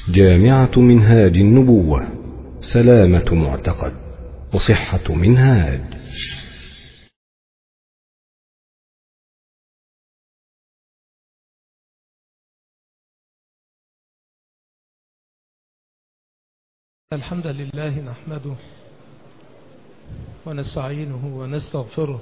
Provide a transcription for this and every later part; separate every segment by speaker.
Speaker 1: جامعة منهاج النبوة، سلامة معتقد وصحة منهاج.
Speaker 2: الحمد لله نحمده ونستعينه ونستغفره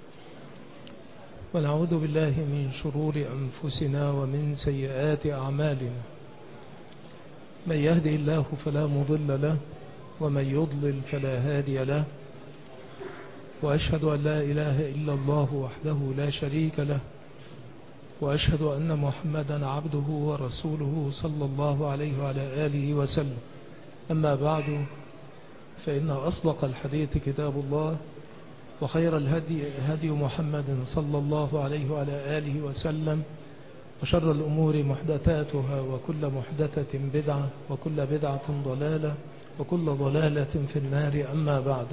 Speaker 2: ونعوذ بالله من شرور أنفسنا ومن سيئات أعمالنا. من يهدي الله فلا مضل له ومن يضلل فلا هادي له، وأشهد أن لا إله إلا الله وحده لا شريك له، وأشهد أن محمدا عبده ورسوله صلى الله عليه وعلى آله وسلم. أما بعد، فإن أصدق الحديث كتاب الله، وخير الهدي هدي محمد صلى الله عليه وعلى آله وسلم، وشر الأمور محدثاتها، وكل محدثة بدعة، وكل بدعة ضلالة، وكل ضلالة في النار. أما بعد،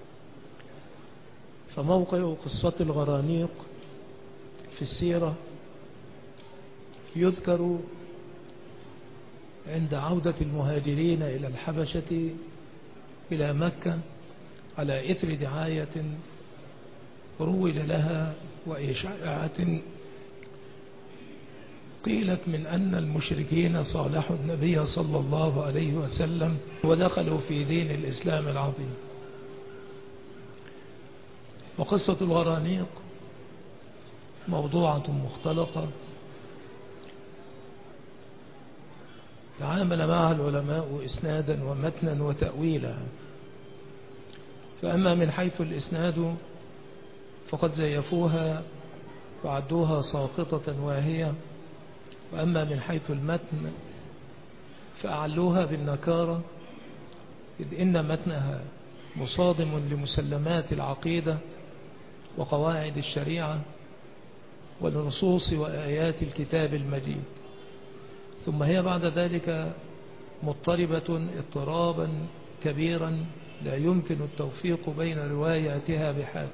Speaker 2: فموقع قصة الغرانيق في السيرة يذكر عند عودة المهاجرين إلى الحبشة إلى مكة على إثر دعاية روج لها وإشاعة قيلت من أن المشركين صالحوا النبي صلى الله عليه وسلم ودخلوا في دين الإسلام العظيم. وقصة الغرانيق موضوعة مختلقة تعامل معها العلماء إسنادا ومتنا وتأويلا. فأما من حيث الإسناد فقد زيفوها وعدوها ساقطة واهية، وأما من حيث المتن فأعلوها بالنكارة، إذ إن متنها مصادم لمسلمات العقيدة وقواعد الشريعة ولنصوص وآيات الكتاب المجيد. ثم هي بعد ذلك مضطربة اضطرابا كبيرا لا يمكن التوفيق بين رواياتها بحال.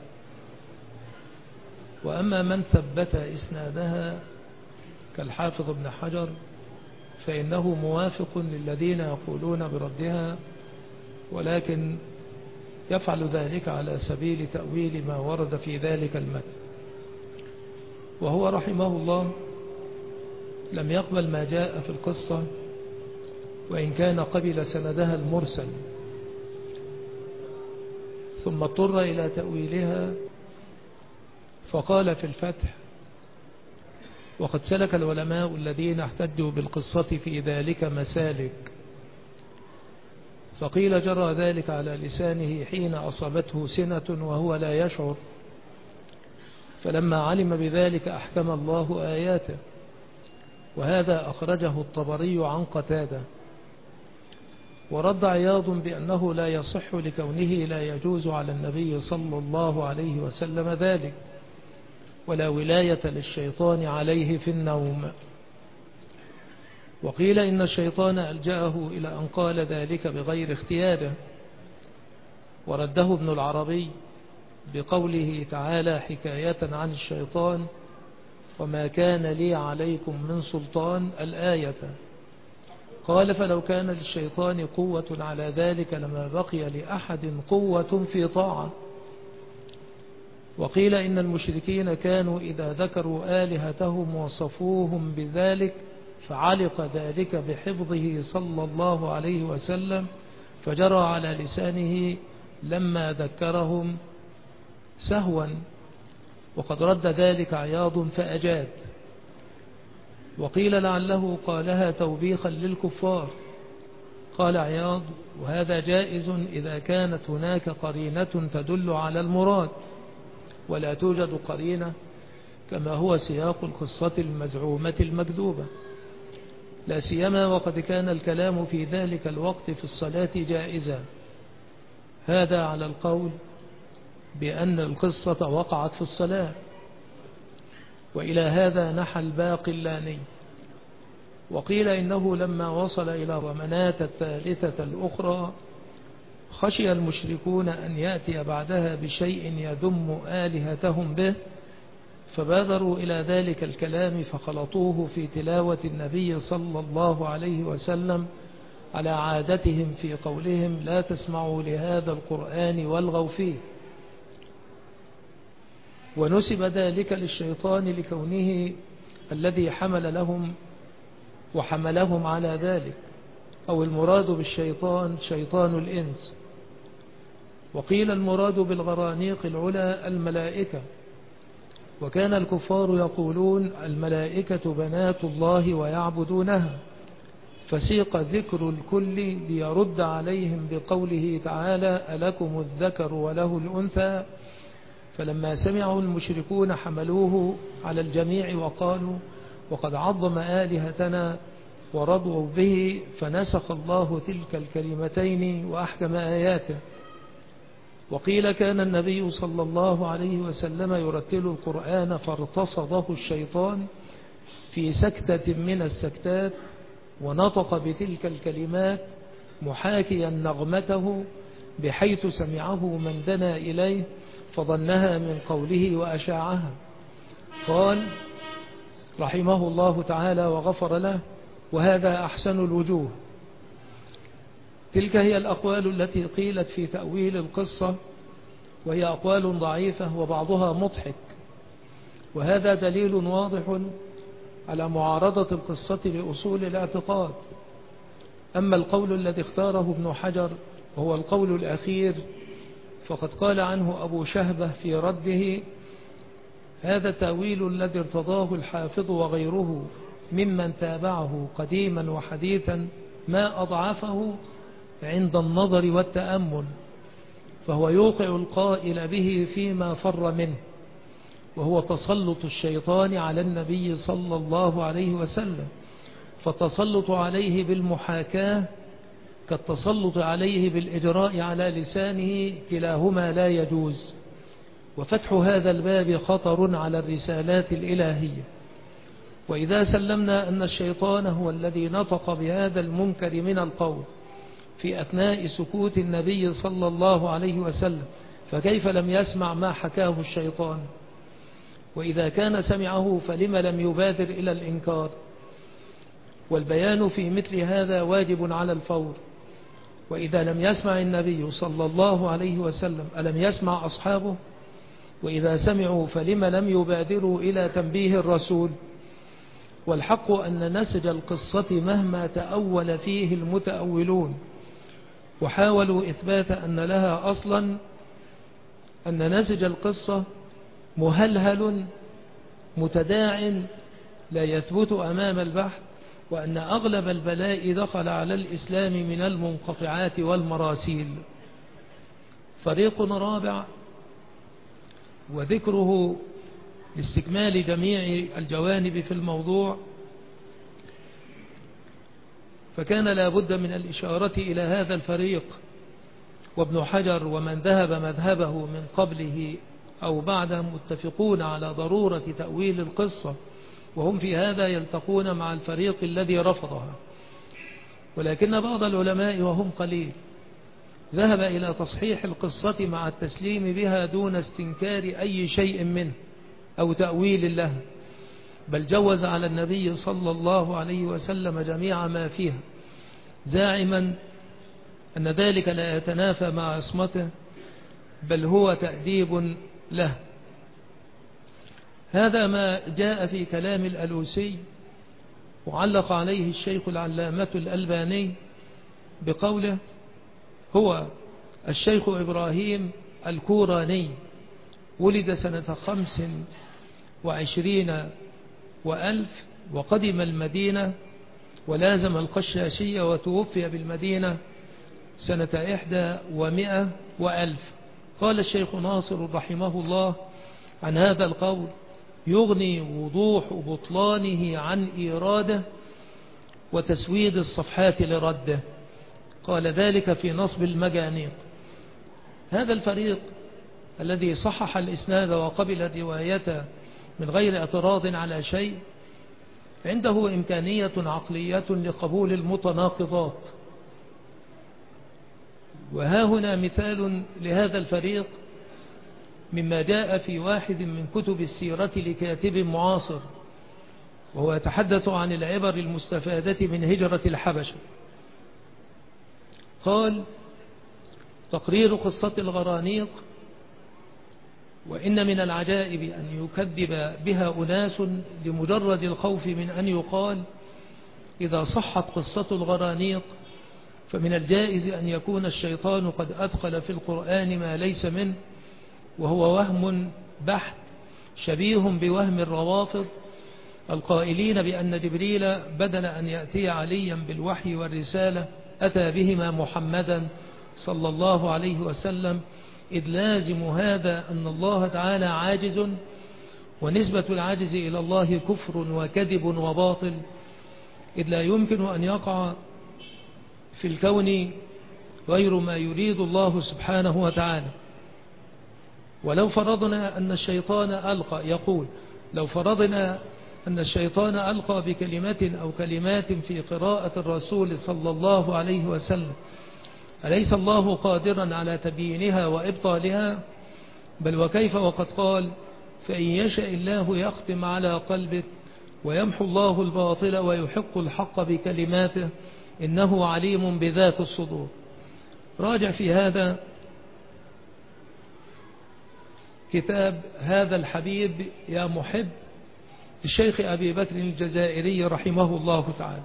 Speaker 2: وأما من ثبت إسنادها كالحافظ ابن حجر فإنه موافق للذين يقولون بردها، ولكن يفعل ذلك على سبيل تأويل ما ورد في ذلك المتن. وهو رحمه الله لم يقبل ما جاء في القصة، وإن كان قبل سندها المرسل، ثم اضطر إلى تأويلها فقال في الفتح: وقد سلك العلماء الذين احتجوا بالقصة في ذلك مسالك. فقيل جرى ذلك على لسانه حين أصابته سنة وهو لا يشعر، فلما علم بذلك أحكم الله آياته. وهذا أخرجه الطبري عن قتادة. ورد عياض بأنه لا يصح لكونه لا يجوز على النبي صلى الله عليه وسلم ذلك، ولا ولاية للشيطان عليه في النوم. وقيل إن الشيطان ألجأه إلى أن قال ذلك بغير اختياره. ورده ابن العربي بقوله تعالى حكاية عن الشيطان: وما كان لي عليكم من سلطان، الآية. قال: فلو كان للشيطان قوة على ذلك لما بقي لأحد قوة في طاعة. وقيل إن المشركين كانوا إذا ذكروا آلهتهم وصفوهم بذلك فعلق ذلك بحفظه صلى الله عليه وسلم، فجرى على لسانه لما ذكرهم سهوا. وقد رد ذلك عياض فأجاد. وقيل لعله قالها توبيخا للكفار. قال عياض: وهذا جائز إذا كانت هناك قرينة تدل على المراد، ولا توجد قرينة كما هو سياق القصة المزعومة المكذوبة، لا سيما وقد كان الكلام في ذلك الوقت في الصلاة جائزا. هذا على القول بأن القصة وقعت في الصلاة. وإلى هذا نحى الباقلاني. وقيل إنه لما وصل إلى رمنات الثالثة الأخرى خشي المشركون أن يأتي بعدها بشيء يذم آلهتهم به، فبادروا إلى ذلك الكلام فخلطوه في تلاوة النبي صلى الله عليه وسلم على عادتهم في قولهم لا تسمعوا لهذا القرآن والغوا فيه. ونسب ذلك للشيطان لكونه الذي حمل لهم وحملهم على ذلك، أو المراد بالشيطان شيطان الإنس. وقيل المراد بالغرانيق العلا الملائكة، وكان الكفار يقولون الملائكة بنات الله ويعبدونها، فسيق ذكر الكل ليرد عليهم بقوله تعالى ألكم الذكر وله الأنثى. فلما سمعوا المشركون حملوه على الجميع وقالوا وقد عظم آلهتنا ورضوا به، فنسخ الله تلك الكلمتين وأحكم آياته. وقيل كان النبي صلى الله عليه وسلم يرتل القرآن فارتصده الشيطان في سكتة من السكتات ونطق بتلك الكلمات محاكيا نغمته، بحيث سمعه من دنا إليه فظنها من قوله وأشاعها. قال رحمه الله تعالى وغفر له: وهذا أحسن الوجوه. تلك هي الأقوال التي قيلت في تأويل القصة، وهي أقوال ضعيفة وبعضها مضحك، وهذا دليل واضح على معارضة القصة لأصول الاعتقاد. أما القول الذي اختاره ابن حجر وهو القول الأخير، فقد قال عنه أبو شهبة في رده: هذا التأويل الذي ارتضاه الحافظ وغيره ممن تابعه قديما وحديثا ما أضعفه عند النظر والتأمل، فهو يوقع القائل به فيما فر منه، وهو تسلط الشيطان على النبي صلى الله عليه وسلم. فالتسلط عليه بالمحاكاة كالتسلط عليه بالإجراء على لسانه، كلاهما لا يجوز. وفتح هذا الباب خطر على الرسالات الإلهية. وإذا سلمنا أن الشيطان هو الذي نطق بهذا المنكر من القول في أثناء سكوت النبي صلى الله عليه وسلم، فكيف لم يسمع ما حكاه الشيطان؟ وإذا كان سمعه فلم لم يبادر إلى الإنكار؟ والبيان في مثل هذا واجب على الفور. وإذا لم يسمع النبي صلى الله عليه وسلم ألم يسمع أصحابه؟ وإذا سمعوا فلم لم يبادروا إلى تنبيه الرسول؟ والحق أن نسج القصة مهما تأول فيه المتأولون وحاولوا إثبات أن لها أصلا، أن نسج القصة مهلهل متداع لا يثبت أمام البحث، وأن أغلب البلاء دخل على الإسلام من المنقطعات والمراسيل. فريق رابع، وذكره لاستكمال جميع الجوانب في الموضوع، فكان لا بد من الإشارة إلى هذا الفريق. وابن حجر ومن ذهب مذهبه من قبله أو بعده متفقون على ضرورة تأويل القصة، وهم في هذا يلتقون مع الفريق الذي رفضها. ولكن بعض العلماء وهم قليل ذهب إلى تصحيح القصة مع التسليم بها دون استنكار أي شيء منه أو تأويل له، بل جوز على النبي صلى الله عليه وسلم جميع ما فيها، زاعما أن ذلك لا يتنافى مع عصمته، بل هو تأديب له. هذا ما جاء في كلام الألوسي، وعلق عليه الشيخ العلامة الألباني بقوله: هو الشيخ إبراهيم الكوراني، ولد سنة 25 وألف، وقدم المدينة ولازم القشاشية، وتوفي بالمدينة سنة 100 وألف. قال الشيخ ناصر رحمه الله عن هذا القول: يغني وضوح بطلانه عن إيراده وتسويد الصفحات لرده. قال ذلك في نصب المجانيق. هذا الفريق الذي صحح الإسناد وقبل روايته من غير اعتراض على شيء، عنده إمكانية عقلية لقبول المتناقضات. وها هنا مثال لهذا الفريق مما جاء في واحد من كتب السيرة لكاتب معاصر، وهو يتحدث عن العبر المستفادة من هجرة الحبشة. قال: تقرير قصة الغرانيق: وإن من العجائب أن يكذب بها أناس لمجرد الخوف من أن يقال إذا صحت قصة الغرانيق فمن الجائز أن يكون الشيطان قد أدخل في القرآن ما ليس منه، وهو وهم بحت شبيه بوهم الروافض القائلين بأن جبريل بدل أن يأتي عليا بالوحي والرسالة أتى بهما محمدا صلى الله عليه وسلم، إذ لازم هذا أن الله تعالى عاجز، ونسبة العجز إلى الله كفر وكذب وباطل، إذ لا يمكن أن يقع في الكون غير ما يريد الله سبحانه وتعالى. ولو فرضنا أن الشيطان ألقى، يقول: لو فرضنا أن الشيطان ألقى بكلمة أو كلمات في قراءة الرسول صلى الله عليه وسلم، أليس الله قادرا على تبيينها وإبطالها؟ بل وكيف وقد قال: فإن يشاء الله يختم على قلبك ويمحو الله الباطل ويحق الحق بكلماته إنه عليم بذات الصدور. راجع في هذا كتاب هذا الحبيب يا محب للشيخ أبي بكر الجزائري رحمه الله تعالى.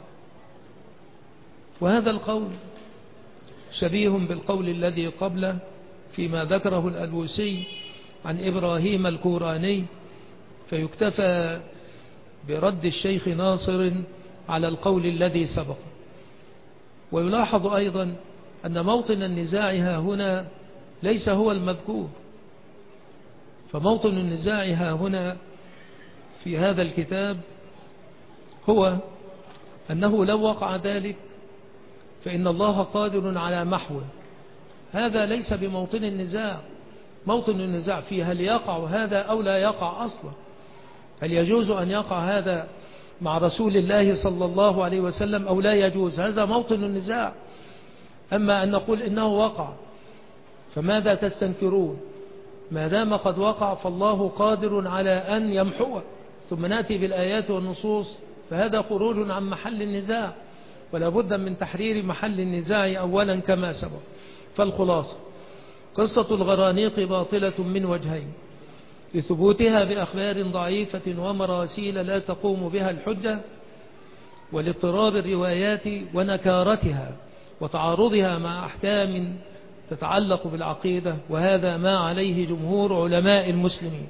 Speaker 2: وهذا القول شبيه بالقول الذي قبله فيما ذكره الألوسي عن إبراهيم الكوراني، فيكتفى برد الشيخ ناصر على القول الذي سبق. ويلاحظ أيضا أن موطن النزاع هنا ليس هو المذكور، فموطن النزاع هنا في هذا الكتاب هو أنه لو وقع ذلك فإن الله قادر على محوه. هذا ليس بموطن النزاع. موطن النزاع فيه هل يقع هذا أو لا يقع أصلا، هل يجوز أن يقع هذا مع رسول الله صلى الله عليه وسلم أو لا يجوز، هذا موطن النزاع. أما أن نقول إنه وقع فماذا تستنكرون؟ ما دام قد وقع فالله قادر على أن يمحوه، ثم نأتي بالآيات والنصوص، فهذا خروج عن محل النزاع، ولا بد من تحرير محل النزاع أولا كما سبق. فالخلاصة: قصة الغرانيق باطلة من وجهين: لثبوتها بأخبار ضعيفة ومراسيل لا تقوم بها الحجة، ولاضطراب الروايات ونكارتها وتعارضها مع أحكام تتعلق بالعقيدة، وهذا ما عليه جمهور علماء المسلمين.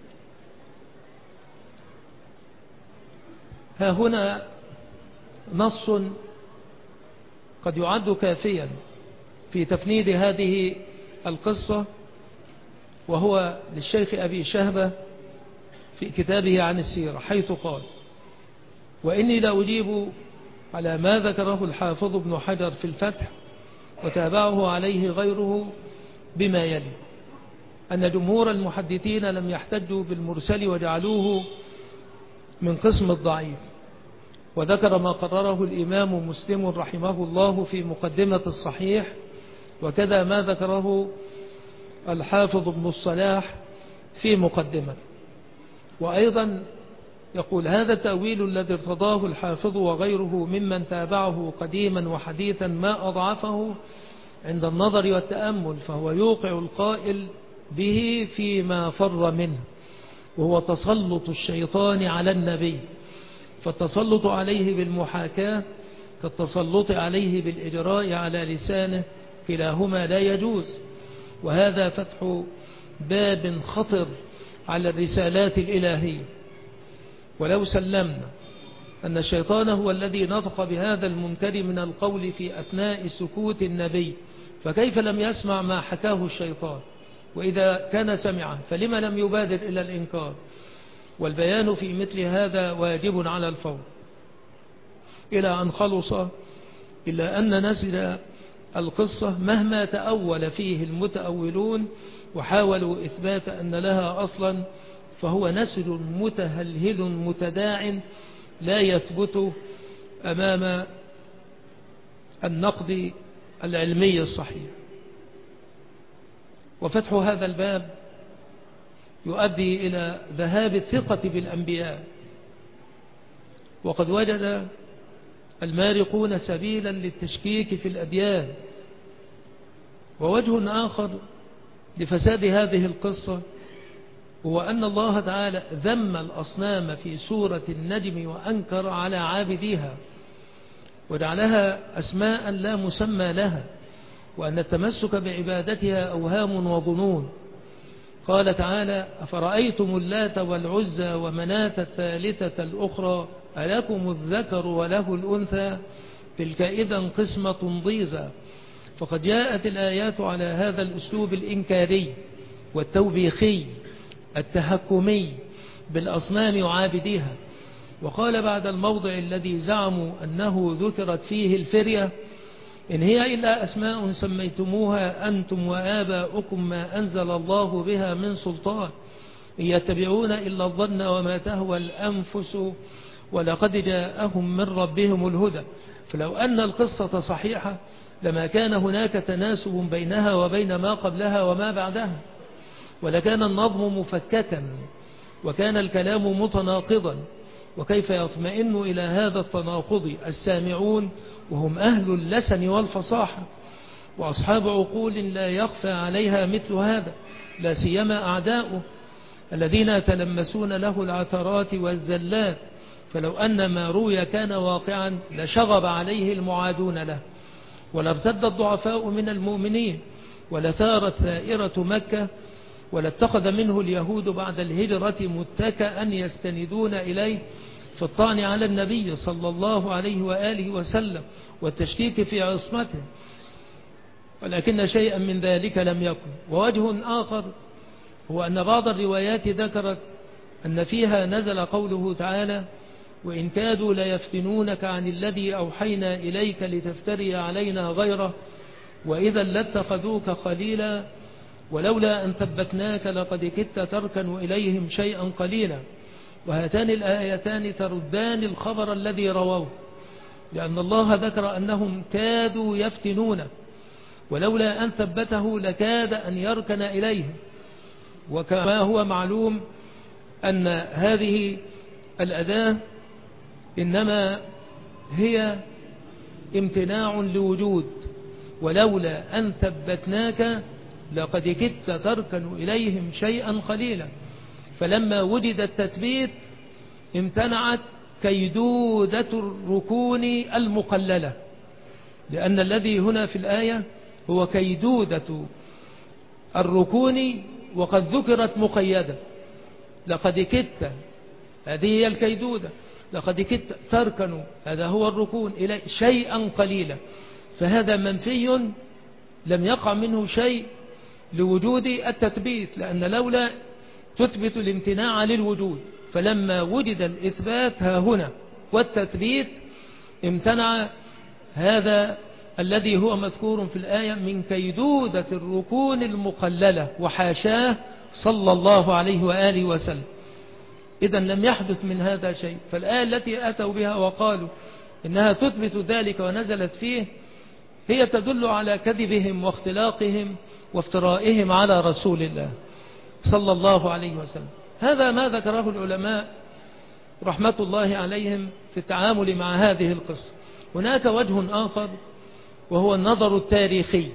Speaker 2: ها هنا نص قد يعد كافيا في تفنيد هذه القصة، وهو للشيخ أبي شهبة في كتابه عن السيرة، حيث قال: وإني لا أجيب على ما ذكره الحافظ ابن حجر في الفتح وتابعه عليه غيره بما يلي: أن جمهور المحدثين لم يحتجوا بالمرسل وجعلوه من قسم الضعيف، وذكر ما قرره الإمام مسلم رحمه الله في مقدمة الصحيح، وكذا ما ذكره الحافظ ابن الصلاح في مقدمة. وأيضا يقول: هذا التأويل الذي ارتضاه الحافظ وغيره ممن تابعه قديما وحديثا ما أضعفه عند النظر والتأمل، فهو يوقع القائل به فيما فر منه، وهو تسلط الشيطان على النبي، فالتسلط عليه بالمحاكاة كالتسلط عليه بالإجراء على لسانه، كلاهما لا يجوز. وهذا فتح باب خطر على الرسالات الإلهية. ولو سلمنا أن الشيطان هو الذي نطق بهذا المنكر من القول في أثناء سكوت النبي، فكيف لم يسمع ما حكاه الشيطان؟ وإذا كان سمعه فلما لم يبادر إلى الإنكار؟ والبيان في مثل هذا واجب على الفور إلى أن خلص، إلا أن نسل القصة مهما تأول فيه المتأولون وحاولوا إثبات أن لها أصلا، فهو نسل متهلهل متداع لا يثبت أمام النقد العلمي الصحيح. وفتح هذا الباب يؤدي إلى ذهاب الثقة بالأنبياء، وقد وجد المارقون سبيلا للتشكيك في الأديان ووجه آخر لفساد هذه القصة هو أن الله تعالى ذم الأصنام في سورة النجم وأنكر على عابديها وجعلها أسماء لا مسمى لها، وأن التمسك بعبادتها أوهام وظنون. قال تعالى: أفرأيتم اللات والعزى ومناة الثالثة الأخرى ألكم الذكر وله الأنثى تلك إذا قسمة ضيزى. فقد جاءت الآيات على هذا الأسلوب الإنكاري والتوبيخي التهكمي بالأصنام وعابديها. وقال بعد الموضع الذي زعموا أنه ذكرت فيه الفرية: إن هي إلا أسماء سميتموها أنتم وآباؤكم ما أنزل الله بها من سلطان إن يتبعون إلا الظن وما تهوى الأنفس ولقد جاءهم من ربهم الهدى. فلو أن القصة صحيحة لما كان هناك تناسب بينها وبين ما قبلها وما بعدها، ولكان النظم مفككا وكان الكلام متناقضا. وكيف يطمئن إلى هذا التناقض السامعون وهم أهل اللسن والفصاحة وأصحاب عقول لا يخفى عليها مثل هذا، لا سيما أعداؤه الذين يتلمسون له العثرات والزلات. فلو أن ما روي كان واقعا لشغب عليه المعادون له، ولارتد الضعفاء من المؤمنين، ولثارت ثائرة مكة، ولاتخذ منه اليهود بعد الهجرة متكأ يستندون إليه في الطعن على النبي صلى الله عليه وآله وسلم والتشكيك في عصمته، ولكن شيئا من ذلك لم يكن. ووجه آخر هو أن بعض الروايات ذكرت أن فيها نزل قوله تعالى: وإن كادوا ليفتنونك عن الذي أوحينا إليك لتفتري علينا غيره وإذا لاتخذوك خليلا ولولا أن ثبتناك لقد كدت تركن إليهم شيئا قليلا. وهاتان الآيتان تردان الخبر الذي رووه، لأن الله ذكر أنهم كادوا يفتنون، ولولا أن ثبته لكاد أن يركن إليهم. وكما هو معلوم أن هذه الأداة إنما هي امتناع لوجود، ولولا أن ثبتناك لقد كدت تركن إليهم شيئا قليلا. فلما وجد التثبيت امتنعت كيدودة الركون المقللة، لأن الذي هنا في الآية هو كيدودة الركون وقد ذكرت مقيدة. لقد كدت هذه هي الكيدودة، لقد كدت تركن هذا هو الركون إلى شيئا قليلا، فهذا منفي لم يقع منه شيء لوجود التثبيت، لأن لولا تثبت الامتناع للوجود، فلما وجد الإثبات ها هنا والتثبيت امتنع هذا الذي هو مذكور في الآية من كيدودة الركون المقللة، وحاشاه صلى الله عليه وآله وسلم. إذن لم يحدث من هذا شيء. فالآية التي أتوا بها وقالوا إنها تثبت ذلك ونزلت فيه هي تدل على كذبهم واختلاقهم وافترائهم على رسول الله صلى الله عليه وسلم. هذا ما ذكره العلماء رحمة الله عليهم في التعامل مع هذه القصة. هناك وجه آخر وهو النظر التاريخي،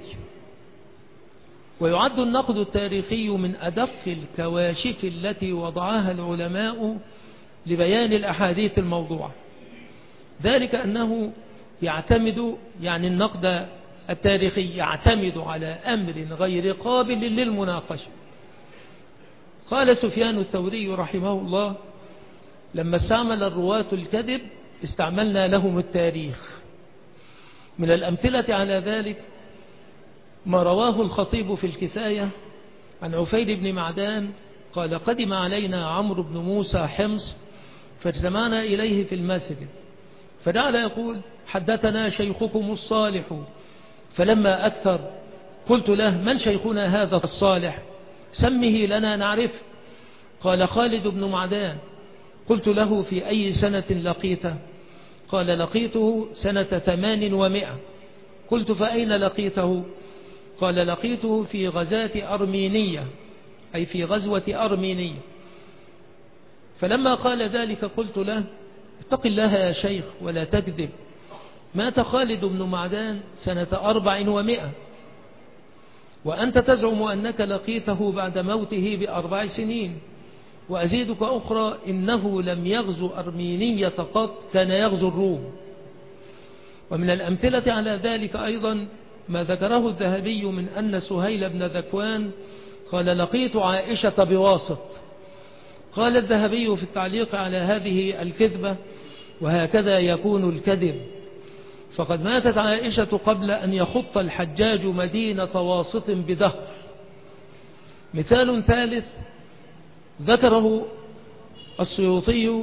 Speaker 2: ويعد النقد التاريخي من أدق الكواشف التي وضعها العلماء لبيان الأحاديث الموضوعة. ذلك أنه يعتمد، يعني النقد التاريخي يعتمد على أمر غير قابل للمناقشة. قال سفيان الثوري رحمه الله: لما استعمل الرواة الكذب استعملنا لهم التاريخ. من الأمثلة على ذلك ما رواه الخطيب في الكفاية عن عفير بن معدان قال: قدم علينا عمرو بن موسى حمص فاجتمعنا إليه في المسجد، فجعل يقول: حدثنا شيخكم الصالح. فلما أكثر قلت له: من شيخنا هذا الصالح؟ سمه لنا نعرف. قال: خالد بن معدان. قلت له: في أي سنة لقيته؟ قال: لقيته سنة 800. قلت: فأين لقيته؟ قال: لقيته في غزاة أرمينية، أي في غزوة أرمينية. فلما قال ذلك قلت له: اتق الله يا شيخ ولا تكذب، مات خالد بن معدان سنة 400. وأنت تزعم أنك لقيته بعد موته ب4 سنين، وأزيدك أخرى إنه لم يغزو أرمينية قط، كان يغزو الروم. ومن الأمثلة على ذلك أيضا ما ذكره الذهبي من أن سهيل بن ذكوان قال لقيت عائشة بواسط. قال الذهبي في التعليق على هذه الكذبة: وهكذا يكون الكذب، فقد ماتت عائشة قبل أن يخط الحجاج مدينة واسط بدهر. مثال ثالث ذكره السيوطي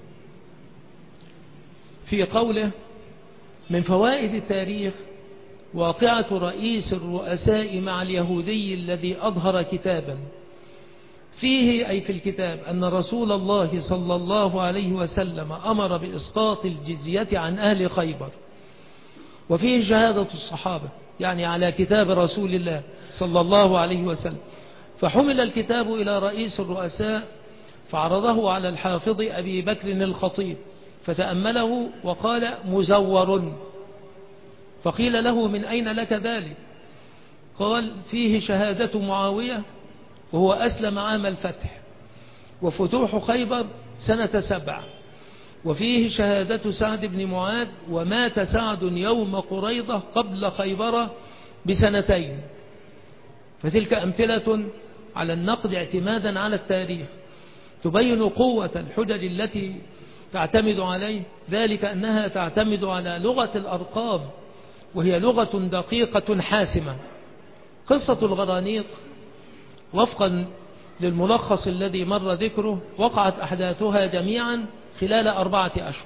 Speaker 2: في قوله: من فوائد التاريخ واقعة رئيس الرؤساء مع اليهودي الذي أظهر كتابا فيه، أي في الكتاب، أن رسول الله صلى الله عليه وسلم أمر بإسقاط الجزية عن أهل خيبر، وفيه شهادة الصحابة يعني على كتاب رسول الله صلى الله عليه وسلم. فحمل الكتاب إلى رئيس الرؤساء فعرضه على الحافظ أبي بكر الخطيب فتأمله وقال: مزور. فقيل له: من أين لك ذلك؟ قال: فيه شهادة معاوية وهو أسلم عام الفتح، وفتوح خيبر سنة 7، وفيه شهادة سعد بن معاذ، ومات سعد يوم قريضة قبل خيبر ب2 سنين. فتلك أمثلة على النقد اعتمادا على التاريخ تبين قوة الحجج التي تعتمد عليه، ذلك أنها تعتمد على لغة الأرقام، وهي لغة دقيقة حاسمة. قصة الغرانيق وفقا للملخص الذي مر ذكره وقعت أحداثها جميعا خلال 4 أشهر،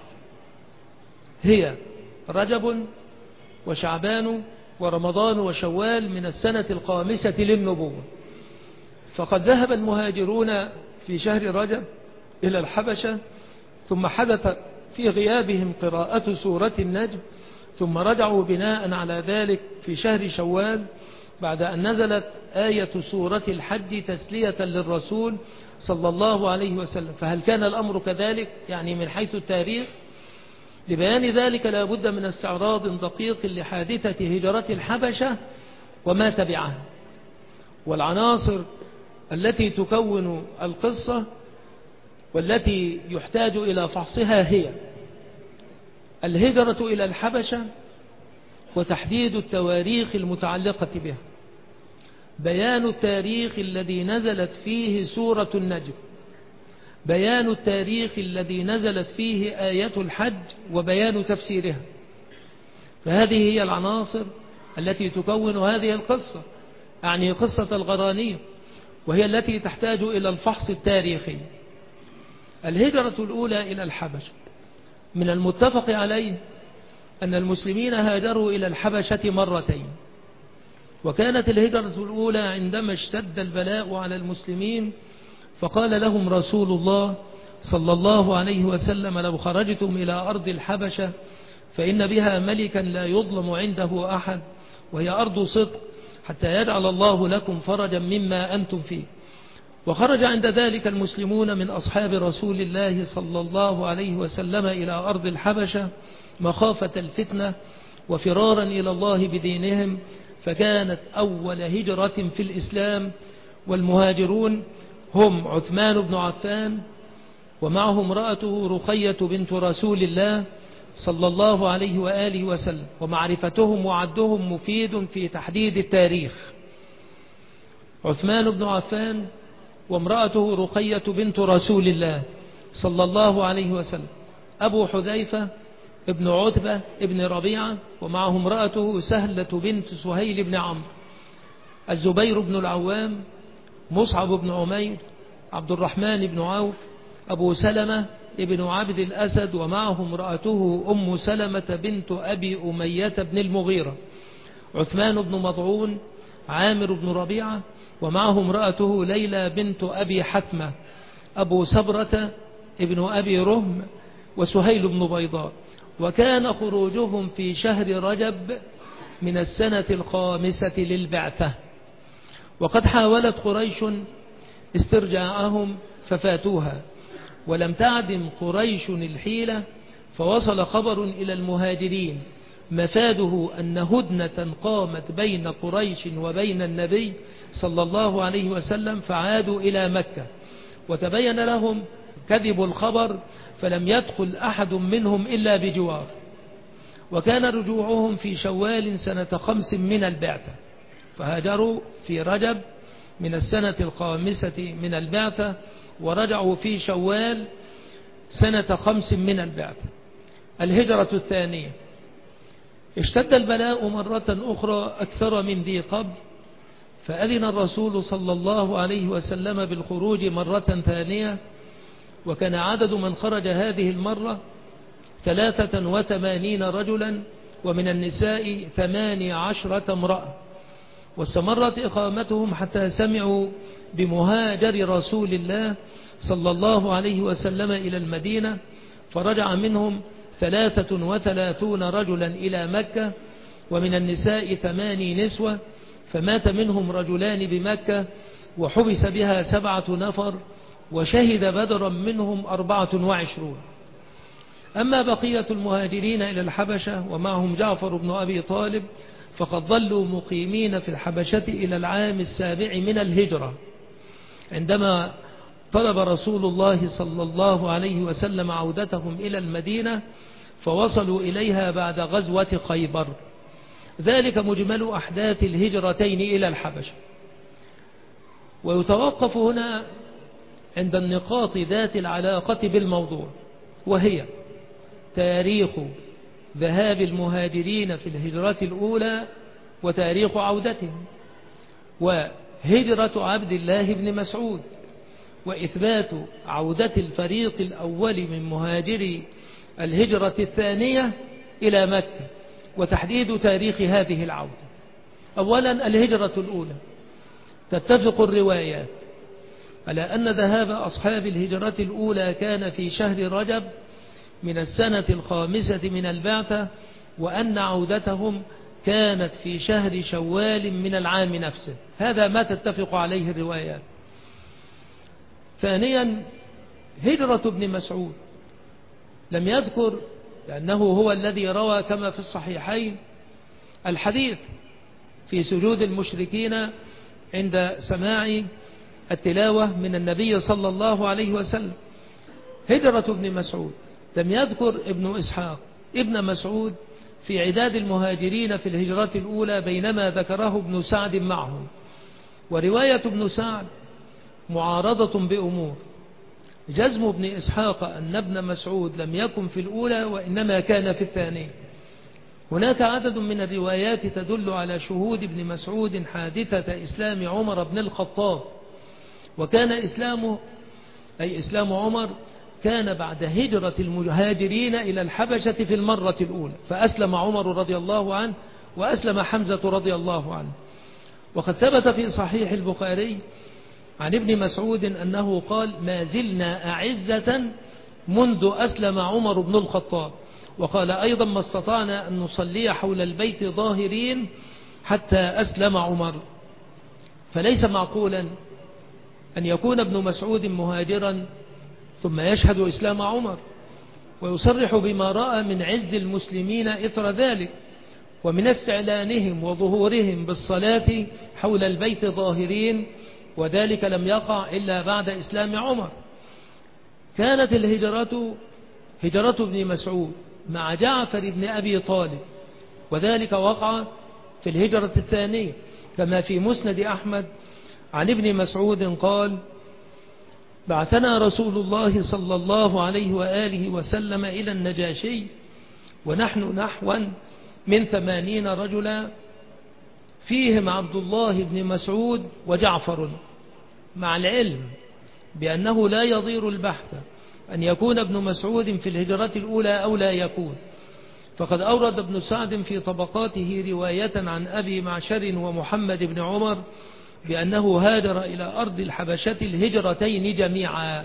Speaker 2: هي رجب وشعبان ورمضان وشوال من السنة 5 للنبوة. فقد ذهب المهاجرون في شهر رجب إلى الحبشة، ثم حدث في غيابهم قراءة سورة النجم، ثم رجعوا بناء على ذلك في شهر شوال بعد أن نزلت آية سورة الحج تسلية للرسول صلى الله عليه وسلم. فهل كان الأمر كذلك؟ يعني من حيث التاريخ. لبيان ذلك لا بد من استعراض دقيق لحادثة هجرة الحبشة وما تبعها، والعناصر التي تكون القصة والتي يحتاج إلى فحصها هي الهجرة إلى الحبشة وتحديد التواريخ المتعلقة بها، بيان التاريخ الذي نزلت فيه سورة النجم، بيان التاريخ الذي نزلت فيه آية الحج وبيان تفسيرها. فهذه هي العناصر التي تكون هذه القصة، يعني قصة الغرانيق، وهي التي تحتاج إلى الفحص التاريخي. الهجرة الأولى إلى الحبشة، من المتفق عليه أن المسلمين هاجروا إلى الحبشة 2 مرتين، وكانت الهجرة الأولى عندما اشتد البلاء على المسلمين، فقال لهم رسول الله صلى الله عليه وسلم: لو خرجتم إلى أرض الحبشة فإن بها ملكا لا يظلم عنده أحد، وهي أرض صدق، حتى يجعل الله لكم فرجا مما أنتم فيه. وخرج عند ذلك المسلمون من أصحاب رسول الله صلى الله عليه وسلم إلى أرض الحبشة مخافة الفتنة وفرارا إلى الله بدينهم، فكانت أول هجرة في الإسلام. والمهاجرون هم عثمان بن عفان، ومعه امرأته رقية بنت رسول الله صلى الله عليه وآله وسلم. ومعرفتهم وعدهم مفيد في تحديد التاريخ. عثمان بن عفان وامرأته رقية بنت رسول الله صلى الله عليه وسلم، أبو حذيفة ابن عتبة ابن ربيعة، ومعه امرأته سهلة بنت سهيل بن عمرو، الزبير بن العوام، مصعب بن عمير، عبد الرحمن بن عوف، أبو سلمة ابن عبد الأسد، ومعه امرأته أم سلمة بنت أبي أمية بن المغيرة، عثمان بن مضعون، عامر بن ربيعة، ومعه امرأته ليلى بنت أبي حتمة، أبو سبرة ابن أبي رهم، وسهيل بن بيضاء. وكان خروجهم في شهر رجب من السنة 5 للبعثة. وقد حاولت قريش استرجاعهم ففاتوها، ولم تعدم قريش الحيلة، فوصل خبر إلى المهاجرين مفاده أن هدنة قامت بين قريش وبين النبي صلى الله عليه وسلم، فعادوا إلى مكة وتبين لهم كذب الخبر، فلم يدخل أحد منهم إلا بجوار. وكان رجوعهم في شوال سنة 5 من البعثة، فهاجروا في رجب من السنة 5 من البعثة، ورجعوا في شوال سنة 5 من البعثة. الهجرة الثانية. اشتد البلاء مرة أخرى أكثر من ذي قبل، فأذن الرسول صلى الله عليه وسلم بالخروج مرة ثانية، وكان عدد من خرج هذه المرة 83 رجلا، ومن النساء 18 امرأة. واستمرت إقامتهم حتى سمعوا بمهاجر رسول الله صلى الله عليه وسلم إلى المدينة، فرجع منهم 33 رجلا إلى مكة، ومن النساء 8 نسوة، فمات منهم رجلان بمكة وحبس بها 7 نفر، وشهد بدرا منهم 24. أما بقية المهاجرين إلى الحبشة ومعهم جعفر بن أبي طالب فقد ظلوا مقيمين في الحبشة إلى العام 7 من الهجرة، عندما طلب رسول الله صلى الله عليه وسلم عودتهم إلى المدينة، فوصلوا إليها بعد غزوة خيبر. ذلك مجمل أحداث الهجرتين إلى الحبشة. ويتوقف هنا عند النقاط ذات العلاقة بالموضوع، وهي تاريخ ذهاب المهاجرين في الهجرة الأولى وتاريخ عودتهم، وهجرة عبد الله بن مسعود، وإثبات عودة الفريق الأول من مهاجري الهجرة الثانية إلى مكة، وتحديد تاريخ هذه العودة. أولا الهجرة الأولى. تتفق الروايات على أن ذهاب أصحاب الهجرة الأولى كان في شهر رجب من السنة 5 من البعثة، وأن عودتهم كانت في شهر شوال من العام نفسه. هذا ما تتفق عليه الروايات. ثانيا هجرة ابن مسعود لم يذكر، لأنه هو الذي روى كما في الصحيحين الحديث في سجود المشركين عند سماع التلاوة من النبي صلى الله عليه وسلم. هجرة ابن مسعود لم يذكر ابن إسحاق ابن مسعود في عداد المهاجرين في الهجرة الأولى، بينما ذكره ابن سعد معهم. ورواية ابن سعد معارضة بأمور: جزم ابن إسحاق أن ابن مسعود لم يكن في الأولى وإنما كان في الثانية. هناك عدد من الروايات تدل على شهود ابن مسعود حادثة إسلام عمر بن الخطاب، وكان إسلامه أي إسلام عمر كان بعد هجرة المهاجرين إلى الحبشة في المرة الأولى، فأسلم عمر رضي الله عنه وأسلم حمزة رضي الله عنه. وقد ثبت في صحيح البخاري عن ابن مسعود أنه قال: ما زلنا أعزة منذ أسلم عمر بن الخطاب. وقال أيضا: ما استطعنا أن نصلي حول البيت ظاهرين حتى أسلم عمر. فليس معقولا أن يكون ابن مسعود مهاجرا ثم يشهد إسلام عمر ويصرح بما رأى من عز المسلمين إثر ذلك، ومن استعلانهم وظهورهم بالصلاة حول البيت ظاهرين، وذلك لم يقع إلا بعد إسلام عمر. كانت الهجرة هجرة ابن مسعود مع جعفر بن أبي طالب، وذلك وقع في الهجرة الثانية، كما في مسند أحمد عن ابن مسعود قال: بعثنا رسول الله صلى الله عليه وآله وسلم إلى النجاشي ونحن نحوا من 80 رجلا، فيهم عبد الله بن مسعود وجعفر، مع العلم بأنه لا يضير البحث أن يكون ابن مسعود في الهجرة الأولى أو لا يكون. فقد أورد ابن سعد في طبقاته رواية عن أبي معشر ومحمد بن عمر بأنه هاجر إلى أرض الحبشة الهجرتين جميعا.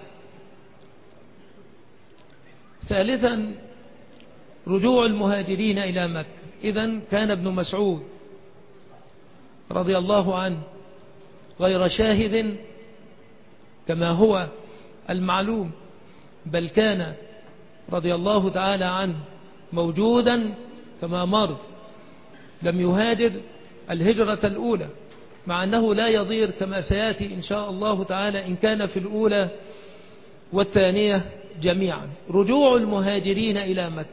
Speaker 2: ثالثا رجوع المهاجرين إلى مكة. إذن كان ابن مسعود رضي الله عنه غير شاهد كما هو المعلوم، بل كان رضي الله تعالى عنه موجودا فما مرض لم يهاجر الهجرة الأولى، مع أنه لا يضير كما سيأتي إن شاء الله تعالى إن كان في الأولى والثانية جميعا. رجوع المهاجرين إلى مكة.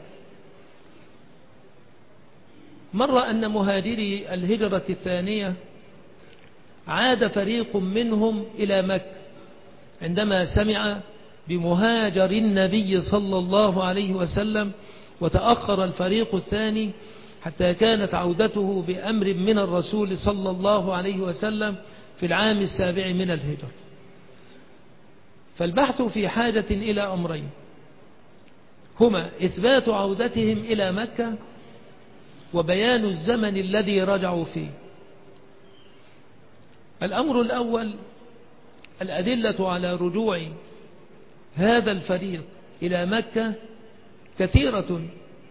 Speaker 2: مر أن مهاجري الهجرة الثانية عاد فريق منهم إلى مكة عندما سمع بمهاجر النبي صلى الله عليه وسلم، وتأخر الفريق الثاني حتى كانت عودته بأمر من الرسول صلى الله عليه وسلم في العام 7 من الهجرة. فالبحث في حاجة إلى أمرين، هما إثبات عودتهم إلى مكة وبيان الزمن الذي رجعوا فيه. الأمر الأول الأدلة على رجوع هذا الفريق إلى مكة كثيرة،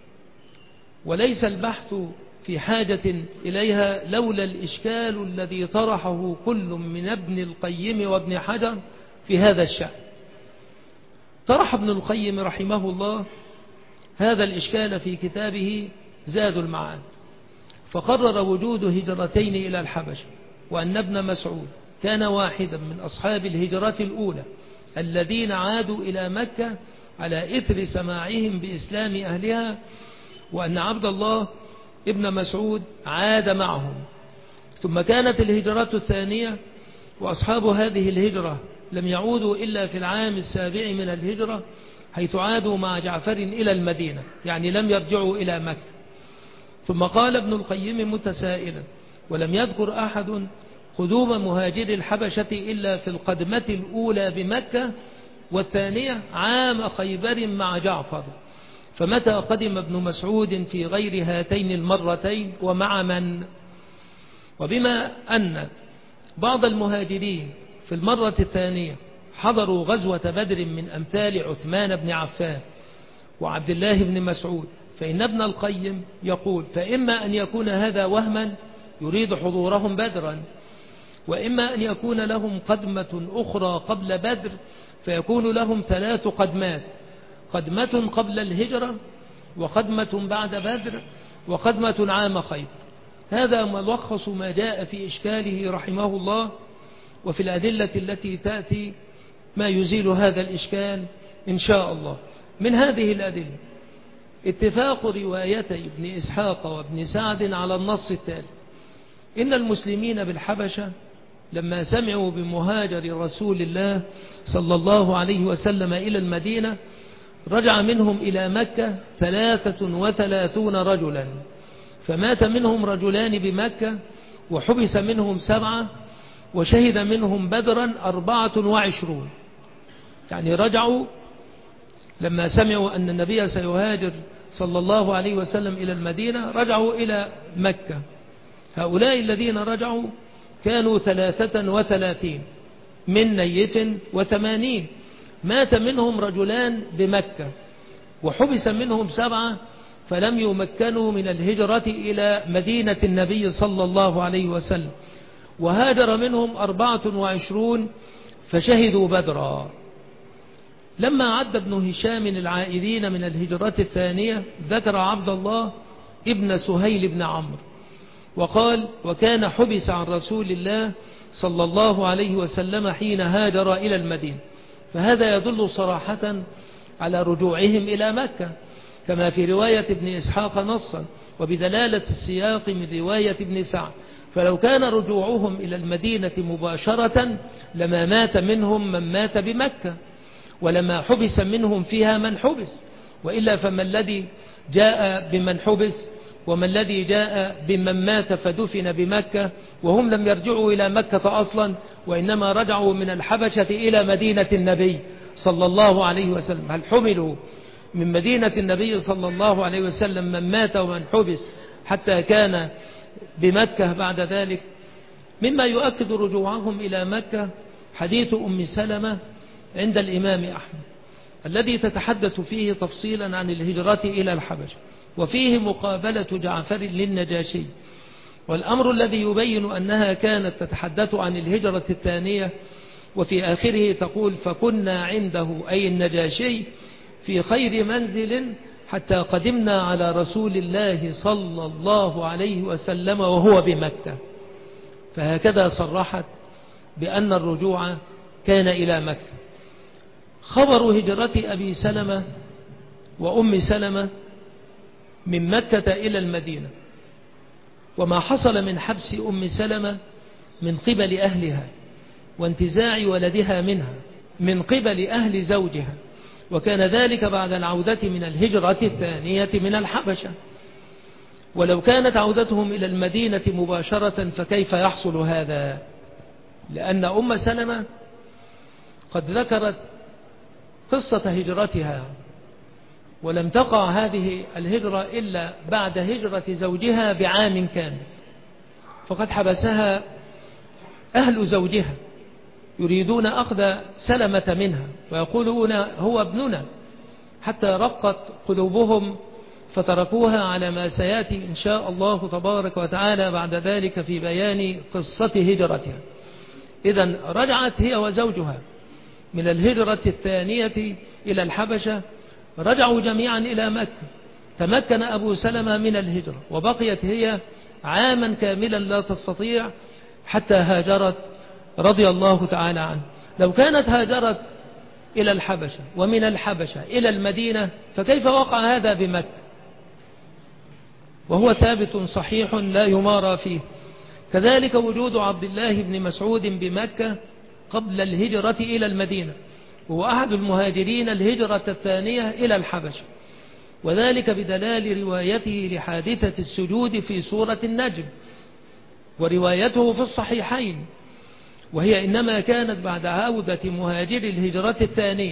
Speaker 2: وليس البحث في حاجة إليها لولا الإشكال الذي طرحه كل من ابن القيم وابن حجر في هذا الشأن. طرح ابن القيم رحمه الله هذا الإشكال في كتابه زاد المعاد، فقرر وجود هجرتين إلى الحبشة، وأن ابن مسعود كان واحدا من أصحاب الهجرة الأولى الذين عادوا إلى مكة على إثر سماعهم بإسلام أهلها، وأن عبد الله ابن مسعود عاد معهم. ثم كانت الهجرة الثانية وأصحاب هذه الهجرة لم يعودوا إلا في العام 7 من الهجرة، حيث عادوا مع جعفر إلى المدينة، يعني لم يرجعوا إلى مكة. ثم قال ابن القيم متسائلا: ولم يذكر أحد قدوم مهاجر الحبشة إلا في القدمة الأولى بمكة والثانية عام خيبر مع جعفر، فمتى قدم ابن مسعود في غير هاتين المرتين ومع من؟ وبما أن بعض المهاجرين في المرة الثانية حضروا غزوة بدر من أمثال عثمان بن عفان وعبد الله بن مسعود، فإن ابن القيم يقول: فإما أن يكون هذا وهما يريد حضورهم بدرا، وإما أن يكون لهم قدمة أخرى قبل بدر فيكون لهم 3 قدمات: قدمة قبل الهجرة، وقدمة بعد بدر، وقدمة عام خيبر. هذا ملخص ما جاء في إشكاله رحمه الله، وفي الأدلة التي تأتي ما يزيل هذا الإشكال إن شاء الله. من هذه الأدلة اتفاق روايتي ابن إسحاق وابن سعد على النص التالي: إن المسلمين بالحبشة لما سمعوا بمهاجر رسول الله صلى الله عليه وسلم إلى المدينة رجع منهم إلى مكة 33 رجلا، فمات منهم رجلان بمكة، وحبس منهم 7، وشهد منهم بدرا 24. يعني رجعوا لما سمعوا أن النبي سيهاجر صلى الله عليه وسلم إلى المدينة، رجعوا إلى مكة. هؤلاء الذين رجعوا كانوا 33 من نيف 80، مات منهم رجلان بمكة، وحبس منهم 7، فلم يمكنوا من الهجرة إلى مدينة النبي صلى الله عليه وسلم، وهاجر منهم 24 فشهدوا بدرا. لما عد ابن هشام العائدين من الهجرة الثانية ذكر عبد الله ابن سهيل بن عمرو وقال: وكان حبس عن رسول الله صلى الله عليه وسلم حين هاجر إلى المدينة. فهذا يدل صراحة على رجوعهم إلى مكة كما في رواية ابن إسحاق نصا، وبدلالة السياق من رواية ابن سعد. فلو كان رجوعهم إلى المدينة مباشرة لما مات منهم من مات بمكة، ولما حبس منهم فيها من حبس، وإلا فما الذي جاء بمن حبس وما الذي جاء بمن مات فدفن بمكة وهم لم يرجعوا إلى مكة أصلا، وإنما رجعوا من الحبشة إلى مدينة النبي صلى الله عليه وسلم؟ هل حملوا من مدينة النبي صلى الله عليه وسلم من مات ومن حبس حتى كان بمكة بعد ذلك؟ مما يؤكد رجوعهم إلى مكة حديث أم سلمة عند الإمام أحمد الذي تتحدث فيه تفصيلا عن الهجرة إلى الحبشة، وفيه مقابلة جعفر للنجاشي. والأمر الذي يبين أنها كانت تتحدث عن الهجرة الثانية، وفي آخره تقول: فكنا عنده أي النجاشي في خير منزل حتى قدمنا على رسول الله صلى الله عليه وسلم وهو بمكة. فهكذا صرحت بأن الرجوع كان إلى مكة. خبر هجرة أبي سلمة وأم سلمة من مكة إلى المدينة، وما حصل من حبس أم سلمة من قبل أهلها وانتزاع ولدها منها من قبل أهل زوجها، وكان ذلك بعد العودة من الهجرة الثانية من الحبشة. ولو كانت عودتهم إلى المدينة مباشرة فكيف يحصل هذا؟ لأن أم سلمة قد ذكرت قصة هجرتها، ولم تقع هذه الهجرة إلا بعد هجرة زوجها بعام كامل، فقد حبسها أهل زوجها يريدون أخذ سلمة منها ويقولون هو ابننا، حتى رقت قلوبهم فتركوها على ما سيأتي إن شاء الله تبارك وتعالى بعد ذلك في بيان قصة هجرتها. إذن رجعت هي وزوجها من الهجرة الثانية إلى الحبشة، رجعوا جميعا إلى مكة. تمكن أبو سلمة من الهجرة وبقيت هي عاما كاملا لا تستطيع حتى هاجرت رضي الله تعالى عنه. لو كانت هاجرت إلى الحبشة ومن الحبشة إلى المدينة فكيف وقع هذا بمكة؟ وهو ثابت صحيح لا يمارى فيه. كذلك وجود عبد الله بن مسعود بمكة قبل الهجرة إلى المدينة، وهو أحد المهاجرين الهجرة الثانية إلى الحبشة، وذلك بدلال روايته لحادثة السجود في سورة النجم، وروايته في الصحيحين، وهي إنما كانت بعد عودة مهاجر الهجرة الثانية.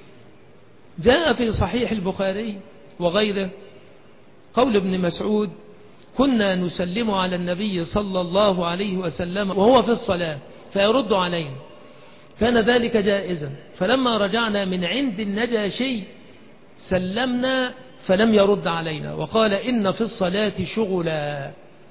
Speaker 2: جاء في صحيح البخاري وغيره قول ابن مسعود: كنا نسلم على النبي صلى الله عليه وسلم وهو في الصلاة فيرد علينا، كان ذلك جائزا، فلما رجعنا من عند النجاشي سلمنا فلم يرد علينا وقال إن في الصلاة شغلا.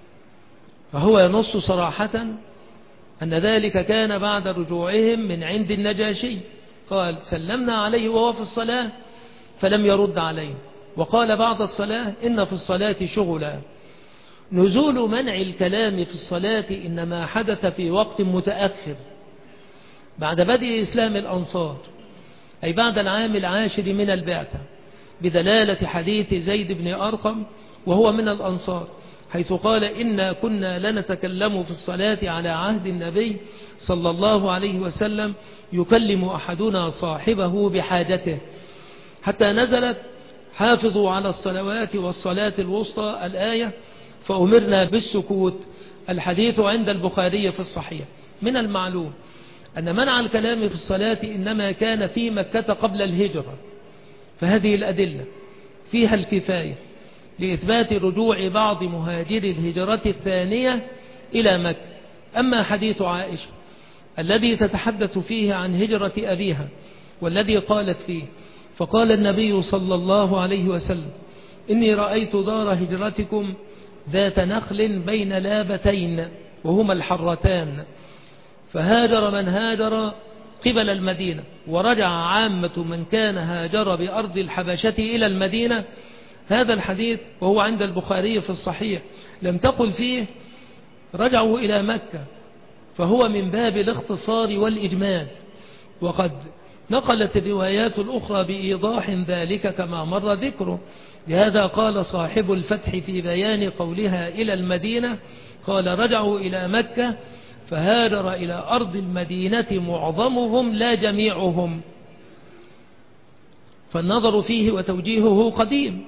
Speaker 2: فهو ينص صراحة أن ذلك كان بعد رجوعهم من عند النجاشي، قال سلمنا عليه وهو في الصلاة فلم يرد علينا، وقال بعد الصلاة إن في الصلاة شغلا. نزول منع الكلام في الصلاة إنما حدث في وقت متأخر بعد بدء إسلام الأنصار، أي بعد العام 10 من البعثة، بدلالة حديث زيد بن أرقم وهو من الأنصار، حيث قال إنا كنا لنتكلم في الصلاة على عهد النبي صلى الله عليه وسلم يكلم أحدنا صاحبه بحاجته، حتى نزلت حافظوا على الصلوات والصلاة الوسطى الآية فأمرنا بالسكوت. الحديث عند البخاري في الصحيح. من المعلوم أن منع الكلام في الصلاة إنما كان في مكة قبل الهجرة، فهذه الأدلة فيها الكفاية لإثبات رجوع بعض مهاجر الهجرة الثانية إلى مكة. أما حديث عائشة الذي تتحدث فيه عن هجرة أبيها والذي قالت فيه: فقال النبي صلى الله عليه وسلم إني رأيت دار هجرتكم ذات نخل بين لابتين وهما الحرتان، فهاجر من هاجر قبل المدينة ورجع عامة من كان هاجر بأرض الحبشة إلى المدينة. هذا الحديث وهو عند البخاري في الصحيح لم تقل فيه رجعوا إلى مكة، فهو من باب الاختصار والإجمال، وقد نقلت الروايات الأخرى بإيضاح ذلك كما مر ذكره. لهذا قال صاحب الفتح في بيان قولها إلى المدينة، قال رجعوا إلى مكة فهاجر إلى أرض المدينة معظمهم لا جميعهم. فالنظر فيه وتوجيهه قديم.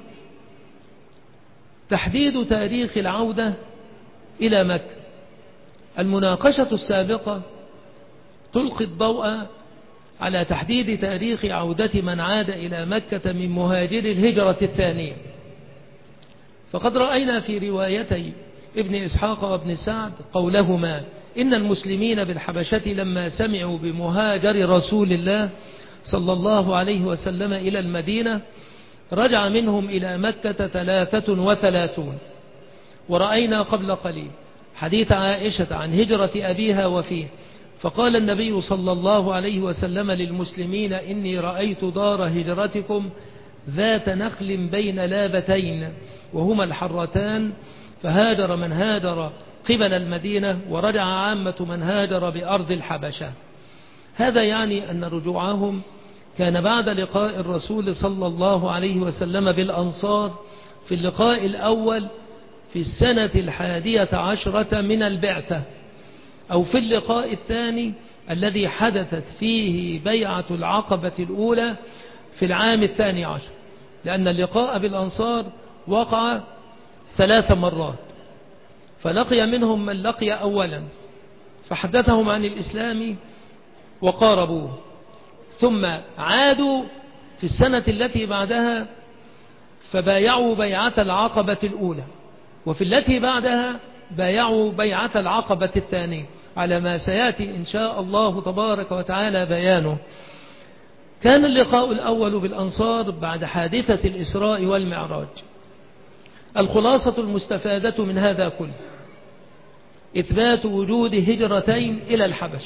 Speaker 2: تحديد تاريخ العودة إلى مكة. المناقشة السابقة تلقي الضوء على تحديد تاريخ عودة من عاد إلى مكة من مهاجر الهجرة الثانية. فقد رأينا في روايتي ابن إسحاق وابن سعد قولهما إن المسلمين بالحبشة لما سمعوا بمهاجر رسول الله صلى الله عليه وسلم إلى المدينة رجع منهم إلى مكة 33. ورأينا قبل قليل حديث عائشة عن هجرة أبيها وفيه، فقال النبي صلى الله عليه وسلم للمسلمين إني رأيت دار هجرتكم ذات نخل بين لابتين وهما الحرتان، فهاجر من هاجر قبل المدينة ورجع عامة من هاجر بأرض الحبشة. هذا يعني أن رجوعهم كان بعد لقاء الرسول صلى الله عليه وسلم بالأنصار في اللقاء الأول في السنة 11 من البعثة، أو في اللقاء الثاني الذي حدثت فيه بيعة العقبة الأولى في العام 12، لأن اللقاء بالأنصار وقع 3 مرات، فلقي منهم من لقي أولا فحدثهم عن الإسلام وقاربوه، ثم عادوا في السنة التي بعدها فبايعوا بيعة العقبة الأولى، وفي التي بعدها بايعوا بيعة العقبة الثانية، على ما سيأتي إن شاء الله تبارك وتعالى بيانه. كان اللقاء الأول بالأنصار بعد حادثة الإسراء والمعراج. الخلاصة المستفادة من هذا كله إثبات وجود هجرتين إلى الحبشة،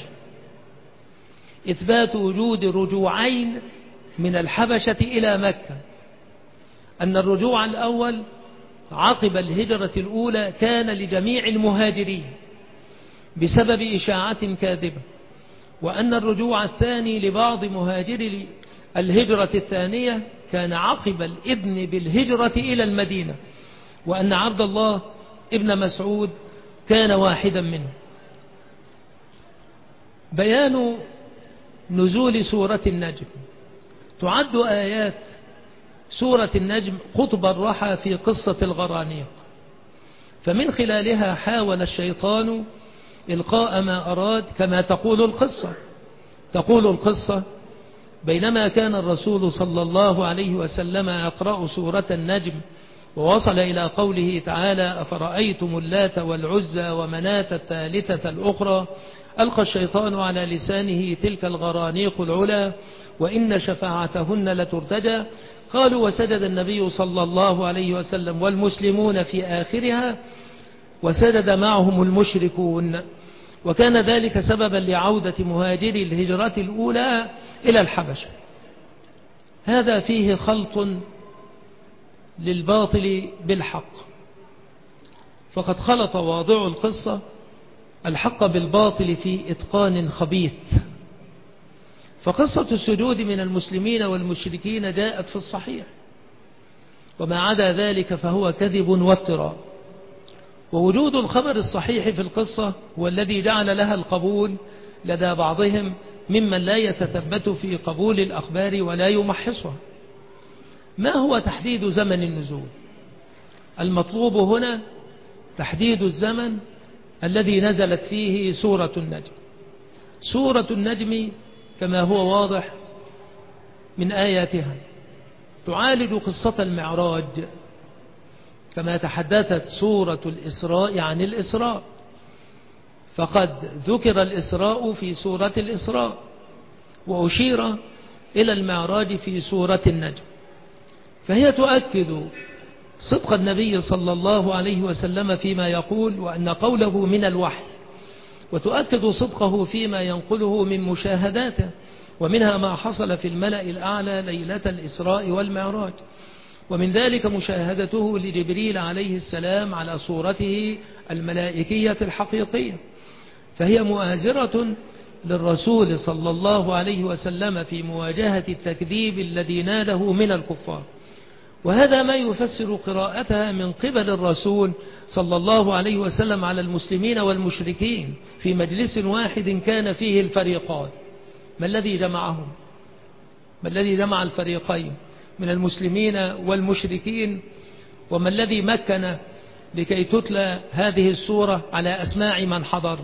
Speaker 2: إثبات وجود رجوعين من الحبشة إلى مكة، أن الرجوع الأول عقب الهجرة الأولى كان لجميع المهاجرين بسبب إشاعة كاذبة، وأن الرجوع الثاني لبعض مهاجري الهجرة الثانية كان عقب الإذن بالهجرة إلى المدينة، وأن عبد الله ابن مسعود كان واحدا منه. بيان نزول سورة النجم. تعد آيات سورة النجم قطب الرحى في قصة الغرانيق، فمن خلالها حاول الشيطان إلقاء ما أراد، كما تقول القصة بينما كان الرسول صلى الله عليه وسلم يقرأ سورة النجم ووصل إلى قوله تعالى: أفرأيتم اللات والعزى ومناة الثالثة الأخرى، ألقى الشيطان على لسانه تلك الغرانيق العلا وإن شفاعتهن لترتجى. قالوا: وسجد النبي صلى الله عليه وسلم والمسلمون في آخرها، وسجد معهم المشركون، وكان ذلك سببا لعودة مهاجري الهجرة الأولى إلى الحبشة. هذا فيه خلط للباطل بالحق، فقد خلط واضع القصة الحق بالباطل في إتقان خبيث. فقصة السجود من المسلمين والمشركين جاءت في الصحيح، وما عدا ذلك فهو كذب وافتراء. ووجود الخبر الصحيح في القصة هو الذي جعل لها القبول لدى بعضهم ممن لا يتثبت في قبول الأخبار ولا يمحصها. ما هو تحديد زمن النزول؟ المطلوب هنا تحديد الزمن الذي نزلت فيه سورة النجم. سورة النجم كما هو واضح من آياتها تعالج قصة المعراج، كما تحدثت سورة الإسراء عن الإسراء، فقد ذكر الإسراء في سورة الإسراء وأشير إلى المعراج في سورة النجم، فهي تؤكد صدق النبي صلى الله عليه وسلم فيما يقول وأن قوله من الوحي، وتؤكد صدقه فيما ينقله من مشاهداته، ومنها ما حصل في الملأ الأعلى ليلة الإسراء والمعراج، ومن ذلك مشاهدته لجبريل عليه السلام على صورته الملائكية الحقيقية، فهي مؤازرة للرسول صلى الله عليه وسلم في مواجهة التكذيب الذي ناله من الكفار. وهذا ما يفسر قراءتها من قبل الرسول صلى الله عليه وسلم على المسلمين والمشركين في مجلس واحد كان فيه الفريقان. ما الذي جمعهم؟ ما الذي جمع الفريقين من المسلمين والمشركين؟ وما الذي مكن لكي تتلى هذه السورة على أسماع من حضر؟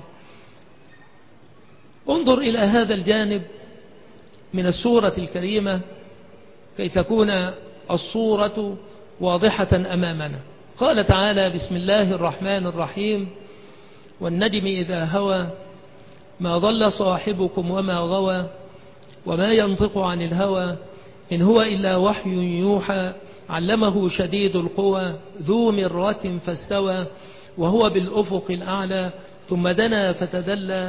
Speaker 2: انظر إلى هذا الجانب من السورة الكريمة كي تكون الصورة واضحة أمامنا. قال تعالى: بسم الله الرحمن الرحيم: والنجم إذا هوى ما ضل صاحبكم وما غوى وما ينطق عن الهوى إن هو إلا وحي يوحى علمه شديد القوى ذو مرة فاستوى وهو بالأفق الأعلى ثم دنا فتدلى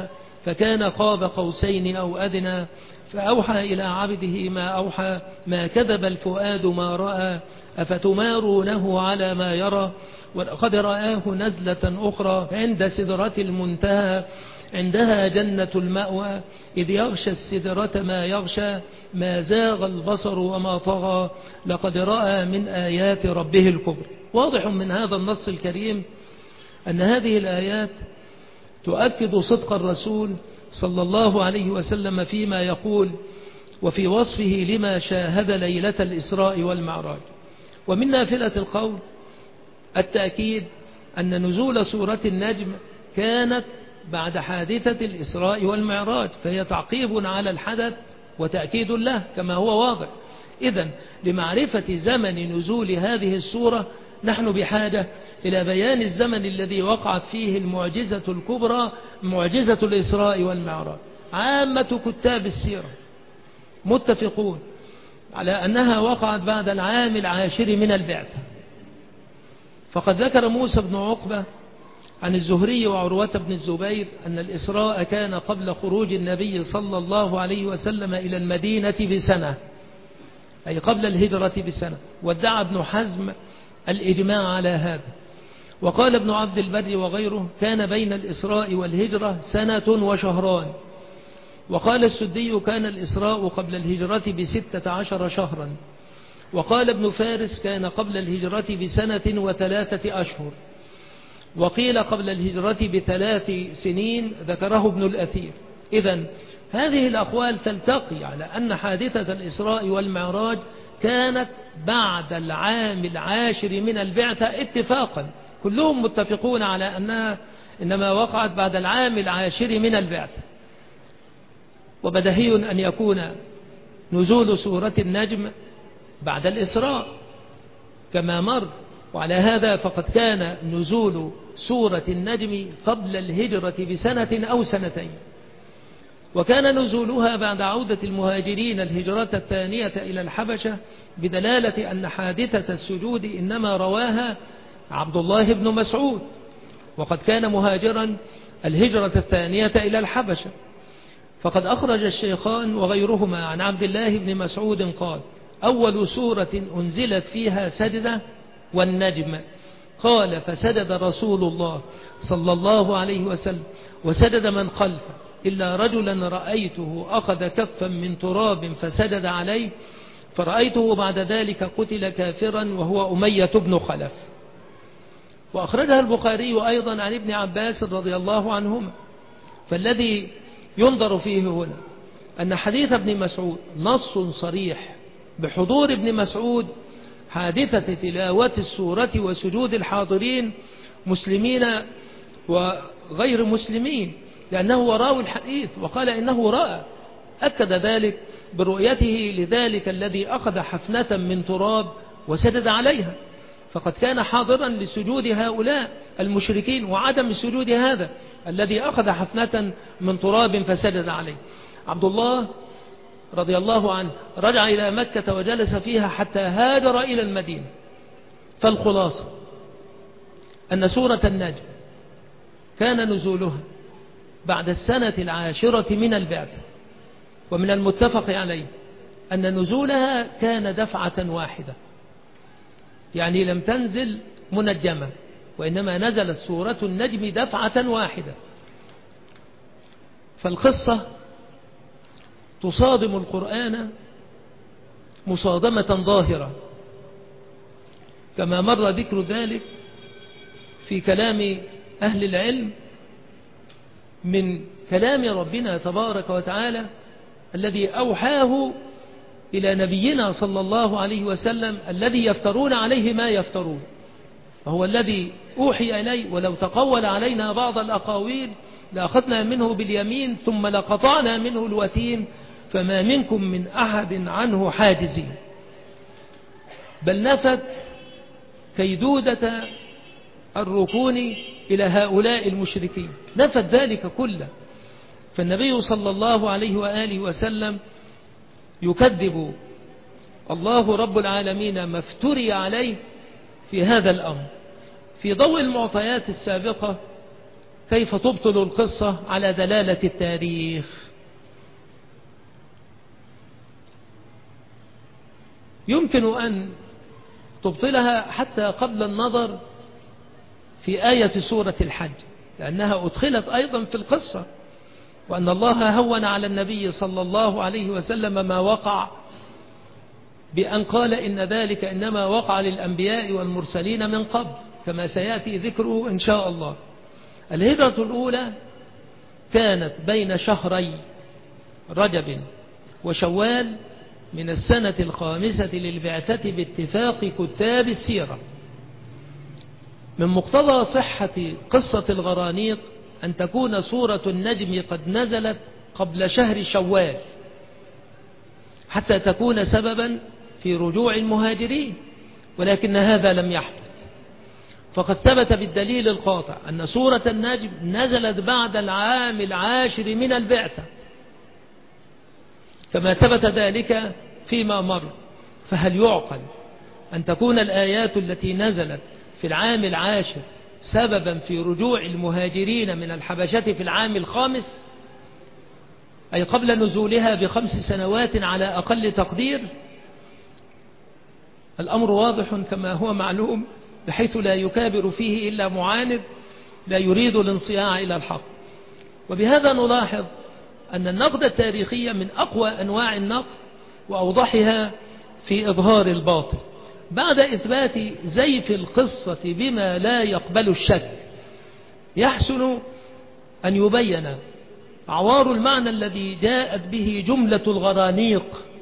Speaker 2: فكان قاب قوسين أو أدنى فأوحى إلى عبده ما أوحى ما كذب الفؤاد ما رأى أفتمارونه على ما يرى ولقد رآه نزلة أخرى عند سدرة المنتهى عندها جنة المأوى إذ يغشى السدرة ما يغشى ما زاغ البصر وما طغى لقد رأى من آيات ربه الكبرى. واضح من هذا النص الكريم أن هذه الآيات تؤكد صدق الرسول صلى الله عليه وسلم فيما يقول وفي وصفه لما شاهد ليلة الإسراء والمعراج. ومن نافلة القول التأكيد أن نزول سورة النجم كانت بعد حادثة الإسراء والمعراج، فهي تعقيب على الحدث وتأكيد له كما هو واضح. إذن لمعرفة زمن نزول هذه السورة نحن بحاجة إلى بيان الزمن الذي وقعت فيه المعجزة الكبرى، معجزة الإسراء والمعراج. عامة كتاب السيرة متفقون على أنها وقعت بعد العام 10 من البعثة. فقد ذكر موسى بن عقبة عن الزهري وعروة بن الزبير أن الإسراء كان قبل خروج النبي صلى الله عليه وسلم إلى المدينة بسنة، أي قبل الهجرة بسنة. وادعى ابن حزم الإجماع على هذا. وقال ابن عبد البر وغيره كان بين الإسراء والهجرة 1 وشهران. وقال السدي كان الإسراء قبل الهجرة ب16 شهرا. وقال ابن فارس كان قبل الهجرة ب1 و3 أشهر. وقيل قبل الهجرة ب3 سنين ذكره ابن الأثير. إذن هذه الأقوال تلتقي على أن حادثة الإسراء والمعراج كانت بعد العام 10 من البعثة اتفاقا، كلهم متفقون على أنها إنما وقعت بعد العام 10 من البعثة. وبديهي أن يكون نزول سورة النجم بعد الإسراء كما مر، وعلى هذا فقد كان نزول سورة النجم قبل الهجرة ب1 أو 2. وكان نزولها بعد عودة المهاجرين الهجرة الثانية إلى الحبشة، بدلالة أن حادثة السجود إنما رواها عبد الله بن مسعود، وقد كان مهاجرا الهجرة الثانية إلى الحبشة. فقد أخرج الشيخان وغيرهما عن عبد الله بن مسعود قال أول سورة أنزلت فيها سجدة والنجم. قال فسجد رسول الله صلى الله عليه وسلم وسجد من خلفه إلا رجلا رأيته أخذ كفا من تراب فسجد عليه، فرأيته بعد ذلك قتل كافرا وهو أمية بن خلف. وأخرجها البخاري أيضا عن ابن عباس رضي الله عنهما. فالذي ينظر فيه هنا أن حديث ابن مسعود نص صريح بحضور ابن مسعود حادثة تلاوة السورة وسجود الحاضرين مسلمين وغير مسلمين، لأنه هو راوي الحديث وقال إنه رأى، أكد ذلك برؤيته لذلك الذي أخذ حفنة من تراب وسجد عليها، فقد كان حاضرا لسجود هؤلاء المشركين وعدم السجود هذا الذي أخذ حفنة من تراب فسجد عليه. عبد الله رضي الله عنه رجع إلى مكة وجلس فيها حتى هاجر إلى المدينة. فالخلاصة أن سورة النجم كان نزولها بعد 10 من البعثة، ومن المتفق عليه أن نزولها كان دفعة واحدة، يعني لم تنزل منجمة، وإنما نزلت سورة النجم دفعة واحدة. فالقصة تصادم القرآن مصادمة ظاهرة، كما مر ذكر ذلك في كلام أهل العلم من كلام ربنا تبارك وتعالى الذي أوحاه إلى نبينا صلى الله عليه وسلم الذي يفترون عليه ما يفترون، وهو الذي أوحي إليه ولو تقول علينا بعض الأقاويل لأخذنا منه باليمين ثم لقطعنا منه الوتين فما منكم من أحد عنه حاجزين. بل نفت كيدودة الركون إلى هؤلاء المشركين، نفت ذلك كله. فالنبي صلى الله عليه وآله وسلم يكذب الله رب العالمين ما افتري عليه في هذا الأمر. في ضوء المعطيات السابقة كيف تبطل القصة على دلالة التاريخ؟ يمكن أن تبطلها حتى قبل النظر في آية سورة الحج، لأنها أدخلت أيضا في القصة، وأن الله هون على النبي صلى الله عليه وسلم ما وقع بأن قال إن ذلك إنما وقع للأنبياء والمرسلين من قبل، كما سيأتي ذكره إن شاء الله. الهجرة الأولى كانت بين شهري رجب وشوال من السنة 5 للبعثة باتفاق كتاب السيرة. من مقتضى صحة قصة الغرانيق أن تكون سورة النجم قد نزلت قبل شهر شوال حتى تكون سببا في رجوع المهاجرين، ولكن هذا لم يحدث. فقد ثبت بالدليل القاطع أن سورة النجم نزلت بعد العام 10 من البعثة، كما ثبت ذلك فيما مر. فهل يعقل أن تكون الآيات التي نزلت في العام 10 سببا في رجوع المهاجرين من الحبشة في العام 5، أي قبل نزولها ب5 سنوات على أقل تقدير؟ الأمر واضح كما هو معلوم، بحيث لا يكابر فيه إلا معاند لا يريد الانصياع إلى الحق. وبهذا نلاحظ أن النقد التاريخي من أقوى أنواع النقد وأوضحها في إظهار الباطل بعد إثبات زيف القصة بما لا يقبل الشك. يحسن أن يبين عوار المعنى الذي جاءت به جملة الغرانيق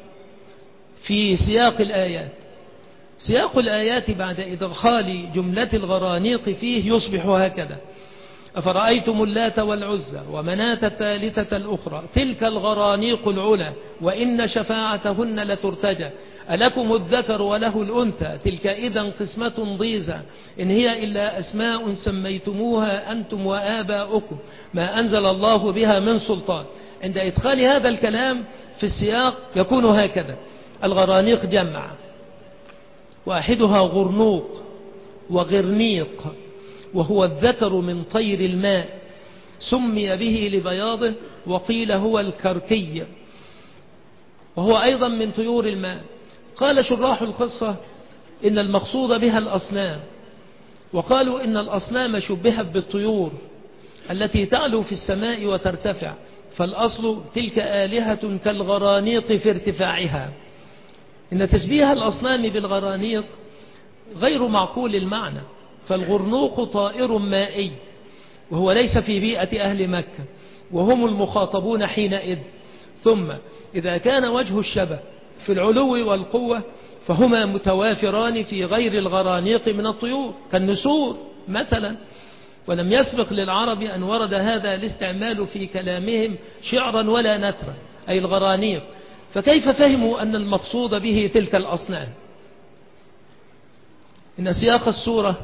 Speaker 2: في سياق الآيات. سياق الآيات بعد إدخال جملة الغرانيق فيه يصبح هكذا: أفرأيتم اللات والعزى ومناة الثالثة الأخرى تلك الغرانيق العلا وإن شفاعتهن لترتجى ألكم الذكر وله الأنثى تلك إذا قسمة ضيزى إن هي إلا أسماء سميتموها أنتم وآباؤكم ما أنزل الله بها من سلطان. عند إدخال هذا الكلام في السياق يكون هكذا: الغرانيق جمع، واحدها غرنوق وغرنيق، وهو الذكر من طير الماء، سمي به لبياضه، وقيل هو الكركي، وهو أيضا من طيور الماء. قال شراح القصة إن المقصود بها الأصنام، وقالوا إن الأصنام شبهت بالطيور التي تعلو في السماء وترتفع، فالأصل تلك آلهة كالغرانيق في ارتفاعها. إن تشبيه الأصنام بالغرانيق غير معقول المعنى، فالغرنوق طائر مائي وهو ليس في بيئة أهل مكة وهم المخاطبون حينئذ. ثم إذا كان وجه الشبه في العلو والقوة فهما متوافران في غير الغرانيق من الطيور كالنسور مثلا، ولم يسبق للعرب أن ورد هذا الاستعمال في كلامهم شعرا ولا نثرا، أي الغرانيق. فكيف فهموا أن المقصود به تلك الأصنام؟ إن سياق السورة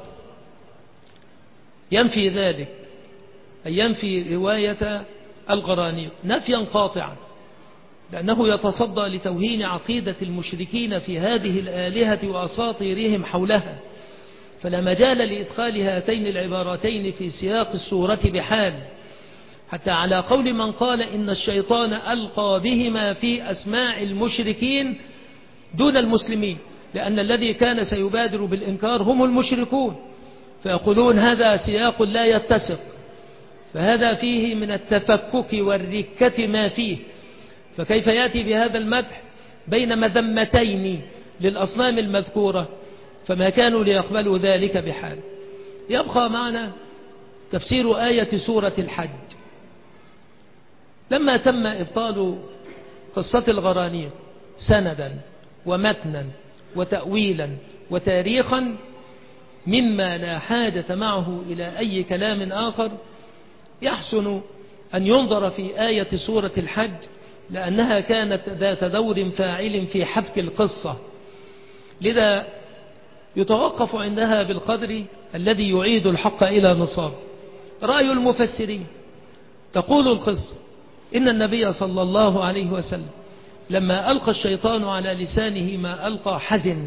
Speaker 2: ينفي ذلك، أي ينفي رواية الغرانيق نفيا قاطعا، لأنه يتصدى لتوهين عقيدة المشركين في هذه الآلهة وأساطيرهم حولها، فلا مجال لإدخال هاتين العبارتين في سياق السورة بحال، حتى على قول من قال إن الشيطان ألقى بهما في أسماع المشركين دون المسلمين، لأن الذي كان سيبادر بالإنكار هم المشركون، فيقولون هذا سياق لا يتسق، فهذا فيه من التفكك والركة ما فيه. فكيف يأتي بهذا المدح بين مذمتين للأصنام المذكورة؟ فما كانوا ليقبلوا ذلك بحال. يبقى معنا تفسير آية سورة الحج. لما تم إبطال قصة الغرانيق سندا ومتنا وتأويلا وتاريخا مما لا حاجة معه إلى أي كلام آخر، يحسن أن ينظر في آية سورة الحج، لأنها كانت ذات دور فاعل في حبك القصة، لذا يتوقف عندها بالقدر الذي يعيد الحق إلى نصاب. رأي المفسرين: تقول القصة إن النبي صلى الله عليه وسلم لما ألقى الشيطان على لسانه ما ألقى حزن،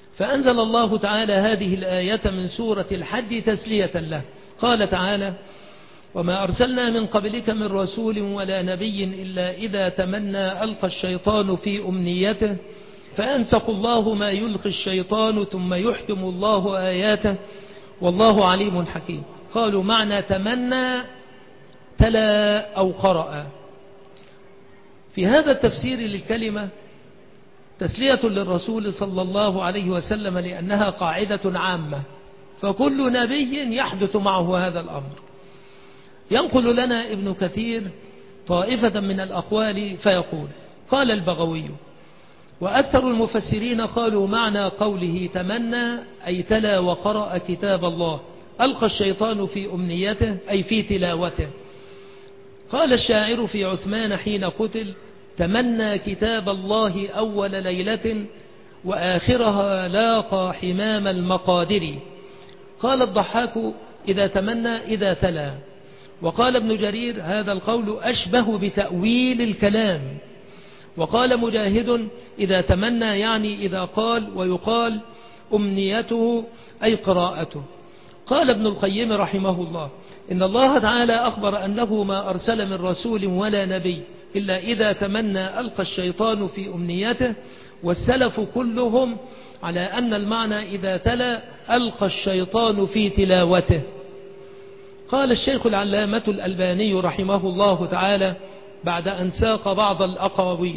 Speaker 2: فأنزل الله تعالى هذه الآية من سورة الحج تسلية له. قال تعالى: وما أرسلنا من قبلك من رسول ولا نبي إلا إذا تمنى ألقى الشيطان في أمنيته فأنسخ الله ما يلقي الشيطان ثم يحكم الله آياته والله عليم حكيم. قالوا معنى تمنى تلا أو قرأ. في هذا التفسير للكلمة تسلية للرسول صلى الله عليه وسلم لأنها قاعدة عامة، فكل نبي يحدث معه هذا الأمر. ينقل لنا ابن كثير طائفة من الأقوال فيقول: قال البغوي: وأكثر المفسرين قالوا معنى قوله تمنى أي تلا وقرأ كتاب الله، ألقى الشيطان في أمنيته أي في تلاوته. قال الشاعر في عثمان حين قتل: تمنى كتاب الله أول ليلة وآخرها لاقى حمام المقادر. قال الضحاك: إذا تمنى إذا تلا. وقال ابن جرير: هذا القول أشبه بتأويل الكلام. وقال مجاهد: إذا تمنى يعني إذا قال، ويقال أمنيته أي قراءته. قال ابن القيم رحمه الله: إن الله تعالى أخبر أنه ما أرسل من رسول ولا نبي إلا إذا تمنى ألقى الشيطان في أمنيته، والسلف كلهم على أن المعنى إذا تلا ألقى الشيطان في تلاوته. قال الشيخ العلامة الألباني رحمه الله تعالى بعد أن ساق بعض الأقاويل: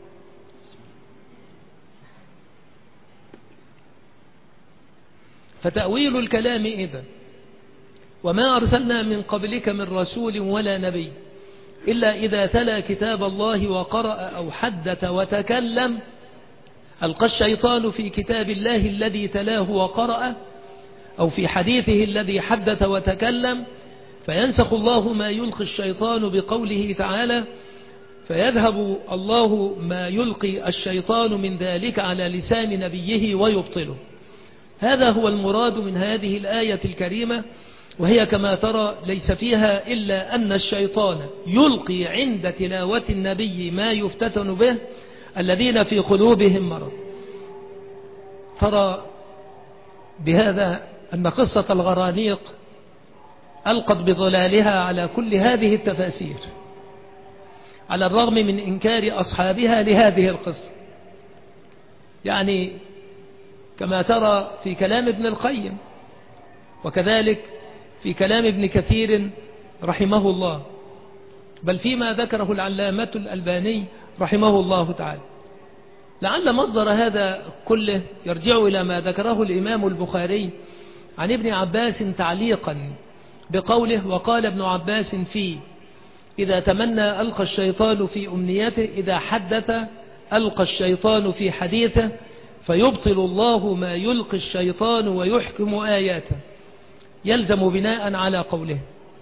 Speaker 2: فتأويل الكلام إذا وما أرسلنا من قبلك من رسول ولا نبي إلا إذا تلا كتاب الله وقرأ أو حدث وتكلم ألقى الشيطان في كتاب الله الذي تلاه وقرأ أو في حديثه الذي حدث وتكلم، فينسخ الله ما يلقي الشيطان بقوله تعالى: فيذهب الله ما يلقي الشيطان من ذلك على لسان نبيه ويبطله. هذا هو المراد من هذه الآية الكريمة، وهي كما ترى ليس فيها إلا أن الشيطان يلقي عند تلاوة النبي ما يفتتن به الذين في قلوبهم مرض. ترى بهذا أن قصة الغرانيق ألقت بظلالها على كل هذه التفاسير، على الرغم من إنكار أصحابها لهذه القصة. يعني كما ترى في كلام ابن القيم، وكذلك في كلام ابن كثير رحمه الله، بل فيما ذكره العلامة الألباني رحمه الله تعالى. لعل مصدر هذا كله يرجع إلى ما ذكره الإمام البخاري عن ابن عباس تعليقا بقوله: وقال ابن عباس فيه: إذا تمنى ألقى الشيطان في أمنيته، إذا حدث ألقى الشيطان في حديثه، فيبطل الله ما يلقي الشيطان ويحكم آياته. يلزم بناء على قوله.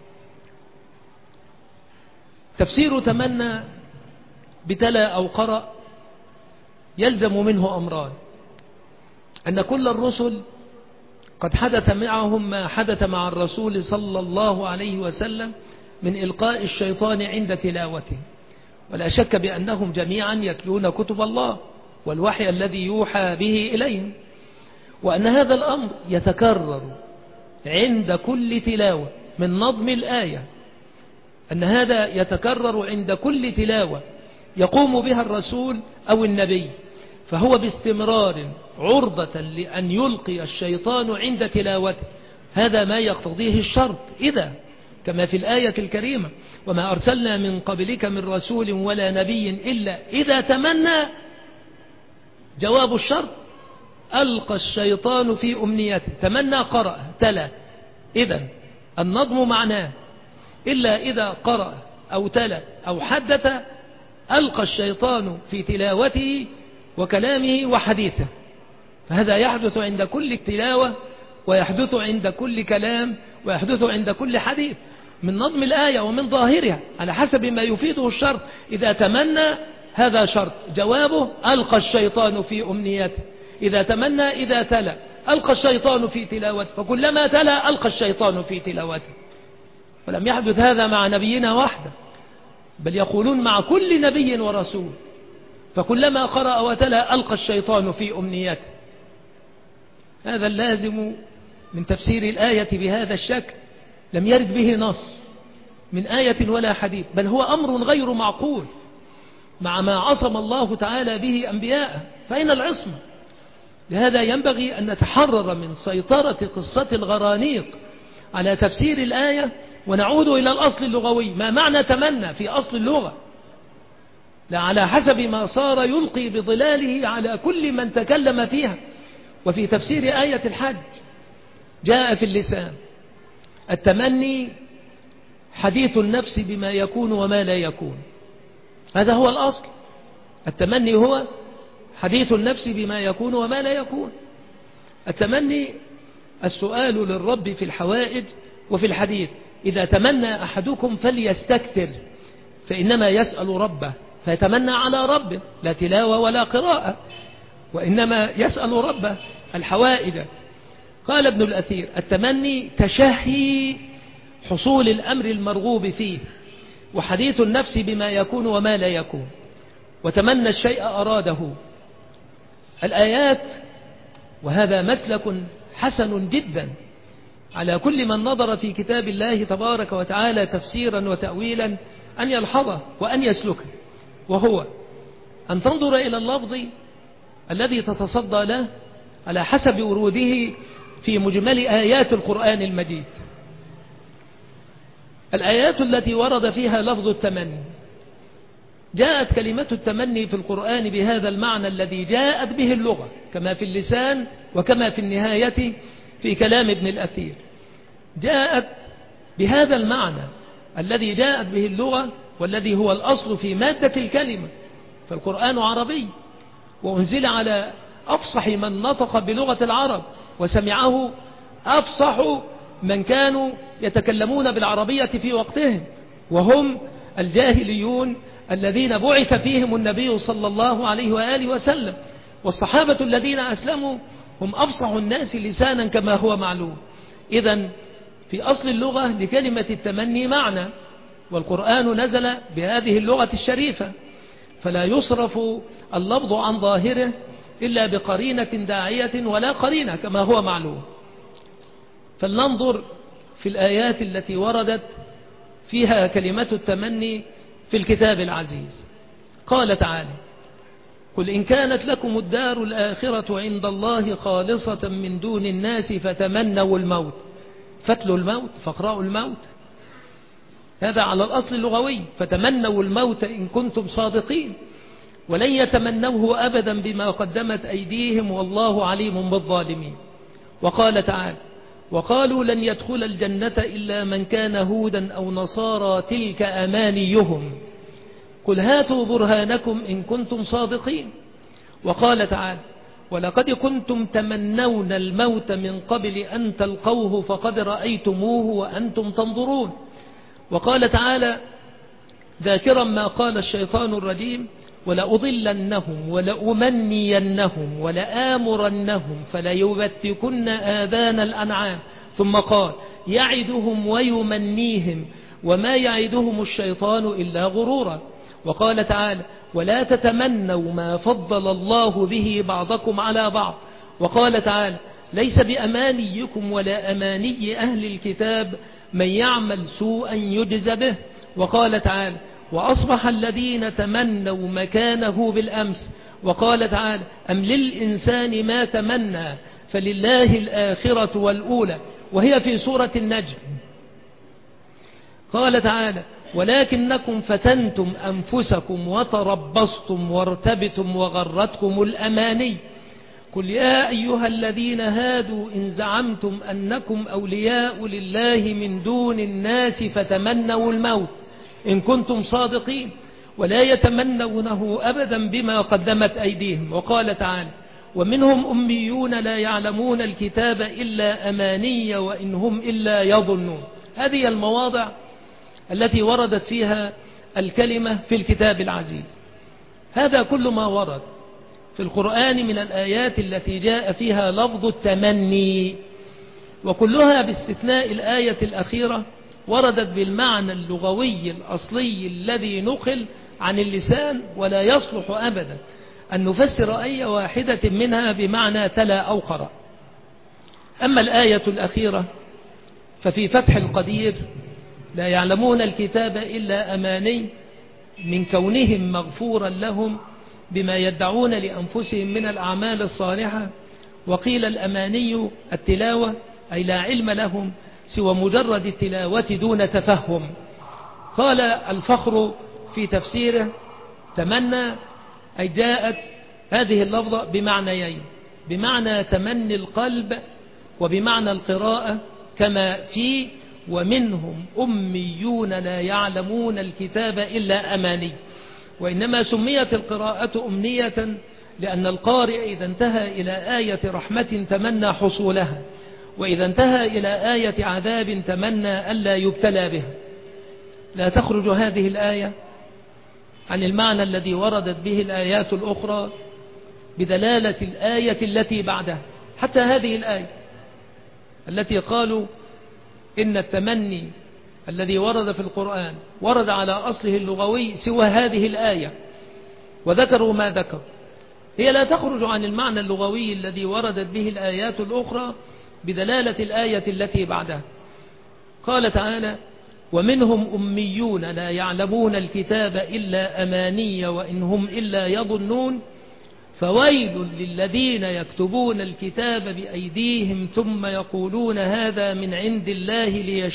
Speaker 2: تفسير تمنى بتلا أو قرأ يلزم منه أمران: أن كل الرسل قد حدث معهم ما حدث مع الرسول صلى الله عليه وسلم من إلقاء الشيطان عند تلاوته، ولا شك بأنهم جميعا يتلون كتب الله والوحي الذي يوحى به إليهم، وأن هذا الأمر يتكرر عند كل تلاوة من نظم الآية، أن هذا يتكرر عند كل تلاوة يقوم بها الرسول أو النبي، فهو باستمرار عرضة لأن يلقي الشيطان عند تلاوته. هذا ما يقتضيه الشرط، إذا كما في الآية الكريمة: وما أرسلنا من قبلك من رسول ولا نبي إلا إذا تمنى. جواب الشرط: ألقى الشيطان في أمنيته. تمنى قرأ تلا، إذن النظم معناه إلا إذا قرأ أو تلا أو حدث ألقى الشيطان في تلاوته وكلامه وحديثه. فهذا يحدث عند كل تلاوة، ويحدث عند كل كلام، ويحدث عند كل حديث، من نظم الآية ومن ظاهرها على حسب ما يفيده الشرط. إذا تمنى هذا شرط، جوابه: ألقى الشيطان في أمنيته. إذا تمنى إذا تلا ألقى الشيطان في تلاوته، فكلما تلا ألقى الشيطان في تلاوته. ولم يحدث هذا مع نبينا وحده، بل يقولون مع كل نبي ورسول، فكلما قرأ وتلا ألقى الشيطان في أمنيته. هذا اللازم من تفسير الآية بهذا الشكل لم يرد به نص، من آية ولا حديث، بل هو أمر غير معقول مع ما عصم الله تعالى به أنبياءه، فأين العصمة؟ لهذا ينبغي أن نتحرر من سيطرة قصة الغرانيق على تفسير الآية، ونعود إلى الأصل اللغوي. ما معنى تمنى في أصل اللغة؟ لا على حسب ما صار يلقي بظلاله على كل من تكلم فيها. وفي تفسير آية الحج جاء في اللسان التمني حديث النفس بما يكون وما لا يكون، هذا هو الأصل. التمني هو حديث النفس بما يكون وما لا يكون. التمني السؤال للرب في الحوائج وفي الحديث. إذا تمنى أحدكم فليستكثر، فإنما يسأل ربه فيتمنى على ربه، لا تلاوة ولا قراءة، وإنما يسأل ربه الحوائج. قال ابن الأثير: التمني تشهي حصول الأمر المرغوب فيه، وحديث النفس بما يكون وما لا يكون، وتمنى الشيء أراده. الآيات، وهذا مسلك حسن جدا على كل من نظر في كتاب الله تبارك وتعالى تفسيرا وتأويلا أن يلحظه وأن يسلكه، وهو أن تنظر إلى اللفظ الذي تتصدى له على حسب وروده في مجمل آيات القرآن المجيد. الآيات التي ورد فيها لفظ التمني، جاءت كلمة التمني في القرآن بهذا المعنى الذي جاءت به اللغة، كما في اللسان وكما في النهاية في كلام ابن الأثير. جاءت بهذا المعنى الذي جاءت به اللغة، والذي هو الأصل في مادة الكلمة. فالقرآن عربي، وأنزل على أفصح من نطق بلغة العرب، وسمعه أفصح من كانوا يتكلمون بالعربية في وقتهم، وهم الجاهليون الذين بعث فيهم النبي صلى الله عليه وآله وسلم. والصحابة الذين أسلموا هم أفصح الناس لسانا كما هو معلوم. إذن في أصل اللغة لكلمة التمني معنى، والقرآن نزل بهذه اللغة الشريفة، فلا يصرف اللفظ عن ظاهره إلا بقرينة داعية ولا قرينة كما هو معلوم. فلننظر في الآيات التي وردت فيها كلمة التمني في الكتاب العزيز. قال تعالى: قل إن كانت لكم الدار الآخرة عند الله خالصة من دون الناس فتمنوا الموت، فتلوا الموت، فاقرأوا الموت، هذا على الأصل اللغوي، فتمنوا الموت إن كنتم صادقين، ولن يتمنوه أبدا بما قدمت أيديهم والله عليم بالظالمين. وقال تعالى: وقالوا لن يدخل الجنة إلا من كان هودا أو نصارى تلك أمانيهم قل هاتوا برهانكم إن كنتم صادقين. وقال تعالى: ولقد كنتم تمنون الموت من قبل أن تلقوه فقد رأيتموه وأنتم تنظرون. وقال تعالى ذاكرا ما قال الشيطان الرجيم: ولأضلنهم ولأمنينهم ولآمرنهم فليبتكن آذان الأنعام. ثم قال: يعدهم ويمنيهم وما يعدهم الشيطان إلا غرورا. وقال تعالى: ولا تتمنوا ما فضل الله به بعضكم على بعض. وقال تعالى: ليس بأمانيكم ولا أماني أهل الكتاب من يعمل سوءا يجز به. وقال تعالى: وأصبح الذين تمنوا مكانه بالأمس. وقال تعالى: أم للإنسان ما تمنى فلله الآخرة والأولى، وهي في سورة النجم. قال تعالى: ولكنكم فتنتم أنفسكم وتربصتم وارتبتم وغرتكم الأماني قل يا أيها الذين هادوا إن زعمتم أنكم أولياء لله من دون الناس فتمنوا الموت إن كنتم صادقين ولا يتمنونه أبدا بما قدمت أيديهم. وقال تعالى: ومنهم أميون لا يعلمون الكتاب إلا أماني وإن هم إلا يظنون. هذه المواضع التي وردت فيها الكلمة في الكتاب العزيز. هذا كل ما ورد في القرآن من الآيات التي جاء فيها لفظ التمني، وكلها باستثناء الآية الأخيرة وردت بالمعنى اللغوي الأصلي الذي نقل عن اللسان، ولا يصلح أبدا أن نفسر أي واحدة منها بمعنى تلا أو قرأ. أما الآية الأخيرة ففي فتح القدير لا يعلمون الكتاب إلا أماني من كونهم مغفورا لهم بما يدعون لأنفسهم من الأعمال الصالحة. وقيل الأماني التلاوة، أي لا علم لهم سوى مجرد التلاوة دون تفهم. قال الفخر في تفسيره: تمنى، أي جاءت هذه اللفظة بمعنيين، بمعنى تمني القلب وبمعنى القراءة، كما في ومنهم أميون لا يعلمون الكتاب إلا أماني. وإنما سميت القراءة أمنية لأن القارئ إذا انتهى إلى آية رحمة تمنى حصولها، وإذا انتهى إلى آية عذاب تمنى ألا يبتلى بها. لا تخرج هذه الآية عن المعنى الذي وردت به الآيات الأخرى بدلالة الآية التي بعدها. حتى هذه الآية التي قالوا إن التمني الذي ورد في القرآن ورد على أصله اللغوي سوى هذه الآية، وذكروا ما ذكر، هي لا تخرج عن المعنى اللغوي الذي وردت به الآيات الأخرى بدلالة الآية التي بعدها. قال تعالى: ومنهم أميون لا يعلمون الكتاب إلا أماني وإن هم إلا يظنون فويل للذين يكتبون الكتاب بأيديهم ثم يقولون هذا من عند الله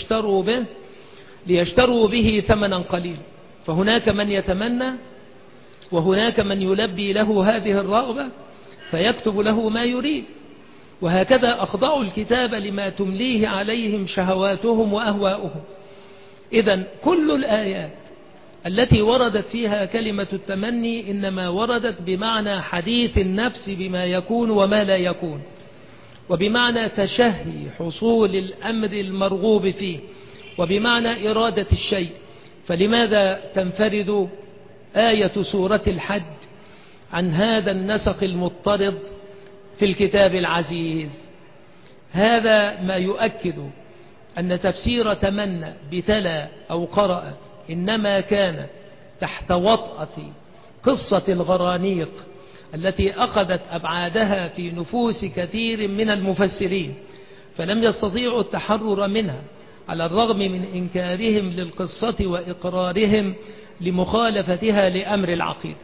Speaker 2: ليشتروا به ثمنا قليلا. فهناك من يتمنى وهناك من يلبي له هذه الرغبة فيكتب له ما يريد، وهكذا أخضعوا الكتاب لما تمليه عليهم شهواتهم وأهواؤهم. إذن كل الآيات التي وردت فيها كلمة التمني إنما وردت بمعنى حديث النفس بما يكون وما لا يكون، وبمعنى تشهي حصول الأمر المرغوب فيه، وبمعنى إرادة الشيء. فلماذا تنفرد آية سورة الحج عن هذا النسق المضطرد في الكتاب العزيز؟ هذا ما يؤكد أن تفسير تمنى بتلا أو قرأ إنما كان تحت وطأة قصة الغرانيق التي أخذت أبعادها في نفوس كثير من المفسرين، فلم يستطيعوا التحرر منها على الرغم من إنكارهم للقصة وإقرارهم لمخالفتها لأمر العقيدة.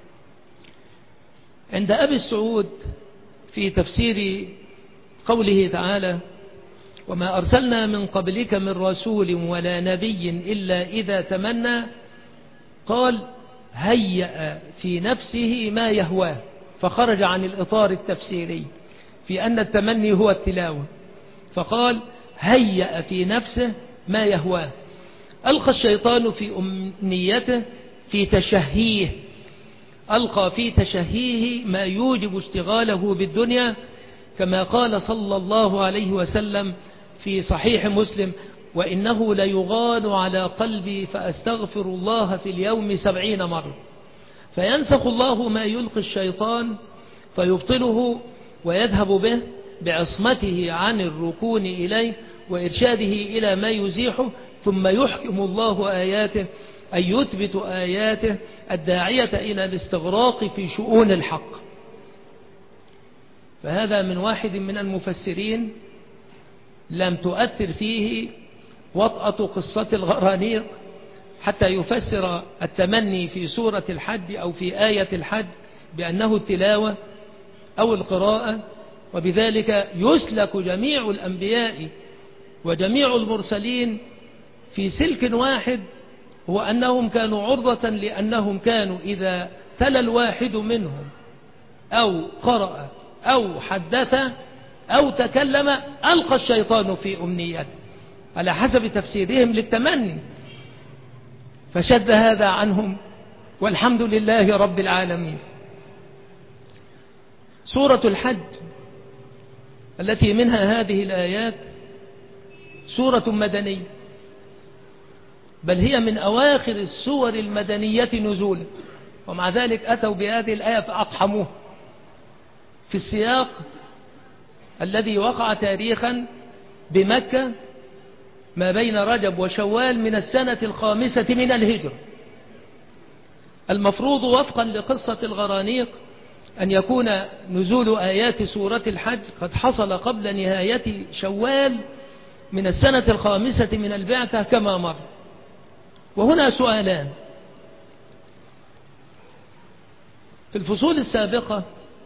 Speaker 2: عند أبي السعود في تفسير قوله تعالى: وما أرسلنا من قبلك من رسول ولا نبي إلا إذا تمنى، قال: هيأ في نفسه ما يهواه، فخرج عن الإطار التفسيري في أن التمني هو التلاوة، فقال: هيأ في نفسه ما يهواه. ألقى الشيطان في أمنيته في تشهيه، ألقى في تشهيه ما يوجب اشتغاله بالدنيا، كما قال صلى الله عليه وسلم في صحيح مسلم: وإنه ليغان على قلبي فأستغفر الله في اليوم 70 مرة. فينسخ الله ما يلقي الشيطان فيبطله ويذهب به بعصمته عن الركون إليه وإرشاده إلى ما يزيحه، ثم يحكم الله آياته، أي يثبت آياته الداعية إلى الاستغراق في شؤون الحق. فهذا من واحد من المفسرين لم تؤثر فيه وطأة قصة الغرانيق حتى يفسر التمني في سورة الحج أو في آية الحج بأنه التلاوة أو القراءة، وبذلك يسلك جميع الأنبياء وجميع المرسلين في سلك واحد، هو أنهم كانوا عرضة لأنهم كانوا إذا تلا الواحد منهم أو قرأ أو حدث أو تكلم ألقى الشيطان في أمنيته على حسب تفسيرهم للتمني، فشد هذا عنهم والحمد لله رب العالمين. سورة الحج التي منها هذه الآيات سورة مدنية، بل هي من أواخر السور المدنية نزولا، ومع ذلك أتوا بهذه الآية فأقحموها في السياق الذي وقع تاريخا بمكة ما بين رجب وشوال من السنة 5 من الهجرة. المفروض وفقا لقصة الغرانيق أن يكون نزول آيات سورة الحج قد حصل قبل نهاية شوال من السنة الخامسة من البعثة كما مر. وهنا سؤالان. في الفصول السابقة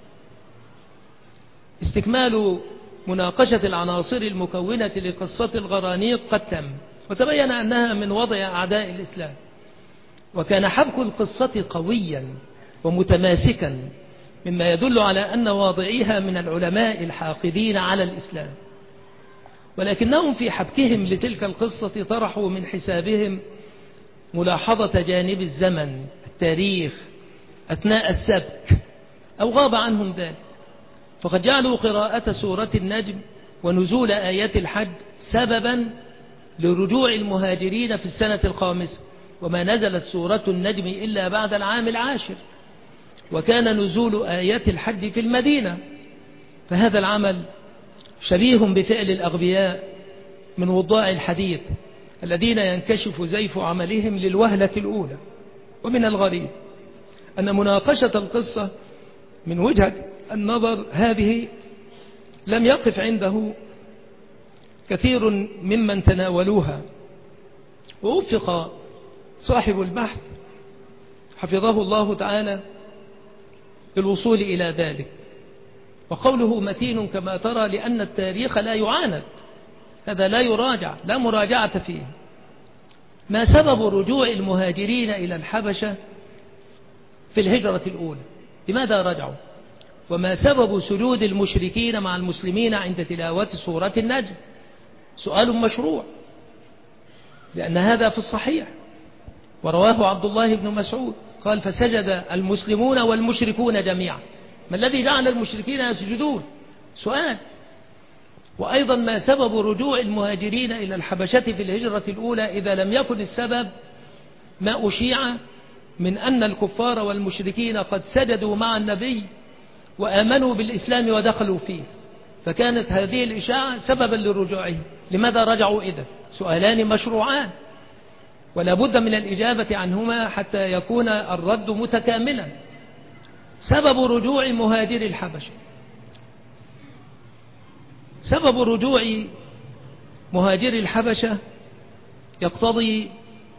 Speaker 2: استكمال مناقشة العناصر المكونة لقصة الغرانيق قد تم، وتبين أنها من وضع أعداء الإسلام، وكان حبك القصة قويا ومتماسكا، مما يدل على أن واضعيها من العلماء الحاقدين على الإسلام، ولكنهم في حبكهم لتلك القصة طرحوا من حسابهم ملاحظة جانب الزمن التاريخ أثناء السبك أو غاب عنهم ذلك، فقد جعلوا قراءة سورة النجم ونزول آيات الحج سببا لرجوع المهاجرين في السنة الخامسة، وما نزلت سورة النجم إلا بعد العام العاشر، وكان نزول آيات الحج في المدينة. فهذا العمل شبيه بفعل الأغبياء من وضاع الحديث الذين ينكشف زيف عملهم للوهلة الأولى. ومن الغريب أن مناقشة القصة من وجهة النظر هذه لم يقف عنده كثير ممن تناولوها، ووفق صاحب البحث حفظه الله تعالى للوصول إلى ذلك. وقوله متين كما ترى لأن التاريخ لا يعاند، هذا لا يراجع، لا مراجعة فيه. ما سبب رجوع المهاجرين إلى الحبشة في الهجرة الأولى؟ لماذا رجعوا؟ وما سبب سجود المشركين مع المسلمين عند تلاوة سورة النجم؟ سؤال مشروع، لأن هذا في الصحيح، ورواه عبد الله بن مسعود قال فسجد المسلمون والمشركون جميعا. ما الذي جعل المشركين يسجدون؟ سؤال. وأيضا ما سبب رجوع المهاجرين إلى الحبشة في الهجرة الأولى إذا لم يكن السبب ما أشيع من أن الكفار والمشركين قد سجدوا مع النبي وآمنوا بالإسلام ودخلوا فيه، فكانت هذه الإشاعة سببا لرجوعهم. لماذا رجعوا إذا؟ سؤالان مشروعان ولا بد من الإجابة عنهما حتى يكون الرد متكاملا. سبب رجوع مهاجر الحبشة، سبب رجوع مهاجر الحبشة يقتضي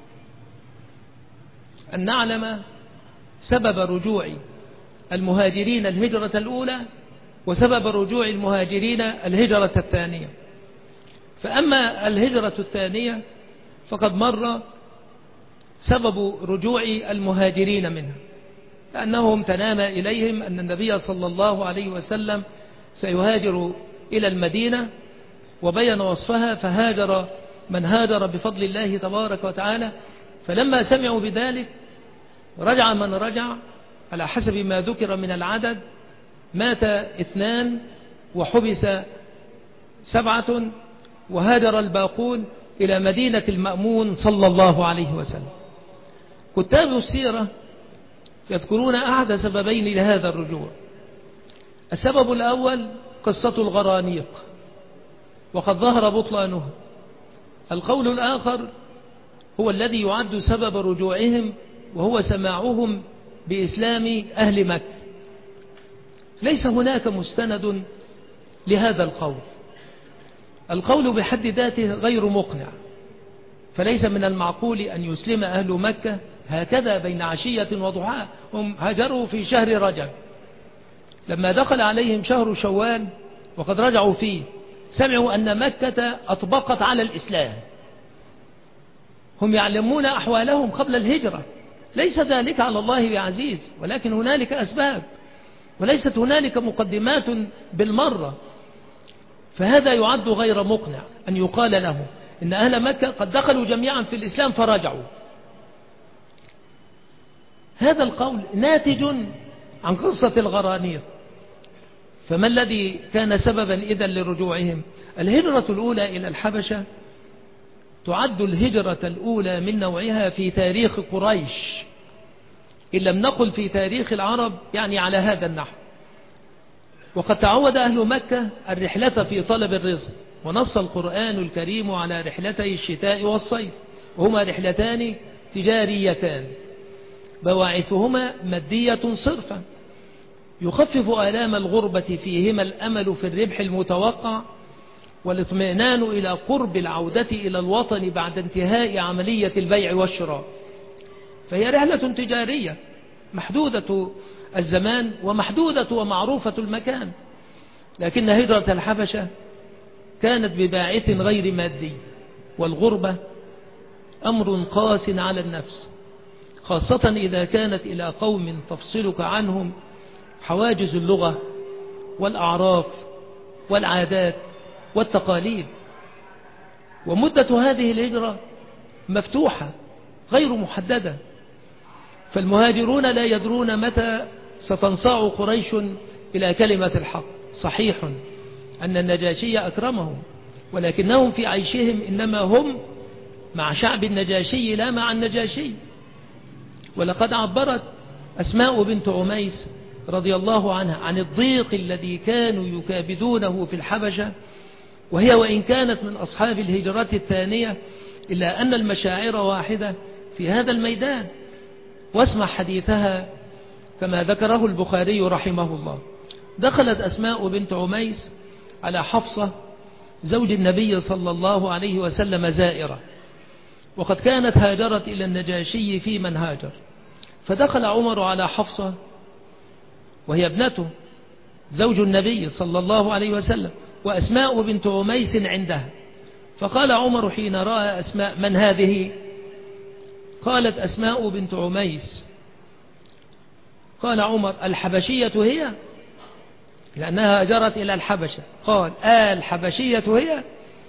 Speaker 2: أن نعلم سبب رجوع المهاجرين الهجرة الأولى وسبب رجوع المهاجرين الهجرة الثانية. فأما الهجرة الثانية فقد مر سبب رجوع المهاجرين منها، لأنهم تنام إليهم أن النبي صلى الله عليه وسلم سيهاجر إلى المدينة، وبين وصفها، فهاجر من هاجر بفضل الله تبارك وتعالى. فلما سمعوا بذلك رجع من رجع على حسب ما ذكر من العدد، مات 2 وحبس 7، وهاجر الباقون إلى مدينة المأمون صلى الله عليه وسلم. كتاب السيرة يذكرون أحد سببين لهذا الرجوع. السبب الأول قصة الغرانيق وقد ظهر بطلانها. القول الآخر هو الذي يعد سبب رجوعهم، وهو سماعهم بإسلام أهل مكة. ليس هناك مستند لهذا القول، القول بحد ذاته غير مقنع، فليس من المعقول أن يسلم أهل مكة هكذا بين عشية وضحاها. هم هاجروا في شهر رجب، لما دخل عليهم شهر شوال وقد رجعوا فيه سمعوا أن مكة أطبقت على الإسلام. هم يعلمون أحوالهم قبل الهجرة، ليس ذلك على الله بعزيز، ولكن هنالك أسباب وليست هنالك مقدمات بالمرة. فهذا يعد غير مقنع أن يقال له إن أهل مكة قد دخلوا جميعا في الإسلام فرجعوا. هذا القول ناتج عن قصة الغرانيق. فما الذي كان سببا إذن لرجوعهم؟ الهجرة الأولى إلى الحبشة تعد الهجرة الأولى من نوعها في تاريخ قريش، إن لم نقل في تاريخ العرب، يعني على هذا النحو. وقد تعود أهل مكة الرحلة في طلب الرزق، ونص القرآن الكريم على رحلتي الشتاء والصيف، وهما رحلتان تجاريتان بواعثهما مادية صرفا، يخفف آلام الغربة فيهما الأمل في الربح المتوقع، والاطمئنان إلى قرب العودة إلى الوطن بعد انتهاء عملية البيع والشراء. فهي رحلة تجارية محدودة الزمان ومحدودة ومعروفة المكان، لكن هجرة الحبشة كانت بباعث غير مادي، والغربة أمر قاس على النفس، خاصة إذا كانت إلى قوم تفصلك عنهم حواجز اللغة والأعراف والعادات والتقاليد. ومدة هذه الهجرة مفتوحة غير محددة، فالمهاجرون لا يدرون متى ستنصاع قريش إلى كلمة الحق. صحيح أن النجاشي أكرمهم، ولكنهم في عيشهم إنما هم مع شعب النجاشي لا مع النجاشي. ولقد عبرت أسماء بنت عميس رضي الله عنها عن الضيق الذي كانوا يكابدونه في الحبشة، وهي وإن كانت من أصحاب الهجرة الثانية إلا أن المشاعر واحدة في هذا الميدان. واسمع حديثها كما ذكره البخاري رحمه الله. دخلت أسماء بنت عميس على حفصة زوج النبي صلى الله عليه وسلم زائرة، وقد كانت هاجرت إلى النجاشي في من هاجر. فدخل عمر على حفصة وهي ابنته زوج النبي صلى الله عليه وسلم، وأسماء بنت عميس عندها. فقال عمر حين رأى أسماء: من هذه؟ قالت: أسماء بنت عميس. قال عمر: الحبشية هي؟ لأنها هاجرت إلى الحبشة. قال: الحبشية هي؟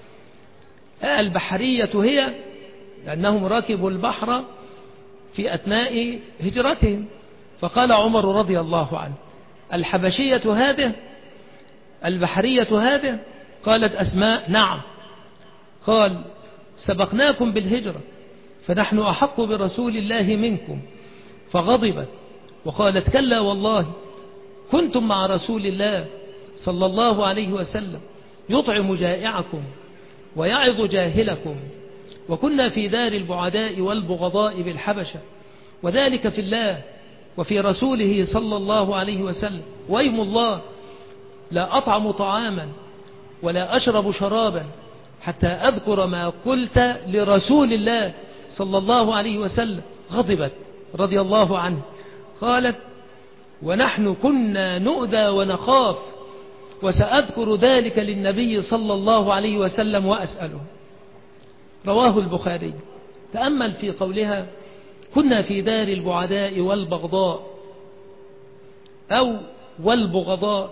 Speaker 2: البحرية هي؟ لأنهم ركبوا البحر في أثناء هجرتهم. فقال عمر رضي الله عنه: الحبشية هذه؟ البحرية هذه؟ قالت أسماء: نعم. قال: سبقناكم بالهجرة فنحن أحق برسول الله منكم. فغضبت وقالت: كلا والله كنتم مع رسول الله صلى الله عليه وسلم يطعم جائعكم ويعظ جاهلكم، وكنا في دار البعداء والبغضاء بالحبشة، وذلك في الله وفي رسوله صلى الله عليه وسلم. ويم الله لا أطعم طعاما ولا أشرب شرابا حتى أذكر ما قلت لرسول الله صلى الله عليه وسلم. غضبت رضي الله عنه. قالت: ونحن كنا نؤذى ونخاف، وسأذكر ذلك للنبي صلى الله عليه وسلم وأسأله. رواه البخاري. تأمل في قولها: كنا في دار البعداء والبغضاء أو والبغضاء،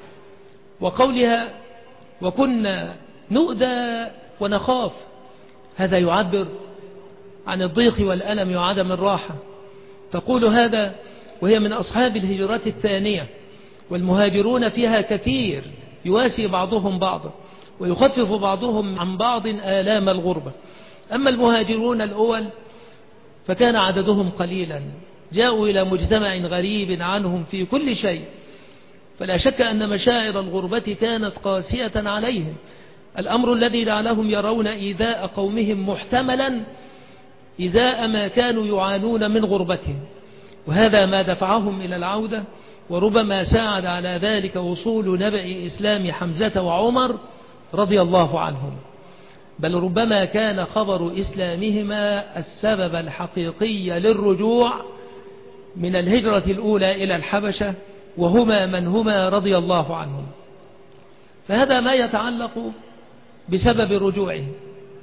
Speaker 2: وقولها وكنا نؤذى ونخاف، هذا يعبر عن الضيق والألم وعدم الراحة. تقول هذا وهي من أصحاب الهجرة الثانية، والمهاجرون فيها كثير، يواسي بعضهم بعضا ويخفف بعضهم عن بعض آلام الغربة. أما المهاجرون الأول فكان عددهم قليلا، جاءوا إلى مجتمع غريب عنهم في كل شيء، فلا شك أن مشاعر الغربة كانت قاسية عليهم، الأمر الذي جعلهم يرون إيذاء قومهم محتملا إزاء ما كانوا يعانون من غربتهم، وهذا ما دفعهم إلى العودة. وربما ساعد على ذلك وصول نبأ إسلام حمزة وعمر رضي الله عنهم، بل ربما كان خبر إسلامهما السبب الحقيقي للرجوع من الهجرة الأولى إلى الحبشة، وهما من هما رضي الله عنهم. فهذا ما يتعلق بسبب رجوعهم،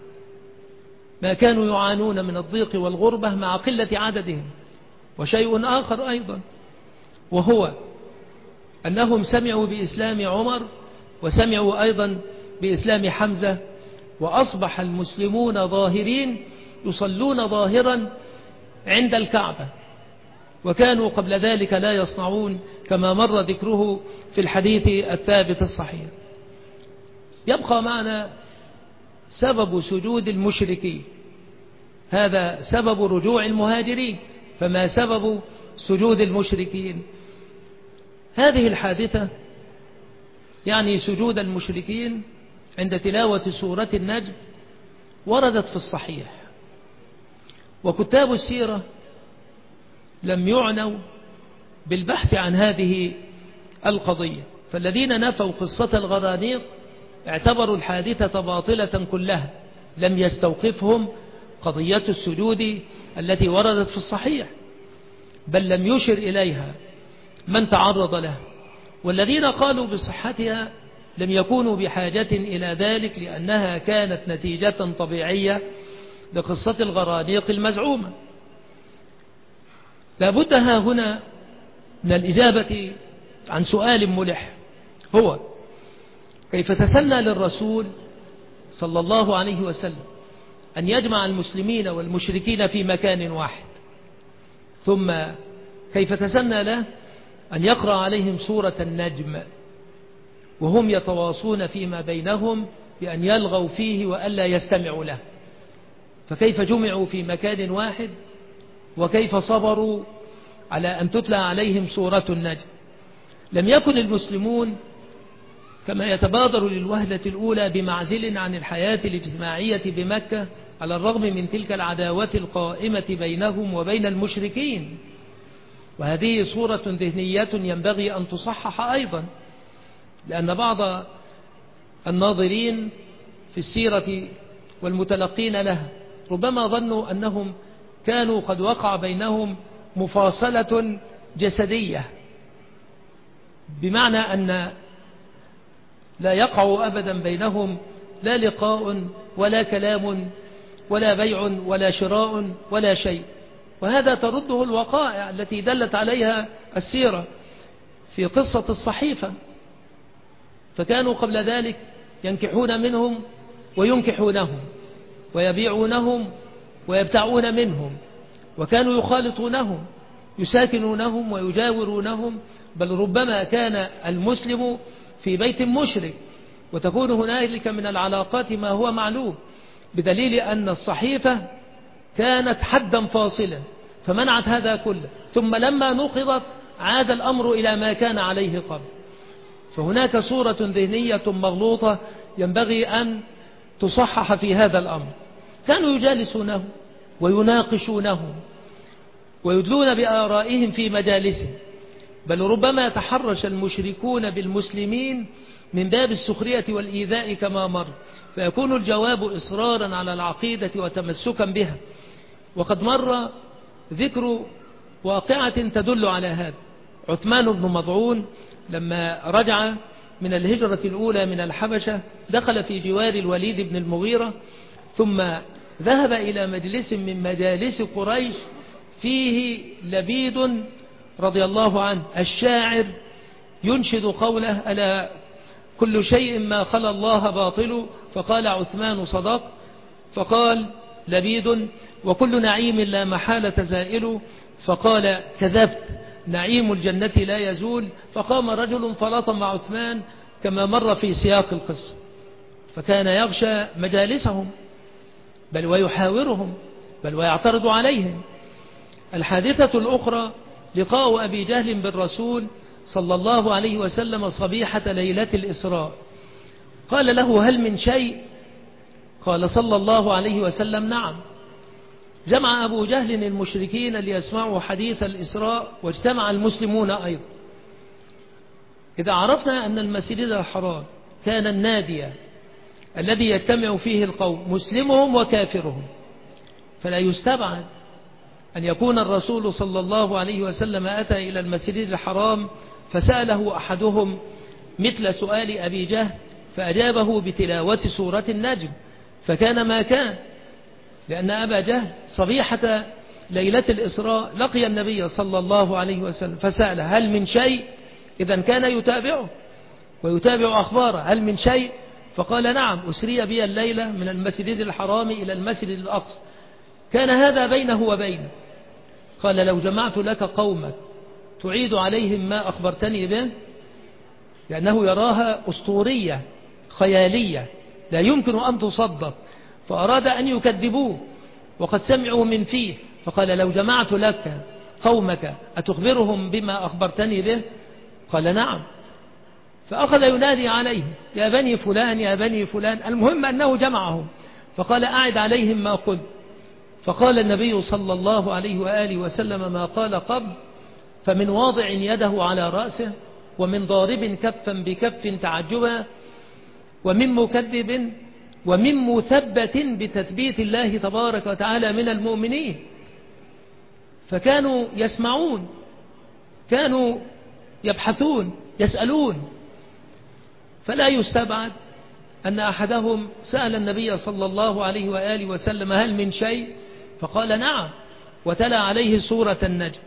Speaker 2: ما كانوا يعانون من الضيق والغربة مع قلة عددهم. وشيء آخر أيضا، وهو أنهم سمعوا بإسلام عمر وسمعوا أيضا بإسلام حمزة، وأصبح المسلمون ظاهرين يصلون ظاهرا عند الكعبة، وكانوا قبل ذلك لا يصنعون كما مر ذكره في الحديث الثابت الصحيح. يبقى معنا سبب سجود المشركين، هذا سبب رجوع المهاجرين. فما سبب سجود المشركين؟ هذه الحادثة يعني سجود المشركين عند تلاوة سورة النجم وردت في الصحيح، وكتاب السيرة لم يعنوا بالبحث عن هذه القضية، فالذين نفوا قصة الغرانيق اعتبروا الحادثة باطلة كلها، لم يستوقفهم قضية السجود التي وردت في الصحيح، بل لم يشر إليها من تعرض لها. والذين قالوا بصحتها لم يكونوا بحاجة إلى ذلك، لأنها كانت نتيجة طبيعية لقصة الغرانيق المزعومة. لابد ها هنا من الإجابة عن سؤال ملح، هو كيف تسنى للرسول صلى الله عليه وسلم أن يجمع المسلمين والمشركين في مكان واحد، ثم كيف تسنى له أن يقرأ عليهم سورة النجم وهم يتواصون فيما بينهم بأن يلغوا فيه وألا يستمعوا له؟ فكيف جمعوا في مكان واحد، وكيف صبروا على أن تتلى عليهم سورة النجم؟ لم يكن المسلمون كما يتبادر للوهلة الأولى بمعزل عن الحياة الاجتماعية بمكة، على الرغم من تلك العداوة القائمة بينهم وبين المشركين. وهذه صورة ذهنية ينبغي أن تصحح أيضا، لأن بعض الناظرين في السيرة والمتلقين لها ربما ظنوا أنهم كانوا قد وقع بينهم مفاصلة جسدية، بمعنى أن لا يقع أبدا بينهم لا لقاء ولا كلام ولا بيع ولا شراء ولا شيء. وهذا ترده الوقائع التي دلت عليها السيرة في قصة الصحيفة، فكانوا قبل ذلك ينكحون منهم وينكحونهم، ويبيعونهم ويبتعون منهم، وكانوا يخالطونهم يساكنونهم ويجاورونهم، بل ربما كان المسلم في بيت مشرك وتكون هنالك من العلاقات ما هو معلوم، بدليل أن الصحيفة كانت حدا فاصلا فمنعت هذا كله، ثم لما نقضت عاد الأمر إلى ما كان عليه قبل. فهناك صورة ذهنية مغلوطة ينبغي أن تصحح في هذا الأمر. كانوا يجالسونه ويناقشونه ويدلون بآرائهم في مجالسهم، بل ربما يتحرش المشركون بالمسلمين من باب السخرية والإيذاء كما مر، فيكون الجواب إصرارا على العقيدة وتمسكا بها. وقد مر ذكر واقعة تدل على هذا. عثمان بن مضعون لما رجع من الهجرة الأولى من الحبشة دخل في جوار الوليد بن المغيرة، ثم ذهب إلى مجلس من مجالس قريش فيه لبيد رضي الله عنه الشاعر ينشد قوله: ألا كل شيء ما خلا الله باطل، فقال عثمان صدق، فقال لبيد: وكل نعيم لا محالة زائل، فقال كذبت، نعيم الجنة لا يزول. فقام رجل فلطم عثمان كما مر في سياق القصة، فكان يغشى مجالسهم بل ويحاورهم بل ويعترض عليهم. الحادثة الأخرى لقاء أبي جهل بالرسول صلى الله عليه وسلم صبيحة ليلة الإسراء. قال له: هل من شيء؟ قال صلى الله عليه وسلم: نعم. جمع أبو جهل المشركين ليسمعوا حديث الإسراء، واجتمع المسلمون أيضا. إذا عرفنا أن المسجد الحرام كان النادي الذي يجتمع فيه القوم مسلمهم وكافرهم، فلا يستبعد أن يكون الرسول صلى الله عليه وسلم أتى إلى المسجد الحرام فسأله أحدهم مثل سؤال أبي جهل فأجابه بتلاوة سورة النجم، فكان ما كان، لأن أبا جهل صبيحة ليلة الإسراء لقي النبي صلى الله عليه وسلم فسأله: هل من شيء؟ إذا كان يتابعه ويتابع أخباره. هل من شيء؟ فقال: نعم، أسري بي الليلة من المسجد الحرام إلى المسجد الأقصى. كان هذا بينه وبينه. قال: لو جمعت لك قومك تعيد عليهم ما أخبرتني به، لأنه يراها أسطورية خيالية لا يمكن أن تصدق، فأراد أن يكذبوه وقد سمعوا من فيه، فقال: لو جمعت لك قومك أتخبرهم بما أخبرتني به؟ قال: نعم. فأخذ ينادي عليه: يا بني فلان يا بني فلان. المهم أنه جمعهم، فقال: أعد عليهم ما قلت. فقال النبي صلى الله عليه وآله وسلم ما قال قبل، فمن واضع يده على رأسه ومن ضارب كفا بكف تعجبا ومن مكذب ومن مثبت بتثبيت الله تبارك وتعالى من المؤمنين. فكانوا يسمعون، كانوا يبحثون، يسألون. فلا يستبعد أن أحدهم سأل النبي صلى الله عليه وآله وسلم هل من شيء؟ فقال نعم، وتلا عليه سورة النجم.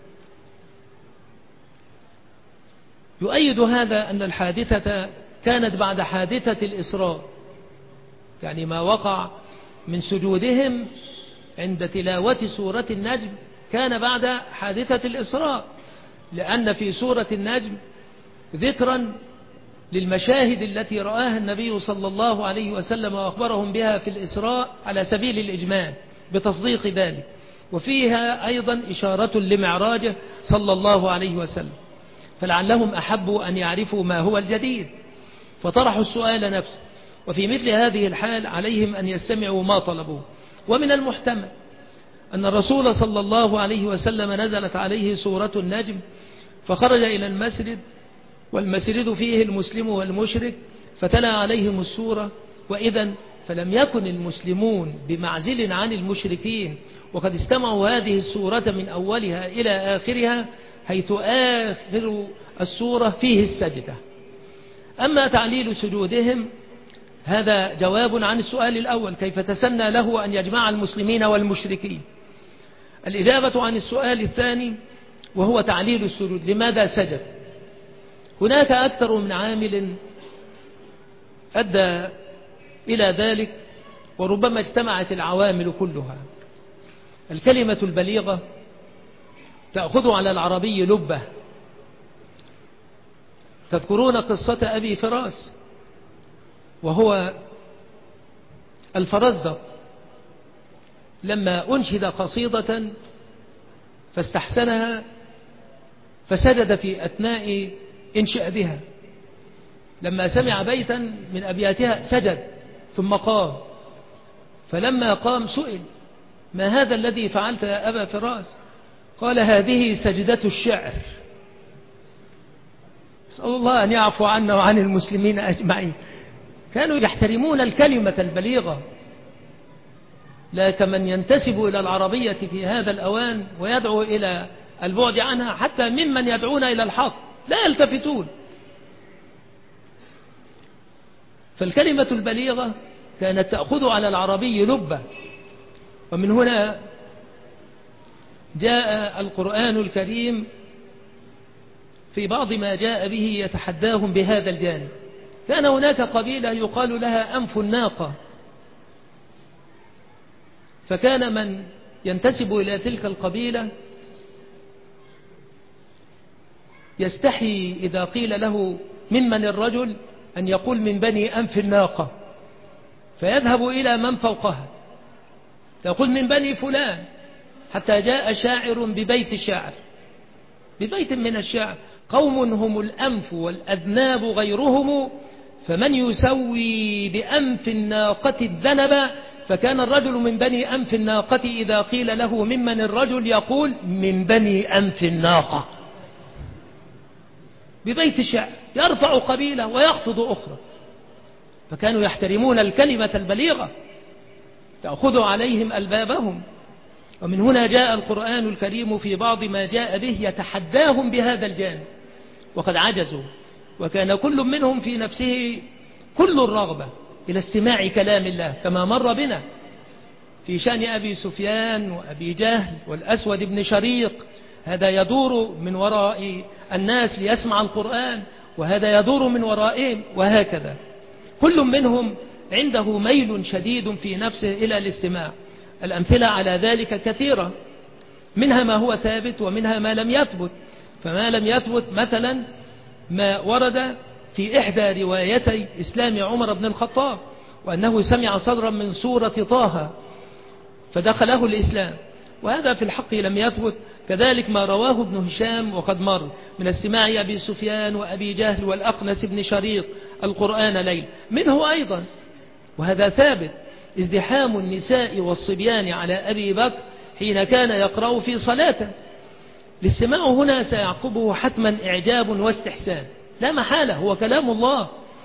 Speaker 2: يؤيد هذا أن الحادثة كانت بعد حادثة الإسراء، يعني ما وقع من سجودهم عند تلاوة سورة النجم كان بعد حادثة الإسراء، لأن في سورة النجم ذكرا للمشاهد التي رآها النبي صلى الله عليه وسلم وأخبرهم بها في الإسراء على سبيل الإجمال بتصديق ذلك، وفيها أيضا إشارة لمعراجه صلى الله عليه وسلم، فلعلهم أحبوا أن يعرفوا ما هو الجديد فطرحوا السؤال نفسه. وفي مثل هذه الحال عليهم أن يستمعوا ما طلبوه. ومن المحتمل أن الرسول صلى الله عليه وسلم نزلت عليه سورة النجم فخرج إلى المسجد، والمسجد فيه المسلم والمشرك، فتلا عليهم السورة، وإذن فلم يكن المسلمون بمعزل عن المشركين، وقد استمعوا هذه السورة من أولها إلى آخرها، حيث آخر السورة فيه السجدة. أما تعليل سجودهم هذا جواب عن السؤال الأول، كيف تسنى له أن يجمع المسلمين والمشركين. الإجابة عن السؤال الثاني وهو تعليل السجود، لماذا سجد؟ هناك أكثر من عامل أدى إلى ذلك، وربما اجتمعت العوامل كلها. الكلمة البليغة تأخذ على العربي لبة. تذكرون قصة أبي فراس، وهو الفرزدق، لما أنشد قصيدة فاستحسنها فسجد في أثناء إنشادها، لما سمع بيتا من أبياتها سجد ثم قام، فلما قام سئل ما هذا الذي فعلت يا أبا فراس؟ قال هذه سجدة الشعر. أسأل الله أن يعفو عنا وعن المسلمين أجمعين. كانوا يحترمون الكلمة البليغة، لا كمن ينتسب إلى العربية في هذا الأوان ويدعو إلى البعد عنها، حتى ممن يدعون إلى الحق لا يلتفتون. فالكلمة البليغة كانت تأخذ على العربي لبة. ومن هنا جاء القرآن الكريم في بعض ما جاء به يتحداهم بهذا الجانب. كان هناك قبيلة يقال لها أنف الناقة، فكان من ينتسب إلى تلك القبيلة يستحي إذا قيل له ممن الرجل أن يقول من بني أنف الناقة، فيذهب إلى من فوقها يقول من بني فلان، حتى جاء شاعر ببيت الشعر، ببيت من الشعر: قوم هم الأنف والأذناب غيرهم، فمن يسوي بأنف الناقة الذنب. فكان الرجل من بني أنف الناقة إذا قيل له ممن الرجل يقول من بني أنف الناقة، ببيت الشعر يرفع قبيلة ويخفض أخرى. فكانوا يحترمون الكلمة البليغة تأخذ عليهم ألبابهم. ومن هنا جاء القرآن الكريم في بعض ما جاء به يتحداهم بهذا الجانب، وقد عجزوا، وكان كل منهم في نفسه كل الرغبة إلى استماع كلام الله، كما مر بنا في شأن أبي سفيان وأبي جهل والأسود بن شريق. هذا يدور من وراء الناس ليسمع القرآن، وهذا يدور من ورائهم، وهكذا كل منهم عنده ميل شديد في نفسه إلى الاستماع. الأمثلة على ذلك كثيرة، منها ما هو ثابت ومنها ما لم يثبت. فما لم يثبت مثلا ما ورد في إحدى روايتي إسلام عمر بن الخطاب، وأنه سمع صدرا من سورة طه فدخله الإسلام، وهذا في الحق لم يثبت. كذلك ما رواه ابن هشام وقد مر من استماع أبي سفيان وأبي جهل والأخنس بن شريق القرآن ليل، منه أيضا، وهذا ثابت، ازدحام النساء والصبيان على أبي بكر حين كان يقرأ في صلاته. الاستماع هنا سيعقبه حتما إعجاب واستحسان، لا محالة، هو كلام الله.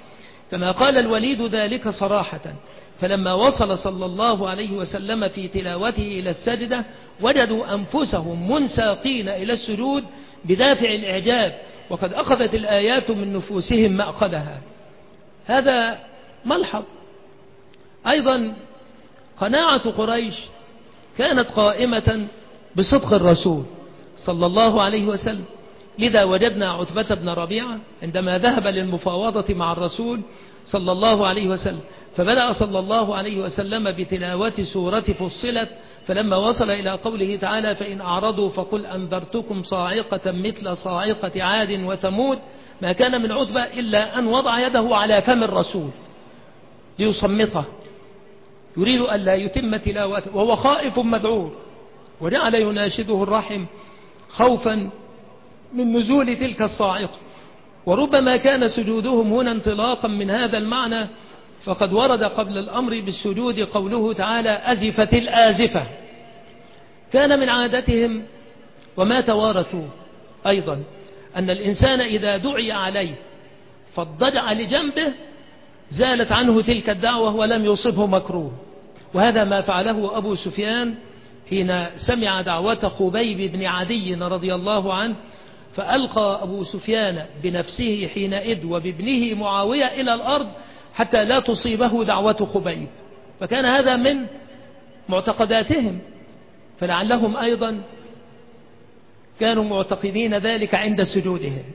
Speaker 2: كما قال الوليد ذلك صراحة. فلما وصل صلى الله عليه وسلم في تلاوته إلى السجدة وجدوا أنفسهم منساقين إلى السجود بدافع الإعجاب، وقد أخذت الآيات من نفوسهم مأخذها. هذا ملحظ. أيضا قناعة قريش كانت قائمة بصدق الرسول صلى الله عليه وسلم. لذا وجدنا عتبة بن ربيعة عندما ذهب للمفاوضة مع الرسول صلى الله عليه وسلم، فبدأ صلى الله عليه وسلم بتلاوة سورة فصلت، فلما وصل إلى قوله تعالى فإن أعرضوا فقل أنذرتكم صاعقة مثل صاعقة عاد وثمود، ما كان من عتبة إلا أن وضع يده على فم الرسول ليصمته، يريد أن لا يتم تلاوته وهو خائف مذعور، وجعل يناشده الرحم خوفا من نزول تلك الصاعقة. وربما كان سجودهم هنا انطلاقا من هذا المعنى، فقد ورد قبل الأمر بالسجود قوله تعالى أزفت الآزفة. كان من عادتهم وما توارثوا أيضا أن الإنسان إذا دعي عليه فاضطجع لجنبه زالت عنه تلك الدعوة ولم يصبه مكروه. وهذا ما فعله أبو سفيان حين سمع دعوة خبيب بن عدي رضي الله عنه، فألقى أبو سفيان بنفسه حينئذ وبابنه معاوية إلى الأرض حتى لا تصيبه دعوة خبيب. فكان هذا من معتقداتهم، فلعلهم أيضا كانوا معتقدين ذلك عند سجودهم.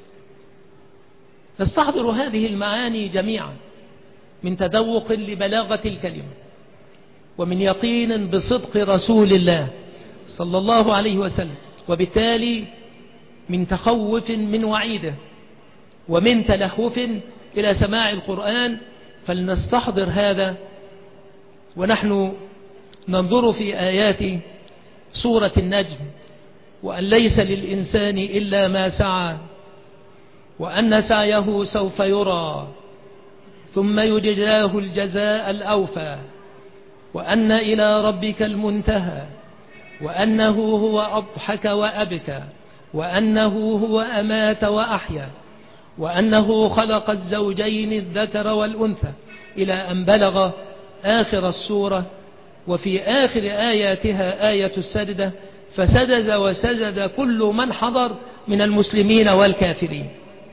Speaker 2: نستحضر هذه المعاني جميعا من تذوق لبلاغة الكلمة، ومن يقين بصدق رسول الله صلى الله عليه وسلم، وبالتالي من تخوف من وعيده، ومن تلهف إلى سماع القرآن. فلنستحضر هذا ونحن ننظر في آيات سورة النجم: وأن ليس للإنسان إلا ما سعى وأن سعيه سوف يرى ثم يجزاه الجزاء الأوفى وأن إلى ربك المنتهى وأنه هو أضحك وأبكى وأنه هو أمات وأحيا وأنه خلق الزوجين الذكر والأنثى، إلى أن بلغ آخر السورة. وفي آخر آياتها آية السجدة: فسجد وسجد كل من حضر من المسلمين والكافرين.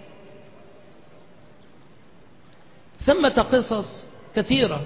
Speaker 2: ثمة قصص كثيرة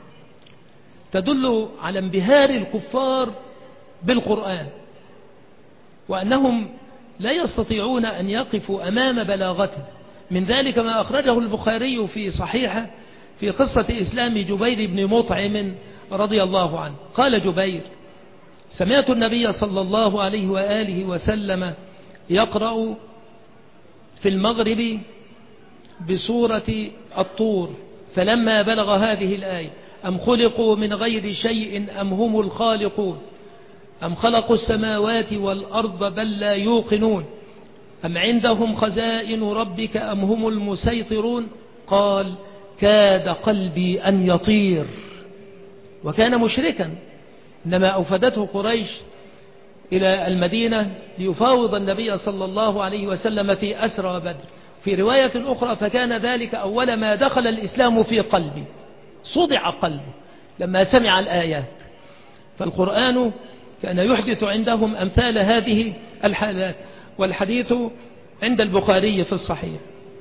Speaker 2: تدل على انبهار الكفار بالقرآن، وأنهم لا يستطيعون أن يقفوا أمام بلاغته. من ذلك ما أخرجه البخاري في صحيحه في قصة إسلام جبير بن مطعم رضي الله عنه. قال جبير: سمعت النبي صلى الله عليه وآله وسلم يقرأ في المغرب بسورة الطور، فلما بلغ هذه الآية: أم خلقوا من غير شيء أم هم الخالقون أم خلقوا السماوات والأرض بل لا يوقنون أم عندهم خزائن ربك أم هم المسيطرون، قال: كاد قلبي أن يطير. وكان مشركا، إنما أوفدته قريش إلى المدينة ليفاوض النبي صلى الله عليه وسلم في أسرى بدر. في رواية أخرى: فكان ذلك أول ما دخل الإسلام في قلبي، صدع قلبه لما سمع الآيات. فالقرآن كان يحدث عندهم أمثال هذه الحالات، والحديث عند البخاري في الصحيح.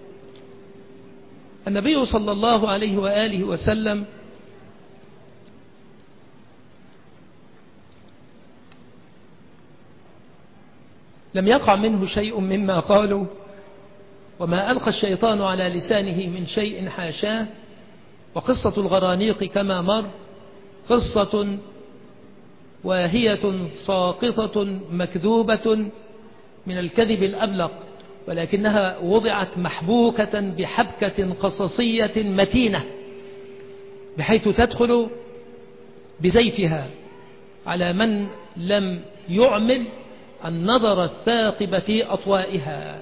Speaker 2: النبي صلى الله عليه وآله وسلم لم يقع منه شيء مما قالوا، وما ألقى الشيطان على لسانه من شيء حاشاه. وقصة الغرانيق كما مر قصة واهية ساقطة مكذوبة من الكذب الأبلق، ولكنها وضعت محبوكة بحبكة قصصية متينة، بحيث تدخل بزيفها على من لم يعمل النظر الثاقب في أطوائها.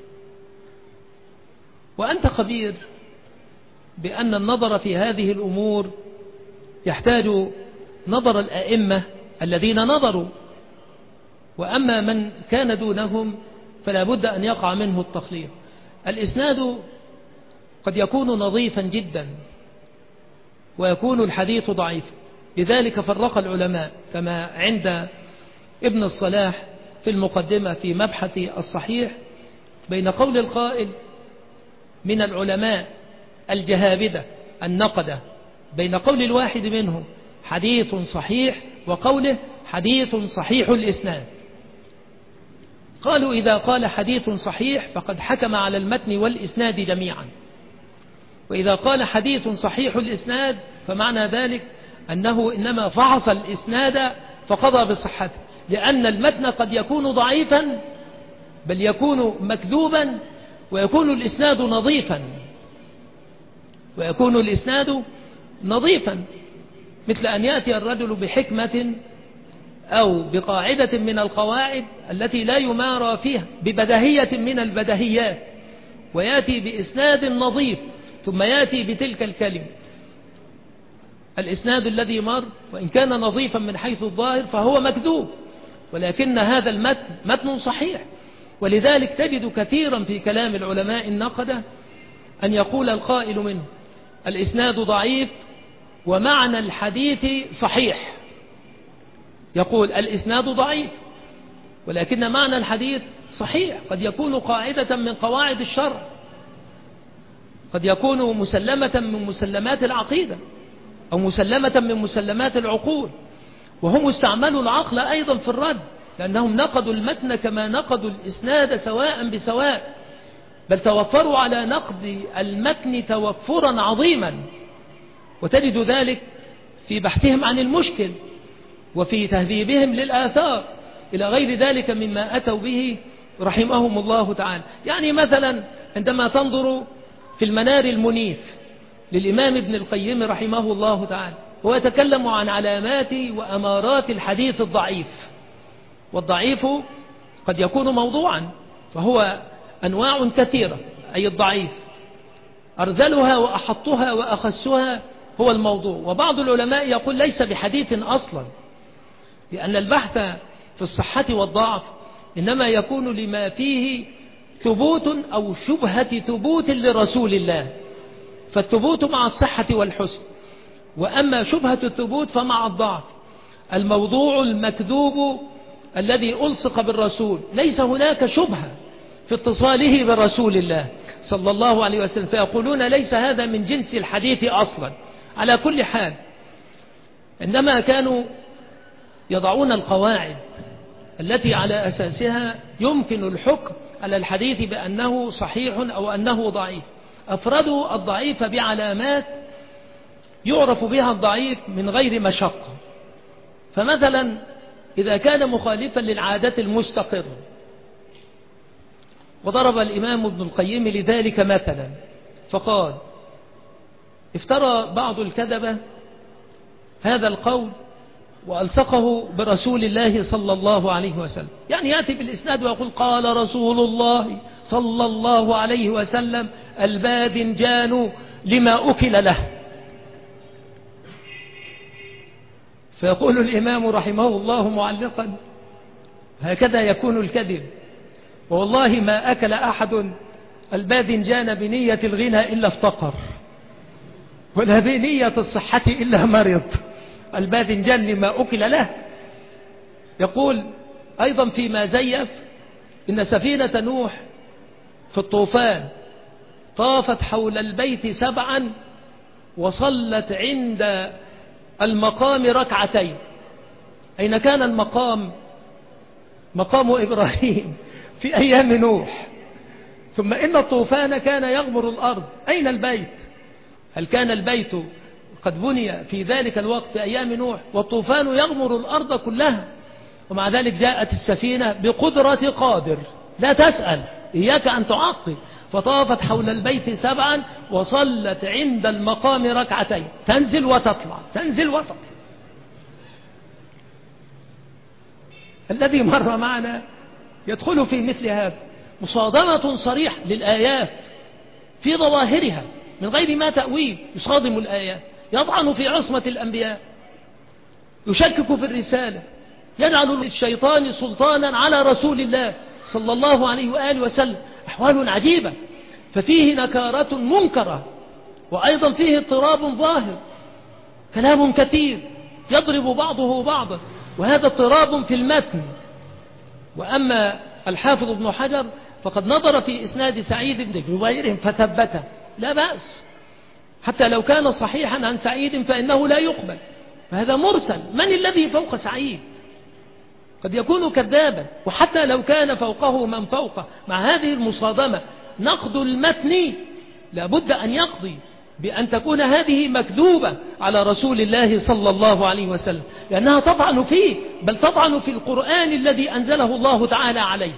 Speaker 2: وأنت خبير بأن النظر في هذه الأمور يحتاج نظر الأئمة الذين نظروا، وأما من كان دونهم فلا بد أن يقع منه التخليط. الإسناد قد يكون نظيفا جدا ويكون الحديث ضعيفا. لذلك فرق العلماء كما عند ابن الصلاح في المقدمة في مبحث الصحيح بين قول القائل من العلماء الجهابدة النقدة، بين قول الواحد منهم حديث صحيح وقوله حديث صحيح الإسناد. قالوا إذا قال حديث صحيح فقد حكم على المتن والإسناد جميعا، وإذا قال حديث صحيح الإسناد فمعنى ذلك أنه إنما فحص الإسناد فقضى بصحته، لأن المتن قد يكون ضعيفا بل يكون مكذوبا ويكون الإسناد نظيفا مثل أن يأتي الرجل بحكمة أو بقاعدة من القواعد التي لا يمارى فيها ببدهية من البدهيات، ويأتي بإسناد نظيف ثم يأتي بتلك الكلمة. الإسناد الذي مر وإن كان نظيفا من حيث الظاهر فهو مكذوب، ولكن هذا المتن متن صحيح. ولذلك تجد كثيرا في كلام العلماء النقدة أن يقول القائل منه الإسناد ضعيف ومعنى الحديث صحيح. يقول الإسناد ضعيف ولكن معنى الحديث صحيح. قد يكون قاعدة من قواعد الشرع، قد يكون مسلمة من مسلمات العقيدة أو مسلمة من مسلمات العقول، وهم استعملوا العقل أيضا في الرد، لأنهم نقضوا المتن كما نقضوا الإسناد سواء بسواء، بل توفروا على نقض المتن توفرا عظيما. وتجد ذلك في بحثهم عن المشكل وفي تهذيبهم للآثار إلى غير ذلك مما أتوا به رحمهم الله تعالى. يعني مثلا عندما تنظر في المنار المنيف للإمام ابن القيم رحمه الله تعالى، هو يتكلم عن علامات وأمارات الحديث الضعيف. والضعيف قد يكون موضوعا، فهو أنواع كثيرة، أي الضعيف أرذلها وأحطها وأخسها هو الموضوع. وبعض العلماء يقول ليس بحديث أصلا، لأن البحث في الصحة والضعف إنما يكون لما فيه ثبوت أو شبهة ثبوت لرسول الله، فالثبوت مع الصحة والحسن، وأما شبهة الثبوت فمع الضعف. الموضوع المكذوب الذي ألصق بالرسول ليس هناك شبهة في اتصاله برسول الله صلى الله عليه وسلم، فيقولون ليس هذا من جنس الحديث أصلا. على كل حال عندما كانوا يضعون القواعد التي على أساسها يمكن الحكم على الحديث بأنه صحيح أو أنه ضعيف، أفردوا الضعيف بعلامات يعرف بها الضعيف من غير مشقة. فمثلا إذا كان مخالفا للعادة المستقرة، وضرب الإمام ابن القيم لذلك مثلا فقال افترى بعض الكذبة هذا القول وألصقه برسول الله صلى الله عليه وسلم، يعني يأتي بالإسناد ويقول قال رسول الله صلى الله عليه وسلم الباذنجان لما أكل له. فيقول الإمام رحمه الله معلقا هكذا يكون الكذب، والله ما أكل أحد الباذنجان بنية الغنى إلا افتقر، ولا بنية الصحة إلا مرض. الباذنجان لما أكل له. يقول أيضا فيما زيف إن سفينة نوح في الطوفان طافت حول البيت 7 وصلت عند المقام 2 أين كان المقام؟ مقام إبراهيم في أيام نوح. ثم إن الطوفان كان يغمر الأرض، أين البيت؟ هل كان البيت قد بني في ذلك الوقت في أيام نوح والطوفان يغمر الأرض كلها؟ ومع ذلك جاءت السفينة بقدرة قادر، لا تسأل، إياك أن تعطي. فطافت حول البيت 7 وصلت عند المقام 2 تنزل وتطلع تنزل وتطلع. الذي مر معنا يدخل في مثل هذا مصادمة صريحة للآيات في ظواهرها من غير ما تأويل، يصادم الآيات، يطعن في عصمة الأنبياء، يشكك في الرسالة، يجعل للشيطان سلطانا على رسول الله صلى الله عليه وآله وسلم. أحوال عجيبة. ففيه نكارة منكرة، وأيضا فيه اضطراب ظاهر، كلام كثير يضرب بعضه بعضا، وهذا اضطراب في المتن. وأما الحافظ ابن حجر فقد نظر في إسناد سعيد بن جبير فثبته، لا بأس، حتى لو كان صحيحا عن سعيد فإنه لا يقبل، فهذا مرسل. من الذي فوق سعيد؟ قد يكون كذابا، وحتى لو كان فوقه من فوقه، مع هذه المصادمة نقد المتن لابد أن يقضي بأن تكون هذه مكذوبة على رسول الله صلى الله عليه وسلم، لأنها تطعن فيه، بل تطعن في القرآن الذي أنزله الله تعالى عليه،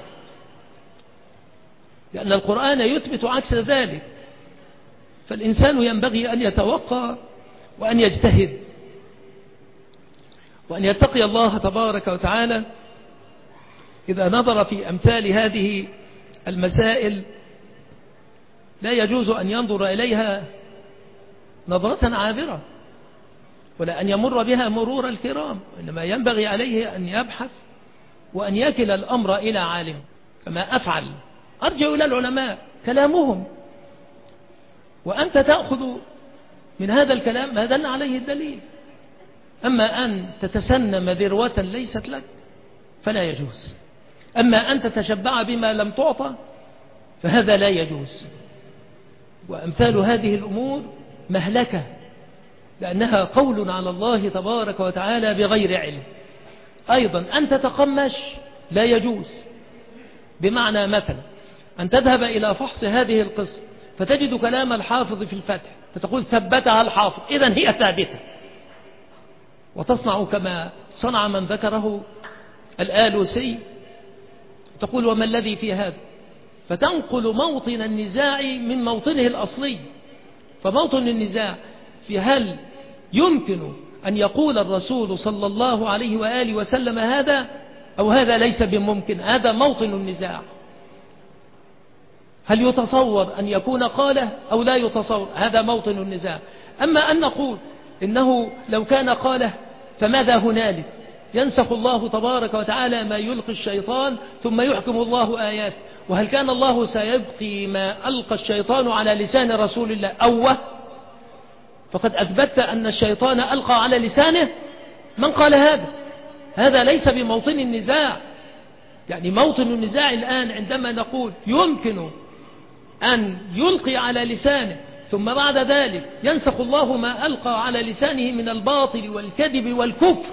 Speaker 2: لأن القرآن يثبت عكس ذلك. فالإنسان ينبغي أن يتوقع وأن يجتهد وأن يتقي الله تبارك وتعالى إذا نظر في أمثال هذه المسائل. لا يجوز أن ينظر إليها نظرة عابرة، ولا أن يمر بها مرور الكرام، إنما ينبغي عليه أن يبحث وأن يكل الأمر إلى عالم، كما أفعل، أرجع إلى العلماء كلامهم، وأنت تأخذ من هذا الكلام ما دل عليه الدليل. أما أن تتسنم ذروة ليست لك فلا يجوز، أما أن تتشبع بما لم تعطى فهذا لا يجوز. وأمثال هذه الأمور مهلكة، لأنها قول على الله تبارك وتعالى بغير علم. أيضا أن تتقمش لا يجوز، بمعنى مثلا أن تذهب إلى فحص هذه القصة فتجد كلام الحافظ في الفتح فتقول ثبتها الحافظ إذن هي ثابتة، وتصنع كما صنع من ذكره الآلوسي، تقول وما الذي في هذا، فتنقل موطن النزاع من موطنه الأصلي. فموطن النزاع في هل يمكن أن يقول الرسول صلى الله عليه وآله وسلم هذا أو هذا ليس بممكن، هذا موطن النزاع. هل يتصور أن يكون قاله أو لا يتصور، هذا موطن النزاع. أما أن نقول إنه لو كان قاله فماذا هنالك، ينسخ الله تبارك وتعالى ما يلقي الشيطان ثم يحكم الله آياته. وهل كان الله سيبقي ما ألقى الشيطان على لسان رسول الله أوه؟ فقد أثبت أن الشيطان ألقى على لسانه. من قال هذا؟ هذا ليس بموطن النزاع. يعني موطن النزاع الآن عندما نقول يمكن أن يلقي على لسانه ثم بعد ذلك ينسخ الله ما ألقى على لسانه من الباطل والكذب والكفر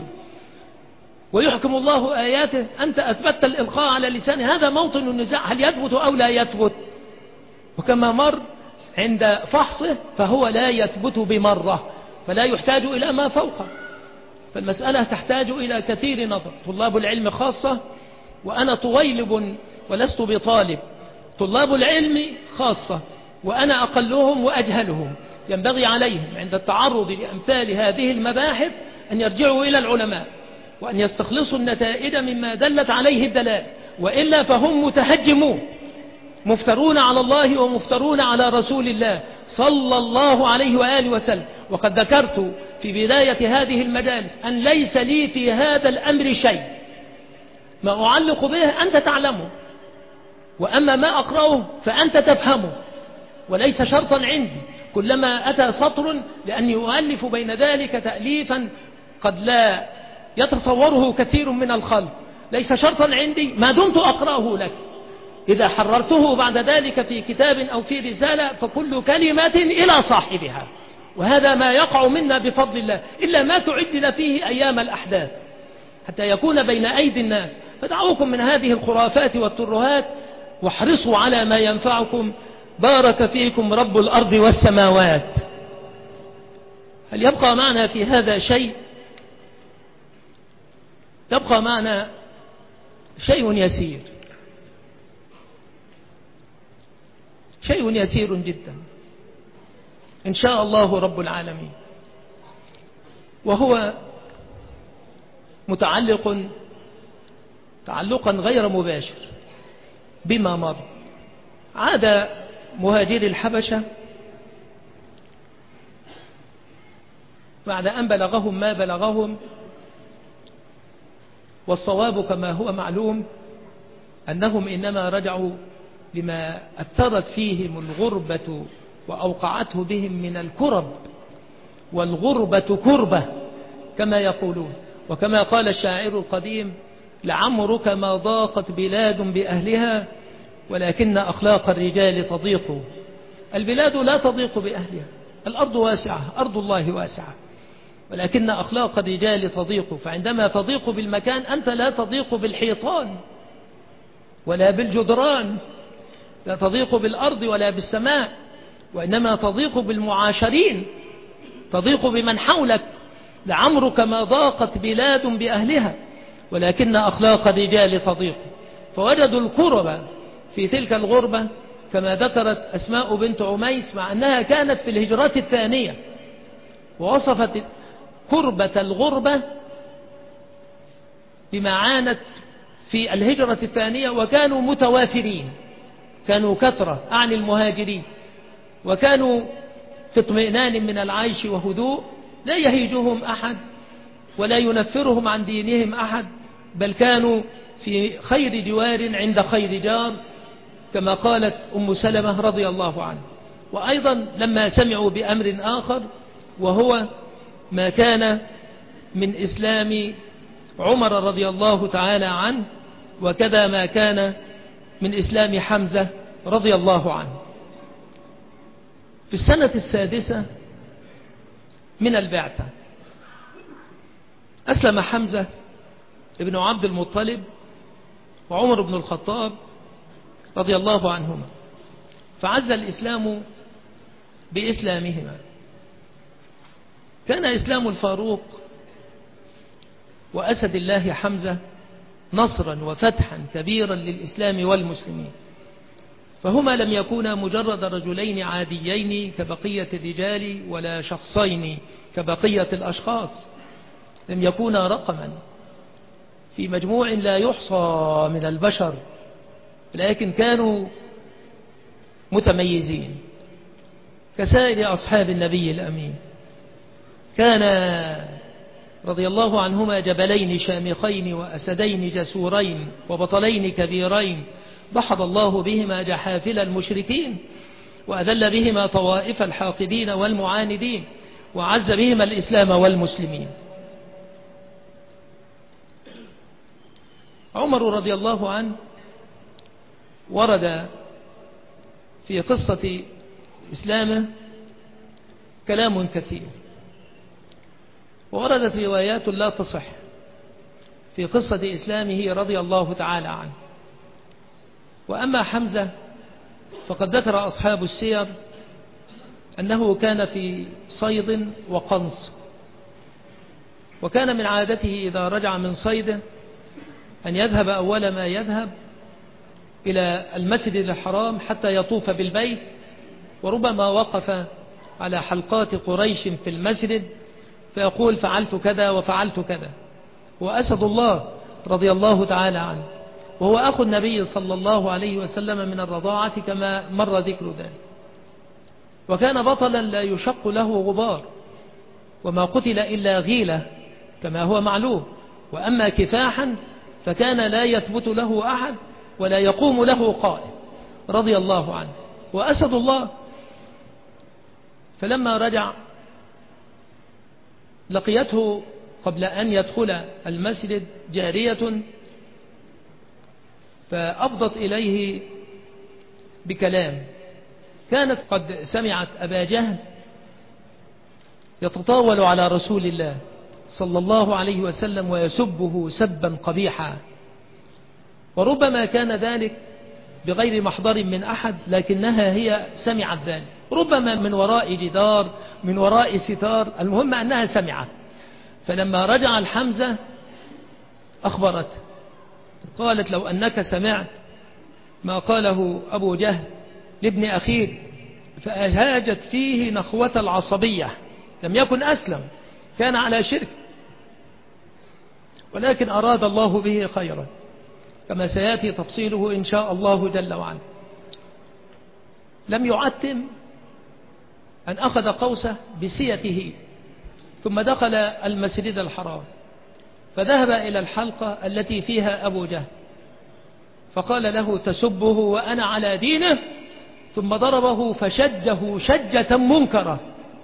Speaker 2: ويحكم الله آياته، أنت أثبت الإلقاء على لسانه، هذا موطن النزاع، هل يثبت أو لا يثبت؟ وكما مر عند فحصه فهو لا يثبت بمرة، فلا يحتاج إلى ما فوقه. فالمسألة تحتاج إلى كثير نظر. طلاب العلم خاصة، وأنا طويلب ولست بطالب، طلاب العلم خاصة وأنا أقلهم وأجهلهم، ينبغي عليهم عند التعرض لأمثال هذه المباحث أن يرجعوا إلى العلماء وأن يستخلصوا النتائج مما دلت عليه الدلائل، وإلا فهم متهجمون مفترون على الله ومفترون على رسول الله صلى الله عليه وآله وسلم. وقد ذكرت في بداية هذه المجالس أن ليس لي في هذا الأمر شيء، ما أعلق به أنت تعلمه، وأما ما أقرأه فأنت تفهمه، وليس شرطا عندي كلما أتى سطر لأني أؤلف بين ذلك تأليفا قد لا يتصوره كثير من الخلق، ليس شرطا عندي ما دمت أقرأه لك. إذا حررته بعد ذلك في كتاب أو في رسالة فكل كلمة إلى صاحبها، وهذا ما يقع منا بفضل الله، إلا ما تعجل فيه أيام الأحداث حتى يكون بين أيدي الناس. فدعوكم من هذه الخرافات والترهات واحرصوا على ما ينفعكم، بارك فيكم رب الأرض والسماوات. هل يبقى معنا في هذا شيء؟ يبقى معنا شيء يسير، شيء يسير جدا إن شاء الله رب العالمين، وهو متعلق تعلقا غير مباشر بما مر. عاد مهاجري الحبشة بعد أن بلغهم ما بلغهم، والصواب كما هو معلوم أنهم إنما رجعوا لما أثرت فيهم الغربة وأوقعته بهم من الكرب، والغربة كربة كما يقولون. وكما قال الشاعر القديم: لعمرك ما ضاقت بلاد بأهلها ولكن أخلاق الرجال تضيق. البلاد لا تضيق بأهلها، الأرض واسعة، أرض الله واسعة، ولكن أخلاق الرجال تضيق. فعندما تضيق بالمكان أنت لا تضيق بالحيطان ولا بالجدران، لا تضيق بالأرض ولا بالسماء، وإنما تضيق بالمعاشرين، تضيق بمن حولك. لعمرك ما ضاقت بلاد بأهلها ولكن أخلاق الرجال تضيق. فوجدوا الكربة في تلك الغربة كما ذكرت أسماء بنت عميس، مع أنها كانت في الهجرة الثانية، ووصفت كربة الغربة بما عانت في الهجرة الثانية. وكانوا متوافرين، كانوا كثرة عن المهاجرين، وكانوا في اطمئنان من العيش وهدوء، لا يهيجهم أحد ولا ينفرهم عن دينهم أحد، بل كانوا في خير جوار عند خير جار، كما قالت أم سلمة رضي الله عنها. وأيضا لما سمعوا بأمر آخر، وهو ما كان من إسلام عمر رضي الله تعالى عنه، وكذا ما كان من إسلام حمزة رضي الله عنه. في السنة السادسة من البعثة أسلم حمزة ابن عبد المطلب وعمر بن الخطاب رضي الله عنهما، فعز الإسلام بإسلامهما. كان إسلام الفاروق وأسد الله حمزة نصرا وفتحا كبيرا للإسلام والمسلمين، فهما لم يكونا مجرد رجلين عاديين كبقية الرجال، ولا شخصين كبقية الأشخاص، لم يكونا رقما في مجموع لا يحصى من البشر، لكن كانوا متميزين كسائر أصحاب النبي الأمين. كان رضي الله عنهما جبلين شامخين وأسدين جسورين وبطلين كبيرين، ضحض الله بهما جحافل المشركين، وأذل بهما طوائف الحاقدين والمعاندين، وعز بهما الإسلام والمسلمين. عمر رضي الله عنه ورد في قصة إسلامه كلام كثير، ووردت روايات لا تصح في قصة إسلامه رضي الله تعالى عنه. وأما حمزة فقد ذكر أصحاب السير أنه كان في صيد وقنص، وكان من عادته إذا رجع من صيده أن يذهب أول ما يذهب إلى المسجد الحرام حتى يطوف بالبيت، وربما وقف على حلقات قريش في المسجد فيقول فعلت كذا وفعلت كذا. وأسد الله رضي الله تعالى عنه، وهو أخو النبي صلى الله عليه وسلم من الرضاعة كما مر ذكر ذلك، وكان بطلا لا يشق له غبار، وما قتل إلا غيلة كما هو معلوم، وأما كفاحا فكان لا يثبت له أحد ولا يقوم له قائم رضي الله عنه. وأسد الله فلما رجع لقيته قبل أن يدخل المسجد جارية، فأفضت إليه بكلام. كانت قد سمعت أبا جهل يتطاول على رسول الله صلى الله عليه وسلم ويسبه سبا قبيحا، وربما كان ذلك بغير محضر من أحد، لكنها هي سمعت ذلك، ربما من وراء جدار، من وراء ستار، المهم أنها سمعت. فلما رجع الحمزة أخبرته، قالت لو أنك سمعت ما قاله أبو جهل لابن أخيه، فأهاجت فيه نخوة العصبية. لم يكن أسلم، كان على شرك، ولكن أراد الله به خيرا كما سيأتي تفصيله إن شاء الله جل وعلا. لم يعتم أن أخذ قوسه بسيته، ثم دخل المسجد الحرام، فذهب إلى الحلقة التي فيها أبو جهل، فقال له تسبه وأنا على دينه، ثم ضربه فشجه شجة منكرة.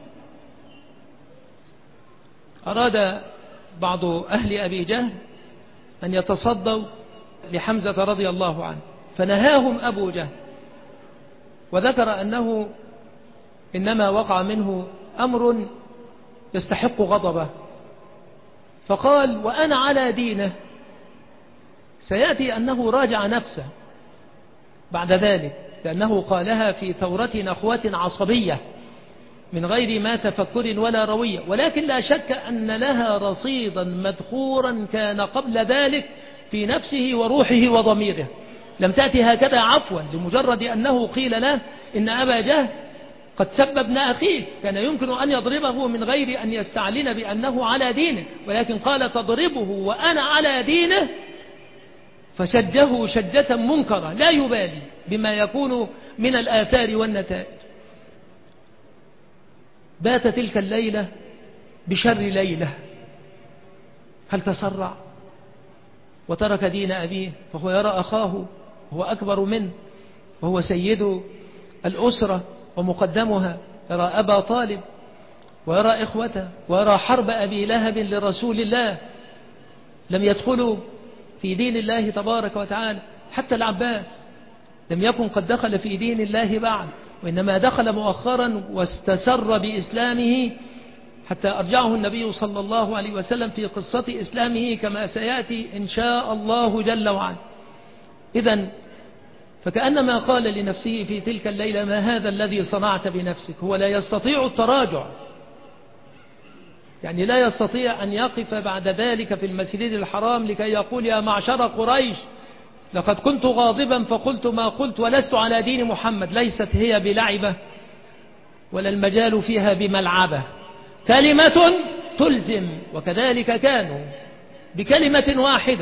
Speaker 2: أراد بعض أهل أبي جهل أن يتصدوا لحمزة رضي الله عنه، فنهاهم أبو جهل وذكر أنه إنما وقع منه أمر يستحق غضبه، فقال وأنا على دينه. سيأتي أنه راجع نفسه بعد ذلك، لأنه قالها في ثورة نخوة عصبية من غير ما تفكر ولا روية، ولكن لا شك أن لها رصيدا مذخورا كان قبل ذلك في نفسه وروحه وضميره. لم تأتي هكذا عفوا لمجرد أنه قيل له إن أبا جهل قد سب ابن أخيه، كان يمكن أن يضربه من غير أن يستعلن بأنه على دينه، ولكن قال تضربه وأنا على دينه، فشجه شجة منكرة لا يبالي بما يكون من الآثار والنتائج. بات تلك الليلة بشر ليلة. هل تسرع وترك دين أبيه فهو يرى أخاه وهو أكبر منه وهو سيد الأسرة ومقدمها، يرى أبا طالب ويرى إخوته ويرى حرب أبي لهب لرسول الله، لم يدخلوا في دين الله تبارك وتعالى. حتى العباس لم يكن قد دخل في دين الله بعد، وإنما دخل مؤخرا واستسر بإسلامه حتى أرجعه النبي صلى الله عليه وسلم في قصة إسلامه كما سيأتي إن شاء الله جل وعلا. إذن فكأنما قال لنفسه في تلك الليلة ما هذا الذي صنعت بنفسك. هو لا يستطيع التراجع، يعني لا يستطيع أن يقف بعد ذلك في المسجد الحرام لكي يقول يا معشر قريش لقد كنت غاضبا فقلت ما قلت ولست على دين محمد. ليست هي بلعبة ولا المجال فيها بملعبة، كلمة تلزم. وكذلك كانوا بكلمة واحدة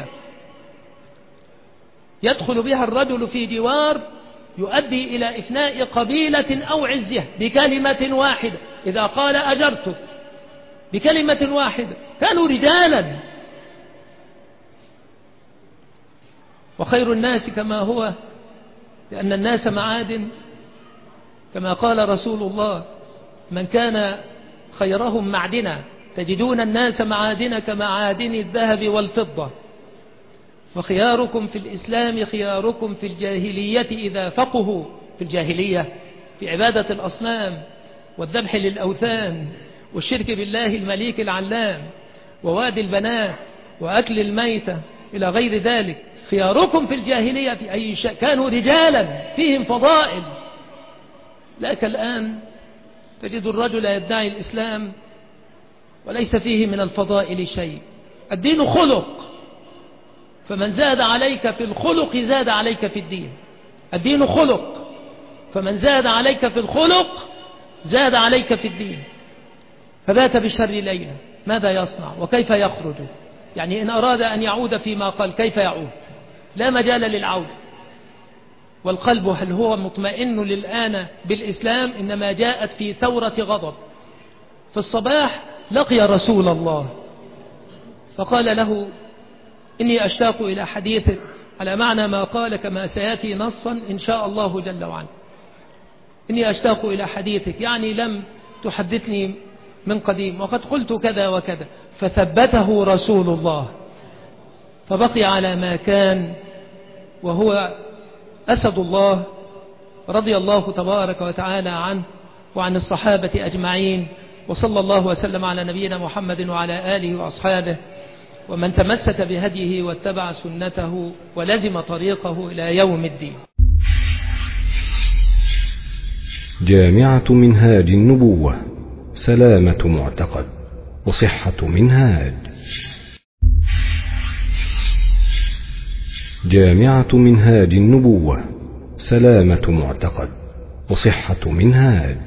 Speaker 2: يدخل بها الرجل في جوار يؤدي إلى إفناء قبيلة أو عزها بكلمة واحدة. إذا قال أجرتك بكلمة واحدة كانوا رجالا. وخير الناس كما هو، لأن الناس معادن كما قال رسول الله من كان خيرهم معدنا تجدون الناس معادن كمعادن الذهب والفضة. وخياركم في الإسلام خياركم في الجاهلية إذا فقهوا في الجاهلية في عبادة الأصنام والذبح للأوثان والشرك بالله المليك العلام ووادي البنات وأكل الميتة إلى غير ذلك. خياركم في الجاهلية في أي شيء كانوا رجالا فيهم فضائل. لكن الآن تجد الرجل يدعي الإسلام وليس فيه من الفضائل شيء. الدين خلق، فمن زاد عليك في الخلق زاد عليك في الدين. الدين خلق، فمن زاد عليك في الخلق زاد عليك في الدين. فبات بشر ليلة. ماذا يصنع وكيف يخرج؟ يعني إن أراد أن يعود فيما قال كيف يعود؟ لا مجال للعودة. والقلب هل هو مطمئن للآن بالإسلام؟ إنما جاءت في ثورة غضب. في الصباح لقي رسول الله فقال له إني أشتاق إلى حديثك، على معنى ما قال كما سيأتي نصا إن شاء الله جل وعلا. إني أشتاق إلى حديثك يعني لم تحدثني من قديم وقد قلت كذا وكذا. فثبته رسول الله فبقي على ما كان، وهو أسد الله رضي الله تبارك وتعالى عنه وعن الصحابة أجمعين. وصلى الله وسلم على نبينا محمد وعلى آله وأصحابه ومن تمسك بهديه واتبع سنته ولزم طريقه إلى يوم الدين.
Speaker 1: جامعة منهاج النبوة، سلامة معتقد وصحة منهاج. جامعة منهاج النبوة، سلامة معتقد وصحة منهاج.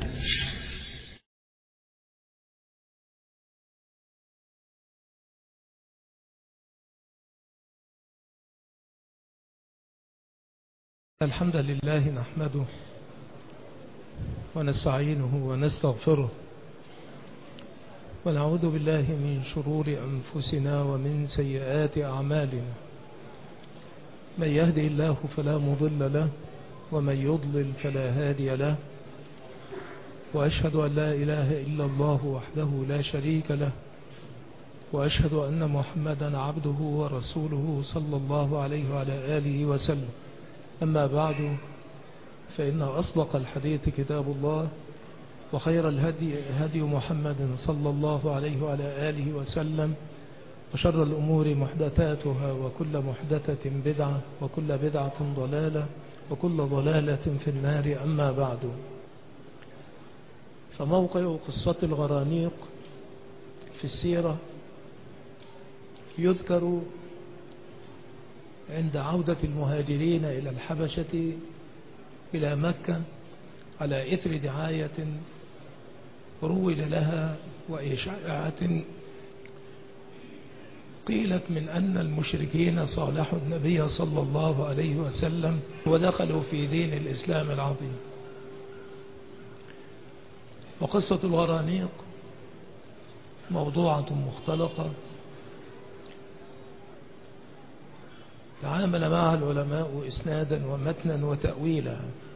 Speaker 2: الحمد لله نحمده ونستعينه ونستغفره ونعوذ بالله من شرور أنفسنا ومن سيئات أعمالنا. من يهدي الله فلا مضل له ومن يضلل فلا هادي له، وأشهد أن لا إله إلا الله وحده لا شريك له، وأشهد أن محمدا عبده ورسوله صلى الله عليه وعلى آله وسلم. أما بعد، فإن أصدق الحديث كتاب الله، وخير الهدي هدي محمد صلى الله عليه وعلى آله وسلم، وشر الأمور محدثاتها، وكل محدثة بدعة، وكل بدعة ضلالة، وكل ضلالة في النار. أما بعد، فموقع قصة الغرانيق في السيرة يذكر عند عودة المهاجرين إلى الحبشة إلى مكة على إثر دعاية روج لها وإشاعة قيلت من أن المشركين صالحوا النبي صلى الله عليه وسلم ودخلوا في دين الإسلام العظيم. وقصة الغرانيق موضوعة مختلقة تعامل معها العلماء إسنادا ومتنا وتأويلا.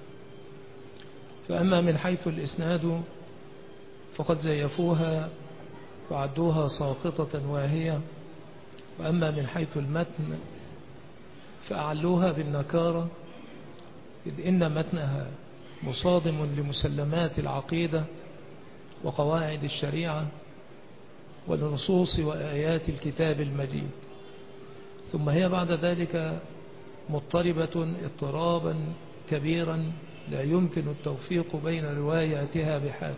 Speaker 2: فأما من حيث الإسناد فقد زيفوها وعدوها ساقطة واهية، وأما من حيث المتن فأعلوها بالنكارة، إذ إن متنها مصادم لمسلمات العقيدة وقواعد الشريعة ولنصوص وآيات الكتاب المجيد، ثم هي بعد ذلك مضطربة اضطرابا كبيرا لا يمكن التوفيق بين رواياتها بحال.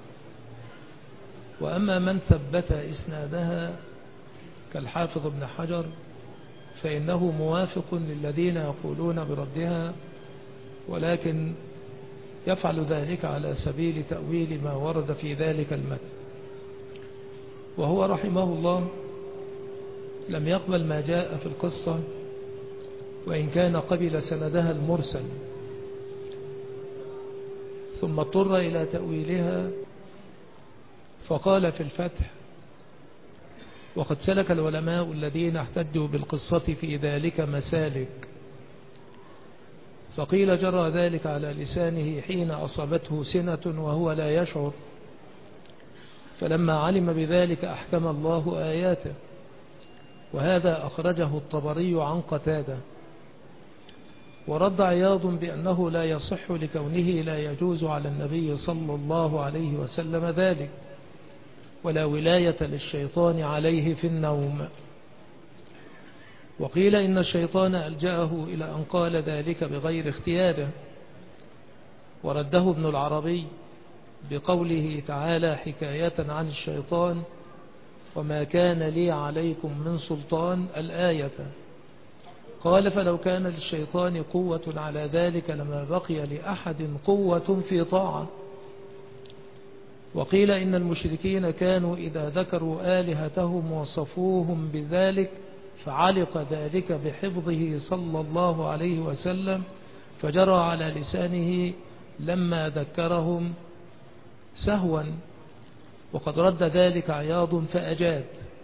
Speaker 2: وأما من ثبت إسنادها كالحافظ ابن حجر فإنه موافق للذين يقولون بردها، ولكن يفعل ذلك على سبيل تأويل ما ورد في ذلك المتن. وهو رحمه الله لم يقبل ما جاء في القصة، وإن كان قبل سندها المرسل، ثم اضطر إلى تأويلها فقال في الفتح: وقد سلك العلماء الذين احتجوا بالقصة في ذلك مسالك، فقيل جرى ذلك على لسانه حين أصابته سنة وهو لا يشعر، فلما علم بذلك أحكم الله آياته. وهذا أخرجه الطبري عن قتادة. ورد عياض بأنه لا يصح لكونه لا يجوز على النبي صلى الله عليه وسلم ذلك، ولا ولاية للشيطان عليه في النوم. وقيل إن الشيطان ألجأه إلى أن قال ذلك بغير اختياره. ورده ابن العربي بقوله تعالى حكاية عن الشيطان: وما كان لي عليكم من سلطان، الآية. قال: فلو كان للشيطان قوة على ذلك لما بقي لأحد قوة في طاعة. وقيل إن المشركين كانوا إذا ذكروا آلهتهم وصفوهم بذلك فعلق ذلك بحفظه صلى الله عليه وسلم، فجرى على لسانه لما ذكرهم سهوا. وقد رد ذلك عياض فأجاد.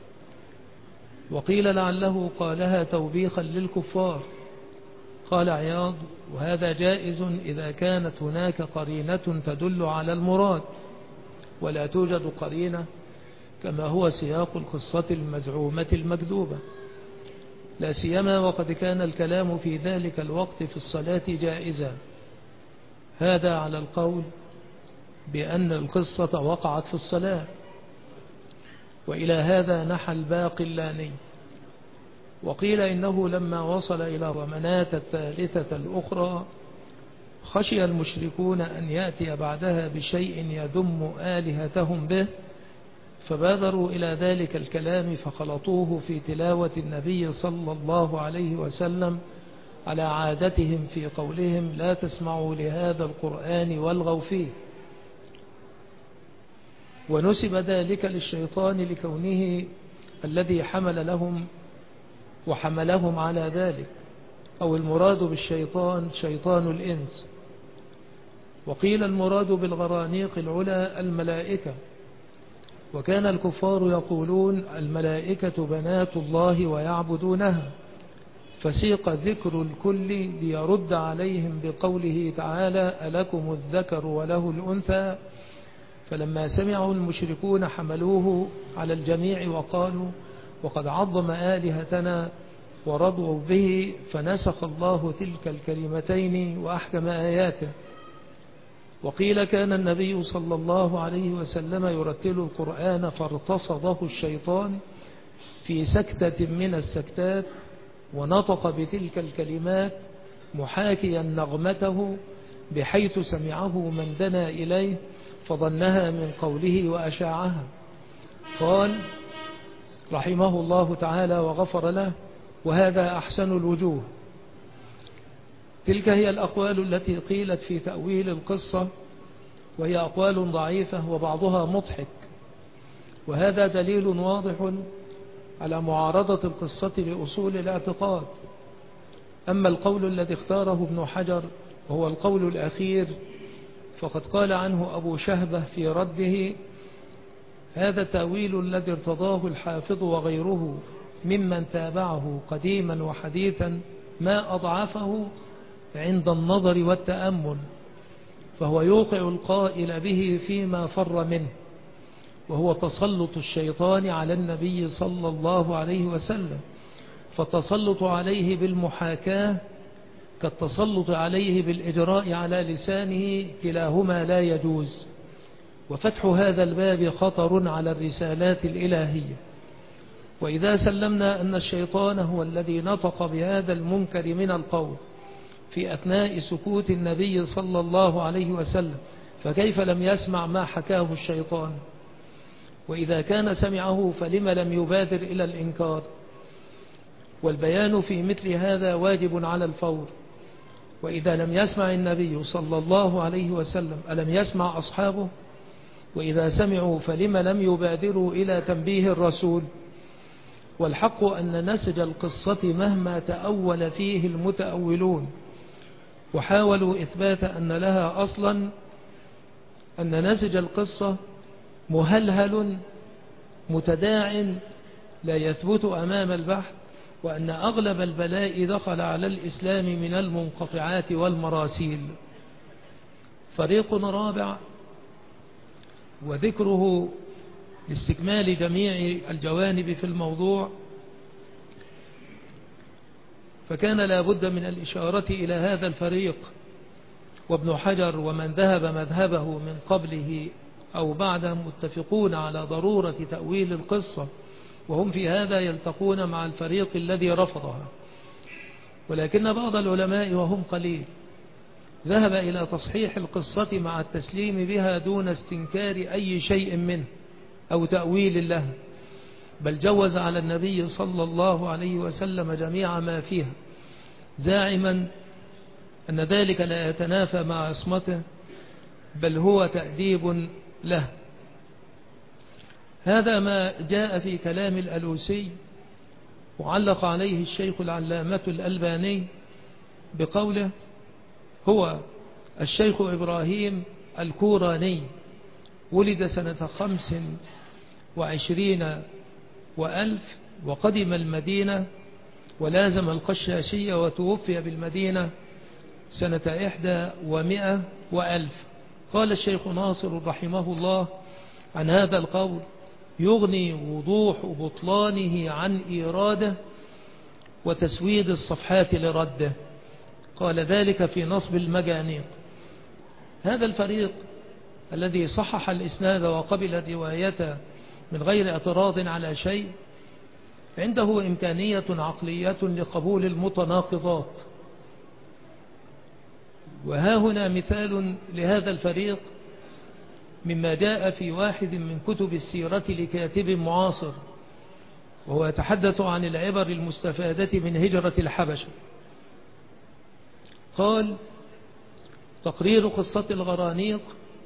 Speaker 2: وقيل لعله قالها توبيخا للكفار. قال عياض: وهذا جائز إذا كانت هناك قرينة تدل على المراد، ولا توجد قرينة كما هو سياق القصة المزعومة المكذوبة، لا سيما وقد كان الكلام في ذلك الوقت في الصلاة جائزا. هذا على القول بأن القصة وقعت في الصلاة. وإلى هذا نحى الباقلاني. وقيل إنه لما وصل إلى رمنات الثالثة الأخرى خشي المشركون أن يأتي بعدها بشيء يذم آلهتهم به، فبادروا إلى ذلك الكلام فخلطوه في تلاوة النبي صلى الله عليه وسلم على عادتهم في قولهم: لا تسمعوا لهذا القرآن والغوا فيه. ونسب ذلك للشيطان لكونه الذي حمل لهم وحملهم على ذلك، أو المراد بالشيطان شيطان الإنس. وقيل المراد بالغرانيق العلا الملائكة، وكان الكفار يقولون الملائكة بنات الله ويعبدونها، فسيق ذكر الكل ليرد عليهم بقوله تعالى: ألكم الذكر وله الأنثى. فلما سمعه المشركون حملوه على الجميع وقالوا: وقد عظم آلهتنا، ورضوا به، فنسخ الله تلك الكلمتين وأحكم آياته. وقيل كان النبي صلى الله عليه وسلم يرتل القرآن فارتصده الشيطان في سكتة من السكتات، ونطق بتلك الكلمات محاكيا نغمته، بحيث سمعه من دنا إليه فظنها من قوله وأشاعها. قال رحمه الله تعالى وغفر له: وهذا أحسن الوجوه. تلك هي الأقوال التي قيلت في تأويل القصة، وهي أقوال ضعيفة وبعضها مضحك، وهذا دليل واضح على معارضة القصة لأصول الاعتقاد. أما القول الذي اختاره ابن حجر وهو القول الأخير، فقد قال عنه أبو شهبة في رده: هذا التأويل الذي ارتضاه الحافظ وغيره ممن تابعه قديما وحديثا ما أضعفه عند النظر والتأمل، فهو يوقع القائل به فيما فر منه، وهو تسلط الشيطان على النبي صلى الله عليه وسلم. فالتسلط عليه بالمحاكاة كالتسلط عليه بالإجراء على لسانه، كلاهما لا يجوز. وفتح هذا الباب خطر على الرسالات الإلهية. وإذا سلمنا أن الشيطان هو الذي نطق بهذا المنكر من القول في أثناء سكوت النبي صلى الله عليه وسلم، فكيف لم يسمع ما حكاه الشيطان؟ وإذا كان سمعه فلم لم يبادر إلى الإنكار؟ والبيان في مثل هذا واجب على الفور. وإذا لم يسمع النبي صلى الله عليه وسلم ألم يسمع أصحابه؟ وإذا سمعوا فلم لم يبادروا إلى تنبيه الرسول؟ والحق أن نسج القصة مهما تأول فيه المتأولون وحاولوا إثبات أن لها أصلا، أن نسج القصة مهلهل متداع لا يثبت أمام البحث، وأن أغلب البلاء دخل على الإسلام من المنقطعات والمراسيل. فريق رابع، وذكره لاستكمال جميع الجوانب في الموضوع، فكان لا بد من الإشارة إلى هذا الفريق. وابن حجر ومن ذهب مذهبه من قبله أو بعده متفقون على ضرورة تأويل القصة، وهم في هذا يلتقون مع الفريق الذي رفضها. ولكن بعض العلماء وهم قليل ذهب إلى تصحيح القصة مع التسليم بها دون استنكار أي شيء منه أو تأويل له، بل جوز على النبي صلى الله عليه وسلم جميع ما فيها، زاعما أن ذلك لا يتنافى مع عصمته، بل هو تأديب له. هذا ما جاء في كلام الألوسي، وعلق عليه الشيخ العلامة الألباني بقوله: هو الشيخ إبراهيم الكوراني، ولد سنة 25 وألف، وقدم المدينة ولازم القشاشية، وتوفي بالمدينة سنة 100 وألف. قال الشيخ ناصر رحمه الله عن هذا القول: يغني وضوح بطلانه عن إيراده وتسويد الصفحات لرده. قال ذلك في نصب المجانيق. هذا الفريق الذي صحح الإسناد وقبل روايته من غير اعتراض على شيء، عنده إمكانية عقلية لقبول المتناقضات. وها هنا مثال لهذا الفريق مما جاء في واحد من كتب السيرة لكاتب معاصر، وهو يتحدث عن العبر المستفادة من هجرة الحبشة. قال: تقرير قصة الغرانيق: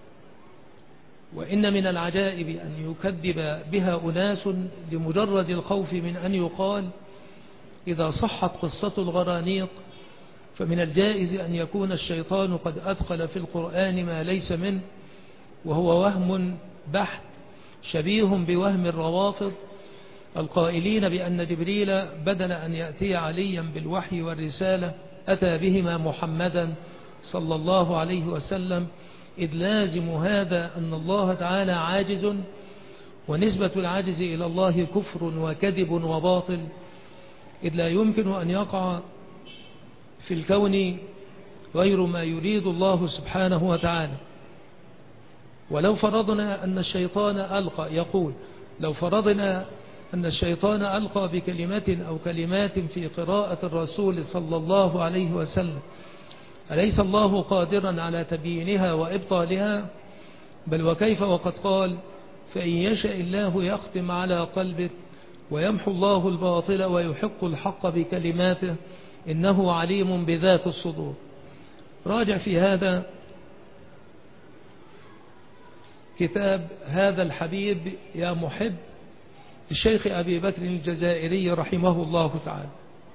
Speaker 2: وإن من العجائب أن يكذب بها أناس لمجرد الخوف من أن يقال إذا صحت قصة الغرانيق فمن الجائز أن يكون الشيطان قد أدخل في القرآن ما ليس منه، وهو وهم بحت شبيه بوهم الروافض القائلين بأن جبريل بدل أن يأتي عليا بالوحي والرسالة أتى بهما محمدا صلى الله عليه وسلم، إذ لازم هذا أن الله تعالى عاجز، ونسبة العاجز إلى الله كفر وكذب وباطل، إذ لا يمكن أن يقع في الكون غير ما يريد الله سبحانه وتعالى. ولو فرضنا أن الشيطان ألقى، يقول لو فرضنا أن الشيطان ألقى بكلمة أو كلمات في قراءة الرسول صلى الله عليه وسلم، أليس الله قادرا على تبيينها وإبطالها؟ بل وكيف وقد قال فإن يشاء الله يختم على قلبك ويمحو الله الباطل ويحق الحق بكلماته إنه عليم بذات الصدور. راجع في هذا كتاب هذا الحبيب يا محب الشيخ أبي بكر الجزائري رحمه الله تعالى.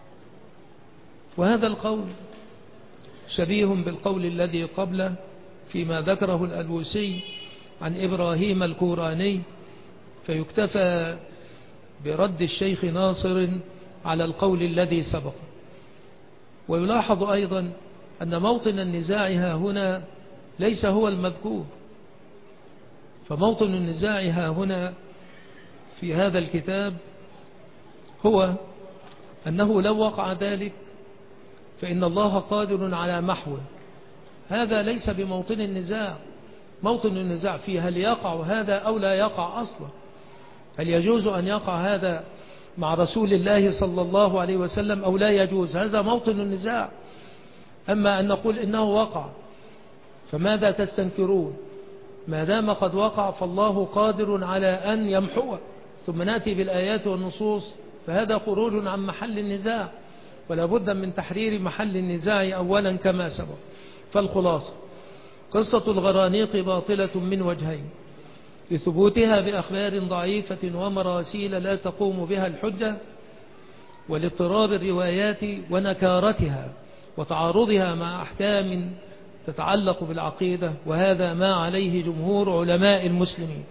Speaker 2: وهذا القول شبيه بالقول الذي قبله فيما ذكره الألوسي عن إبراهيم الكوراني، فيكتفى برد الشيخ ناصر على القول الذي سبق. ويلاحظ أيضا أن موطن النزاع هنا ليس هو المذكور، فموطن النزاع هنا في هذا الكتاب هو أنه لو وقع ذلك فإن الله قادر على محوه. هذا ليس بموطن النزاع. موطن النزاع فيه هل يقع هذا أو لا يقع أصلا، هل يجوز أن يقع هذا مع رسول الله صلى الله عليه وسلم أو لا يجوز، هذا موطن النزاع. أما أن نقول إنه وقع فماذا تستنكرون؟ ما دام قد وقع فالله قادر على أن يمحوه، ثم نأتي بالآيات والنصوص، فهذا خروج عن محل النزاع، ولا بد من تحرير محل النزاع أولا كما سبق. فالخلاصة قصة الغرانيق باطلة من وجهين: لثبوتها بأخبار ضعيفة ومراسيل لا تقوم بها الحجة، ولاضطراب الروايات ونكارتها وتعارضها مع أحكام تتعلق بالعقيدة، وهذا ما عليه جمهور علماء المسلمين.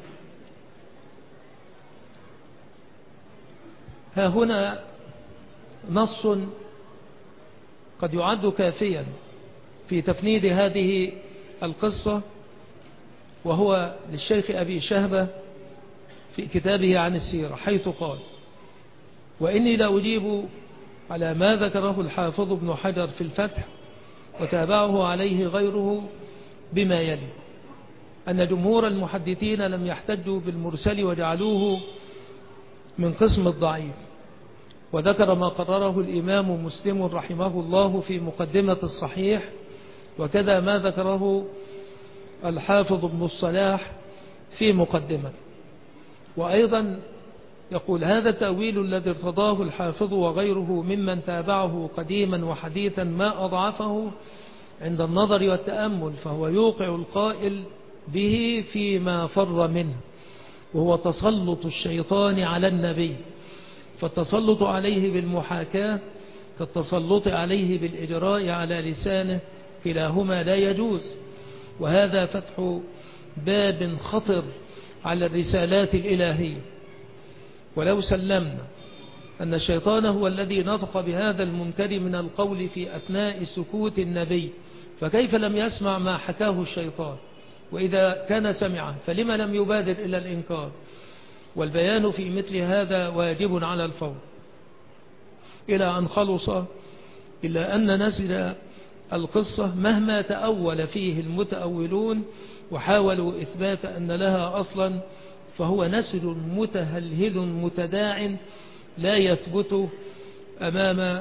Speaker 2: ها هنا نص قد يعد كافيا في تفنيد هذه القصة، وهو للشيخ أبي شهبة في كتابه عن السيرة، حيث قال: وإني لا أجيب على ما ذكره الحافظ ابن حجر في الفتح وتابعه عليه غيره بما يلي: أن جمهور المحدثين لم يحتجوا بالمرسل وجعلوه من قسم الضعيف، وذكر ما قرره الإمام مسلم رحمه الله في مقدمة الصحيح، وكذا ما ذكره الحافظ ابن الصلاح في مقدمة. وأيضا يقول: هذا التأويل الذي ارتضاه الحافظ وغيره ممن تابعه قديما وحديثا ما أضعفه عند النظر والتأمل، فهو يوقع القائل به فيما فر منه، وهو تسلط الشيطان على النبي، فالتسلط عليه بالمحاكاة كالتسلط عليه بالإجراء على لسانه، كلاهما لا يجوز. وهذا فتح باب خطر على الرسالات الإلهية. ولو سلمنا أن الشيطان هو الذي نطق بهذا المنكر من القول في أثناء سكوت النبي، فكيف لم يسمع ما حكاه الشيطان؟ وإذا كان سمعه فلما لم يبادر إلى الإنكار؟ والبيان في مثل هذا واجب على الفور. إلى أن خلص، إلا أن نسل القصة مهما تأول فيه المتأولون وحاولوا إثبات أن لها أصلا، فهو نسل متهلهل متداع لا يثبت أمام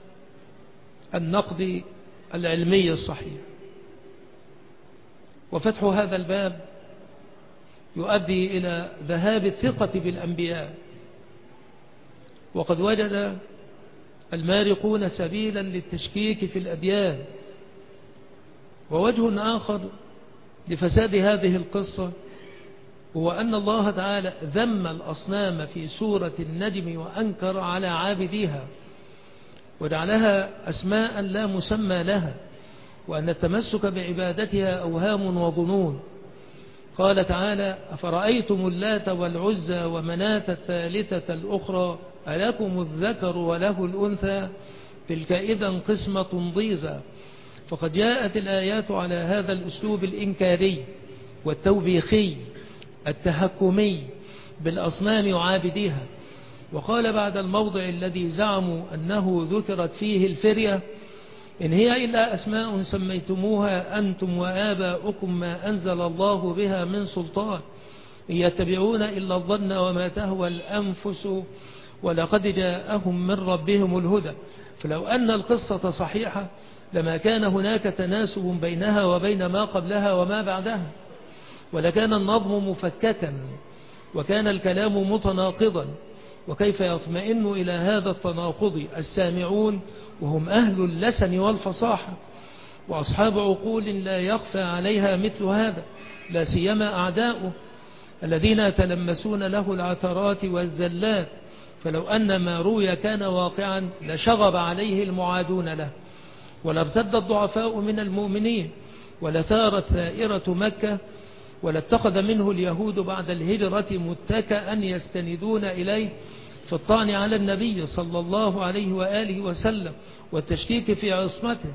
Speaker 2: النقد العلمي الصحيح. وفتح هذا الباب يؤدي إلى ذهاب الثقة بالأنبياء، وقد وجد المارقون سبيلا للتشكيك في الأديان. ووجه آخر لفساد هذه القصة هو أن الله تعالى ذم الأصنام في سورة النجم وأنكر على عابديها وجعلها أسماء لا مسمى لها، وأن التمسك بعبادتها أوهام وظنون. قال تعالى: أفرأيتم اللات والعزى ومناة الثالثة الأخرى ألكم الذكر وله الأنثى تلك إذا قسمة ضيزى. فقد جاءت الآيات على هذا الأسلوب الإنكاري والتوبيخي التهكمي بالأصنام وعابديها. وقال بعد الموضع الذي زعموا أنه ذكرت فيه الفرية: إن هي إلا أسماء سميتموها أنتم وآباؤكم ما أنزل الله بها من سلطان إن يتبعون إلا الظن وما تهوى الأنفس ولقد جاءهم من ربهم الهدى. فلو أن القصة صحيحة لما كان هناك تناسب بينها وبين ما قبلها وما بعدها، ولكان النظم مفككا وكان الكلام متناقضا. وكيف يطمئن إلى هذا التناقض السامعون وهم أهل اللسن والفصاحة وأصحاب عقول لا يخفى عليها مثل هذا، لا سيما أعداؤه الذين يتلمسون له العثرات والزلات. فلو أن ما روي كان واقعا لشغب عليه المعادون له، ولارتد الضعفاء من المؤمنين، ولثارت ثائرة مكة، ولاتخذ منه اليهود بعد الهجرة متكئا يستندون إليه في الطعن على النبي صلى الله عليه وآله وسلم والتشكيك في عصمته.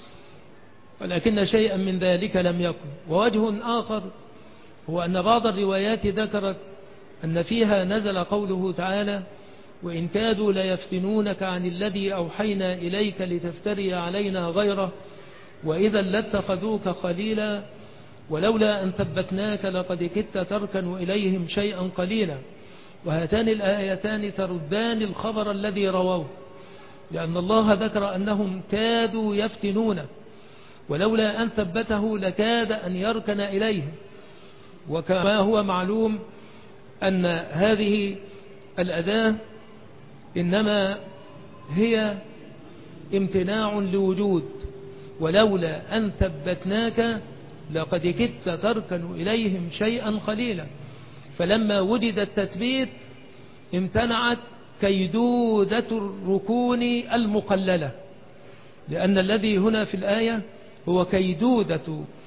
Speaker 2: ولكن شيئا من ذلك لم يكن. ووجه آخر هو أن بعض الروايات ذكرت أن فيها نزل قوله تعالى: وإن كادوا ليفتنونك عن الذي أوحينا إليك لتفتري علينا غيره وإذا لاتخذوك خليلا ولولا أن ثبتناك لقد كدت تركن إليهم شيئا قليلا. وهاتان الآيتان تردان الخبر الذي رووه، لأن الله ذكر أنهم كادوا يفتنونه، ولولا أن ثبته لكاد أن يركن إليهم. وكما هو معلوم أن هذه الأداة إنما هي امتناع لوجود، ولولا أن ثبتناك لقد كدت تركن إليهم شيئا قليلا. فلما وجد التثبيت امتنعت كيدودة الركون المقللة، لأن الذي هنا في الآية هو كيدودة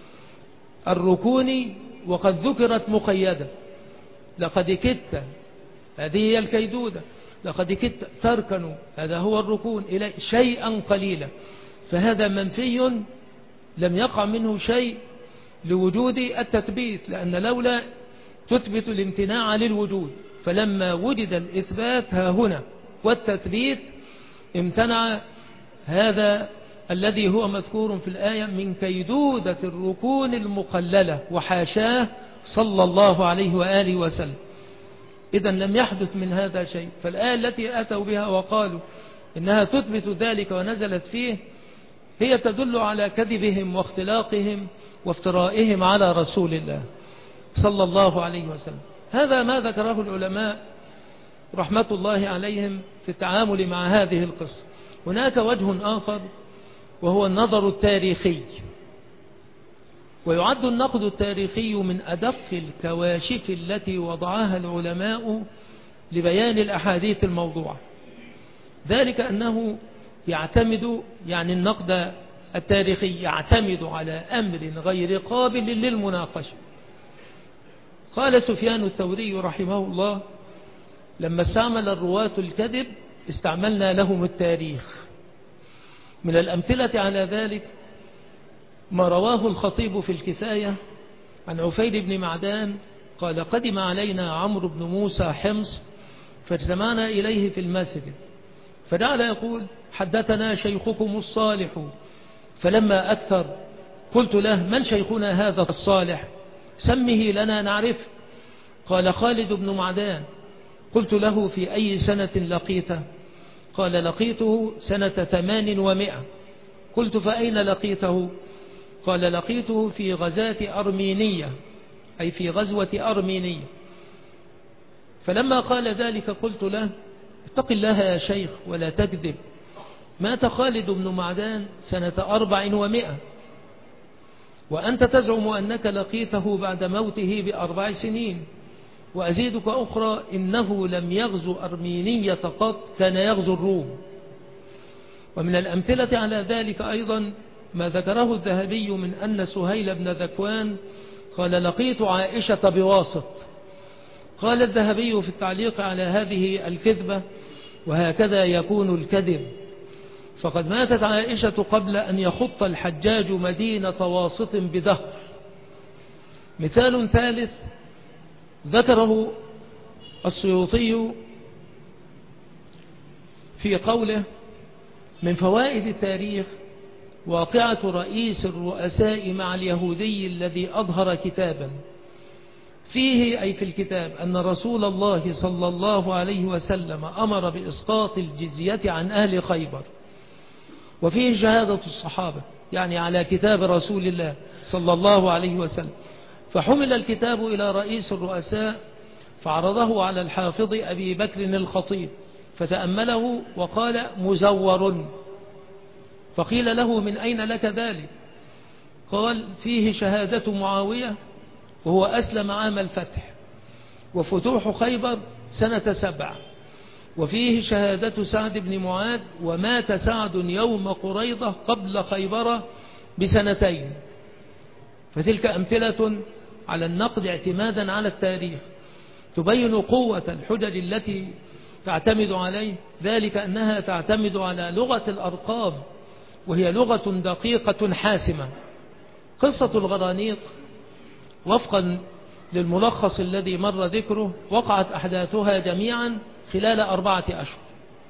Speaker 2: الركون وقد ذكرت مقيدة. لقد كدت هذه هي الكيدودة، لقد كدت تركن هذا هو الركون إلى شيئا قليلا، فهذا منفي لم يقع منه شيء لوجود التثبيت، لأن لولا تثبت الامتناع للوجود، فلما وجد الإثبات ها هنا والتثبيت امتنع هذا الذي هو مذكور في الآية من كيدودة الركون المقللة، وحاشاه صلى الله عليه وآله وسلم. إذن لم يحدث من هذا شيء. فالآية التي أتوا بها وقالوا إنها تثبت ذلك ونزلت فيه هي تدل على كذبهم واختلاقهم وافترائهم على رسول الله صلى الله عليه وسلم. هذا ما ذكره العلماء رحمة الله عليهم في التعامل مع هذه القصة. هناك وجه آخر وهو النظر التاريخي، ويعد النقد التاريخي من أدق الكواشف التي وضعها العلماء لبيان الأحاديث الموضوعة. ذلك أنه يعتمد، يعني النقد التاريخي يعتمد على أمر غير قابل للمناقشة. قال سفيان الثوري رحمه الله: لما استعمل الرواة الكذب استعملنا لهم التاريخ. من الأمثلة على ذلك ما رواه الخطيب في الكفاية عن عفير بن معدان قال: قدم علينا عمرو بن موسى حمص فاجتمعنا إليه في المسجد، فجعل يقول: حدثنا شيخكم الصالح. فلما أكثر قلت له: من شيخنا هذا الصالح؟ سمه لنا نعرف. قال: خالد بن معدان. قلت له: في أي سنة لقيته؟ قال: لقيته سنة 800. قلت: فأين لقيته؟ قال: لقيته في غزاة أرمينية، أي في غزوة أرمينية. فلما قال ذلك قلت له: اتق الله يا شيخ ولا تكذب، مات خالد بن معدان سنة 400، وأنت تزعم أنك لقيته بعد موته ب4 سنين. وأزيدك أخرى: إنه لم يغزو أرمينية قط، كان يغزو الروم. ومن الأمثلة على ذلك أيضا ما ذكره الذهبي من أن سهيل بن ذكوان قال لقيت عائشة بواسط. قال الذهبي في التعليق على هذه الكذبة: وهكذا يكون الكذب، فقد ماتت عائشة قبل أن يخط الحجاج مدينة واسط بدهر. مثال ثالث ذكره السيوطي في قوله: من فوائد التاريخ واقعة رئيس الرؤساء مع اليهودي الذي أظهر كتابا فيه، أي في الكتاب، أن رسول الله صلى الله عليه وسلم أمر بإسقاط الجزية عن أهل خيبر، وفيه شهادة الصحابة يعني على كتاب رسول الله صلى الله عليه وسلم. فحمل الكتاب إلى رئيس الرؤساء فعرضه على الحافظ أبي بكر الخطيب فتأمله وقال: مزور. فقيل له: من أين لك ذلك؟ قال: فيه شهادة معاوية وهو أسلم عام الفتح، وفتوح خيبر سنة 7، وفيه شهادة سعد بن معاذ، ومات سعد يوم قريضة قبل خيبر ب2 سنين. فتلك أمثلة على النقد اعتمادا على التاريخ تبين قوة الحجج التي تعتمد عليه، ذلك أنها تعتمد على لغة الأرقام، وهي لغة دقيقة حاسمة. قصة الغرانيق وفقا للملخص الذي مر ذكره وقعت أحداثها جميعا خلال 4 أشهر،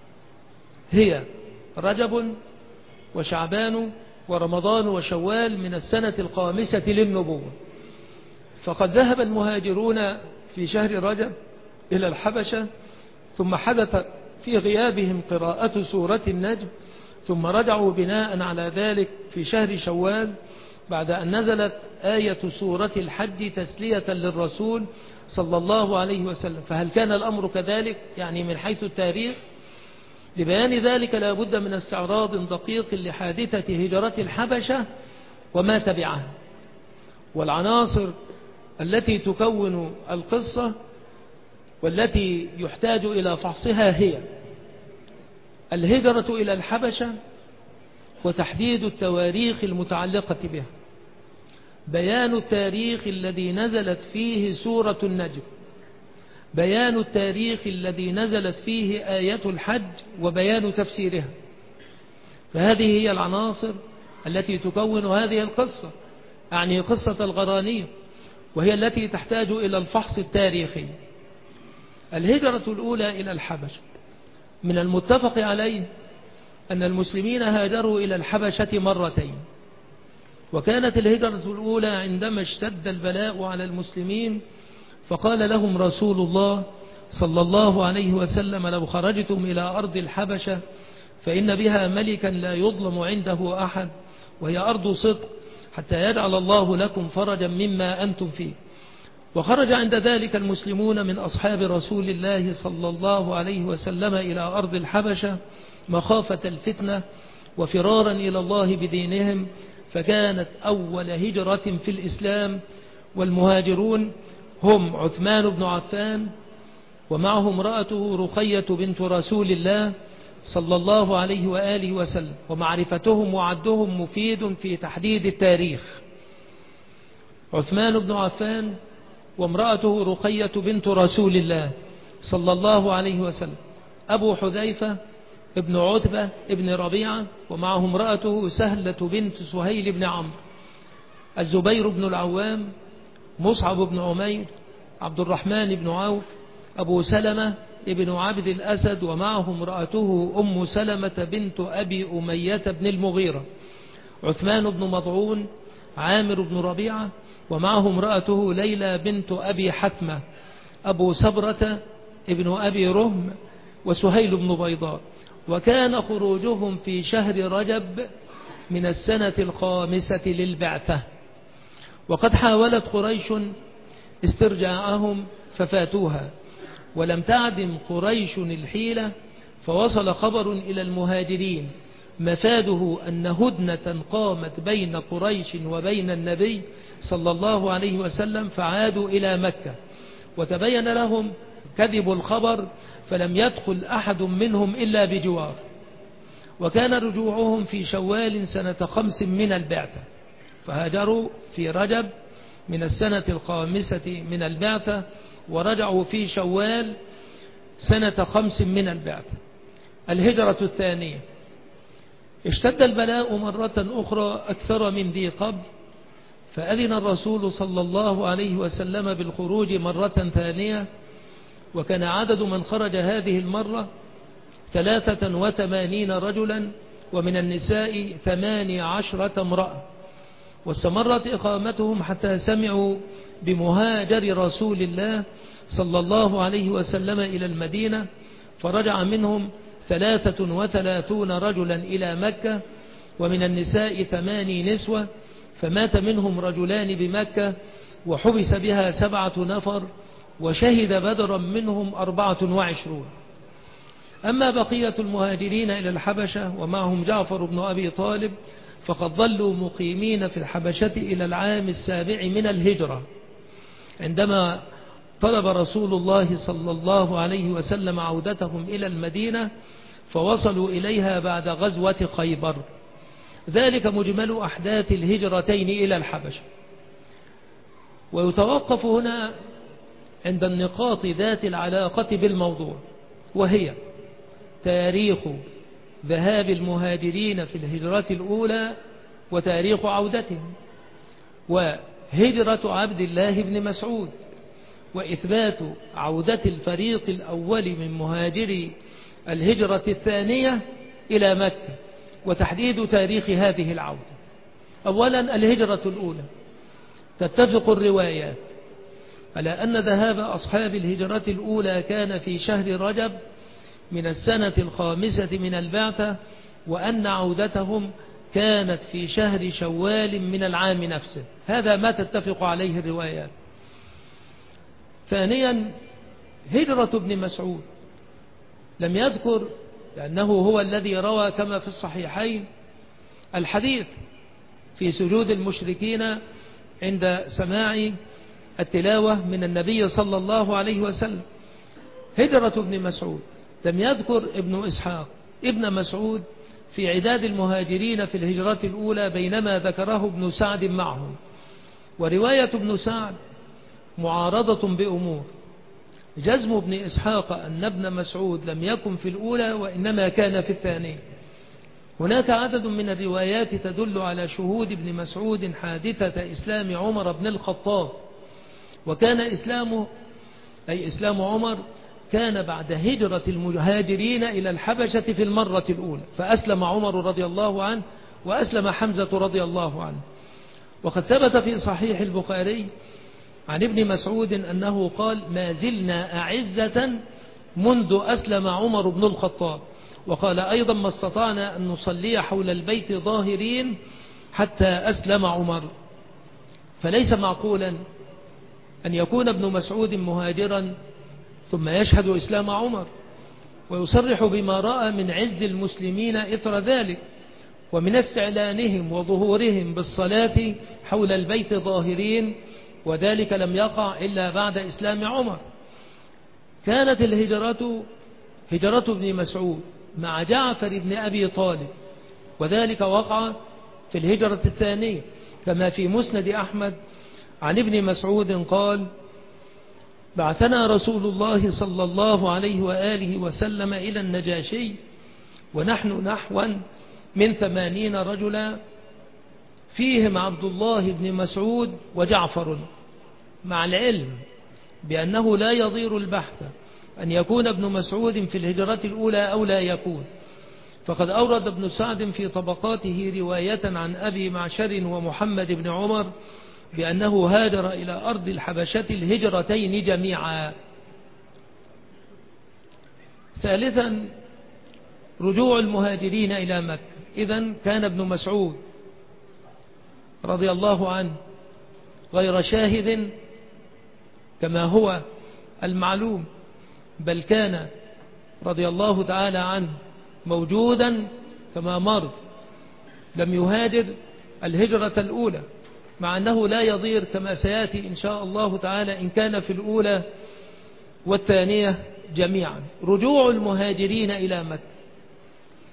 Speaker 2: هي رجب وشعبان ورمضان وشوال من السنة 5 للنبوة. فقد ذهب المهاجرون في شهر رجب إلى الحبشة، ثم حدث في غيابهم قراءة سورة النجم، ثم رجعوا بناء على ذلك في شهر شوال بعد أن نزلت آية سورة الحج تسلية للرسول صلى الله عليه وسلم. فهل كان الأمر كذلك يعني من حيث التاريخ؟ لبيان ذلك لا بد من استعراض دقيق لحادثة هجرة الحبشة وما تبعها، والعناصر التي تكون القصة والتي يحتاج إلى فحصها هي الهجرة إلى الحبشة وتحديد التواريخ المتعلقة بها، بيان التاريخ الذي نزلت فيه سورة النجم، بيان التاريخ الذي نزلت فيه آية الحج وبيان تفسيرها. فهذه هي العناصر التي تكون هذه القصة، يعني قصة الغرانيق، وهي التي تحتاج إلى الفحص التاريخي. الهجرة الأولى إلى الحبشة، من المتفق عليه أن المسلمين هاجروا إلى الحبشة 2 مرتين، وكانت الهجرة الأولى عندما اشتد البلاء على المسلمين، فقال لهم رسول الله صلى الله عليه وسلم: لو خرجتم إلى أرض الحبشة فإن بها ملكا لا يظلم عنده أحد، وهي أرض صدق، حتى يجعل الله لكم فرجا مما أنتم فيه. وخرج عند ذلك المسلمون من أصحاب رسول الله صلى الله عليه وسلم إلى أرض الحبشة مخافة الفتنة وفرارا إلى الله بدينهم، فكانت أول هجرة في الإسلام. والمهاجرون هم عثمان بن عفان ومعه امرأته رقية بنت رسول الله صلى الله عليه وآله وسلم، ومعرفتهم وعدهم مفيد في تحديد التاريخ. عثمان بن عفان وامرأته رقية بنت رسول الله صلى الله عليه وسلم، أبو حذيفة ابن عتبة ابن ربيعة ومعه امرأته سهلة بنت سهيل بن عمرو، الزبير بن العوام، مصعب بن عمير، عبد الرحمن بن عوف، أبو سلمة ابن عبد الأسد ومعه امرأته أم سلمة بنت أبي أمية بن المغيرة، عثمان بن مضعون، عامر بن ربيعة ومعه امرأته ليلى بنت أبي حتمة، أبو سبرة ابن أبي رهم، وسهيل بن بيضاء. وكان خروجهم في شهر رجب من السنة 5 للبعثة. وقد حاولت قريش استرجاعهم ففاتوها، ولم تعدم قريش الحيلة، فوصل خبر إلى المهاجرين مفاده أن هدنة قامت بين قريش وبين النبي صلى الله عليه وسلم، فعادوا إلى مكة، وتبين لهم كذب الخبر، فلم يدخل أحد منهم إلا بجوار. وكان رجوعهم في شوال سنة 5 من البعثة، فهاجروا في رجب من السنة 5 من البعثة، ورجعوا في شوال سنة 5 من البعثة. الهجرة الثانية. اشتد البلاء مرة أخرى أكثر من ذي قبل، فأذن الرسول صلى الله عليه وسلم بالخروج مرة ثانية، وكان عدد من خرج هذه المرة 83 رجلا، ومن النساء 18 امرأة. واستمرت إقامتهم حتى سمعوا بمهاجر رسول الله صلى الله عليه وسلم إلى المدينة، فرجع منهم 33 رجلا إلى مكة، ومن النساء 8 نسوة، فمات منهم رجلان بمكة، وحبس بها 7 نفر، وشهد بدرا منهم 24. أما بقية المهاجرين إلى الحبشة ومعهم جعفر بن أبي طالب، فقد ظلوا مقيمين في الحبشة إلى العام 7 من الهجرة، عندما طلب رسول الله صلى الله عليه وسلم عودتهم إلى المدينة، فوصلوا إليها بعد غزوة خيبر. ذلك مجمل أحداث الهجرتين إلى الحبشة. ويتوقف هنا عند النقاط ذات العلاقة بالموضوع، وهي تاريخ ذهاب المهاجرين في الهجرة الأولى، وتاريخ عودتهم، وهجرة عبد الله بن مسعود، وإثبات عودة الفريق الأول من مهاجري الهجرة الثانية إلى مكة، وتحديد تاريخ هذه العودة. أولا، الهجرة الأولى. تتفق الروايات على أن ذهاب أصحاب الهجرة الأولى كان في شهر رجب من السنة 5 من البعثة، وأن عودتهم كانت في شهر شوال من العام نفسه. هذا ما تتفق عليه الروايات. ثانيا، هجرة ابن مسعود لم يذكر، لأنه هو الذي روى كما في الصحيحين الحديث في سجود المشركين عند سماع التلاوة من النبي صلى الله عليه وسلم. هجرة ابن مسعود لم يذكر ابن إسحاق ابن مسعود في عداد المهاجرين في الهجرة الأولى، بينما ذكره ابن سعد معهم. ورواية ابن سعد معارضة بأمور: جزم ابن إسحاق أن ابن مسعود لم يكن في الأولى، وإنما كان في الثانية. هناك عدد من الروايات تدل على شهود ابن مسعود حادثة إسلام عمر بن الخطاب، وكان إسلامه أي إسلام عمر كان بعد هجرة المهاجرين إلى الحبشة في المرة الأولى، فأسلم عمر رضي الله عنه، وأسلم حمزة رضي الله عنه. وقد ثبت في صحيح البخاري عن ابن مسعود أنه قال: ما زلنا أعزة منذ أسلم عمر بن الخطاب. وقال أيضا: ما استطعنا أن نصلي حول البيت ظاهرين حتى أسلم عمر. فليس معقولا أن يكون ابن مسعود مهاجرا ثم يشهد إسلام عمر، ويصرح بما رأى من عز المسلمين إثر ذلك، ومن استعلانهم وظهورهم بالصلاة حول البيت ظاهرين، وذلك لم يقع إلا بعد إسلام عمر. كانت الهجرة هجرة ابن مسعود مع جعفر بن أبي طالب، وذلك وقع في الهجرة الثانية، كما في مسند أحمد عن ابن مسعود قال: بعثنا رسول الله صلى الله عليه وآله وسلم إلى النجاشي ونحن نحوا من 80 رجلا، فيهم عبد الله بن مسعود وجعفر، مع العلم بأنه لا يضير البحث أن يكون ابن مسعود في الهجرة الأولى أو لا يكون. فقد أورد ابن سعد في طبقاته رواية عن أبي معشر ومحمد بن عمر بأنه هاجر إلى أرض الحبشة الهجرتين جميعا. ثالثا، رجوع المهاجرين إلى مكة. إذن كان ابن مسعود رضي الله عنه غير شاهد كما هو المعلوم، بل كان رضي الله تعالى عنه موجودا كما مر، لم يهاجر الهجرة الأولى، مع أنه لا يضير كما سيأتي إن شاء الله تعالى إن كان في الأولى والثانية جميعا. رجوع المهاجرين إلى مكة.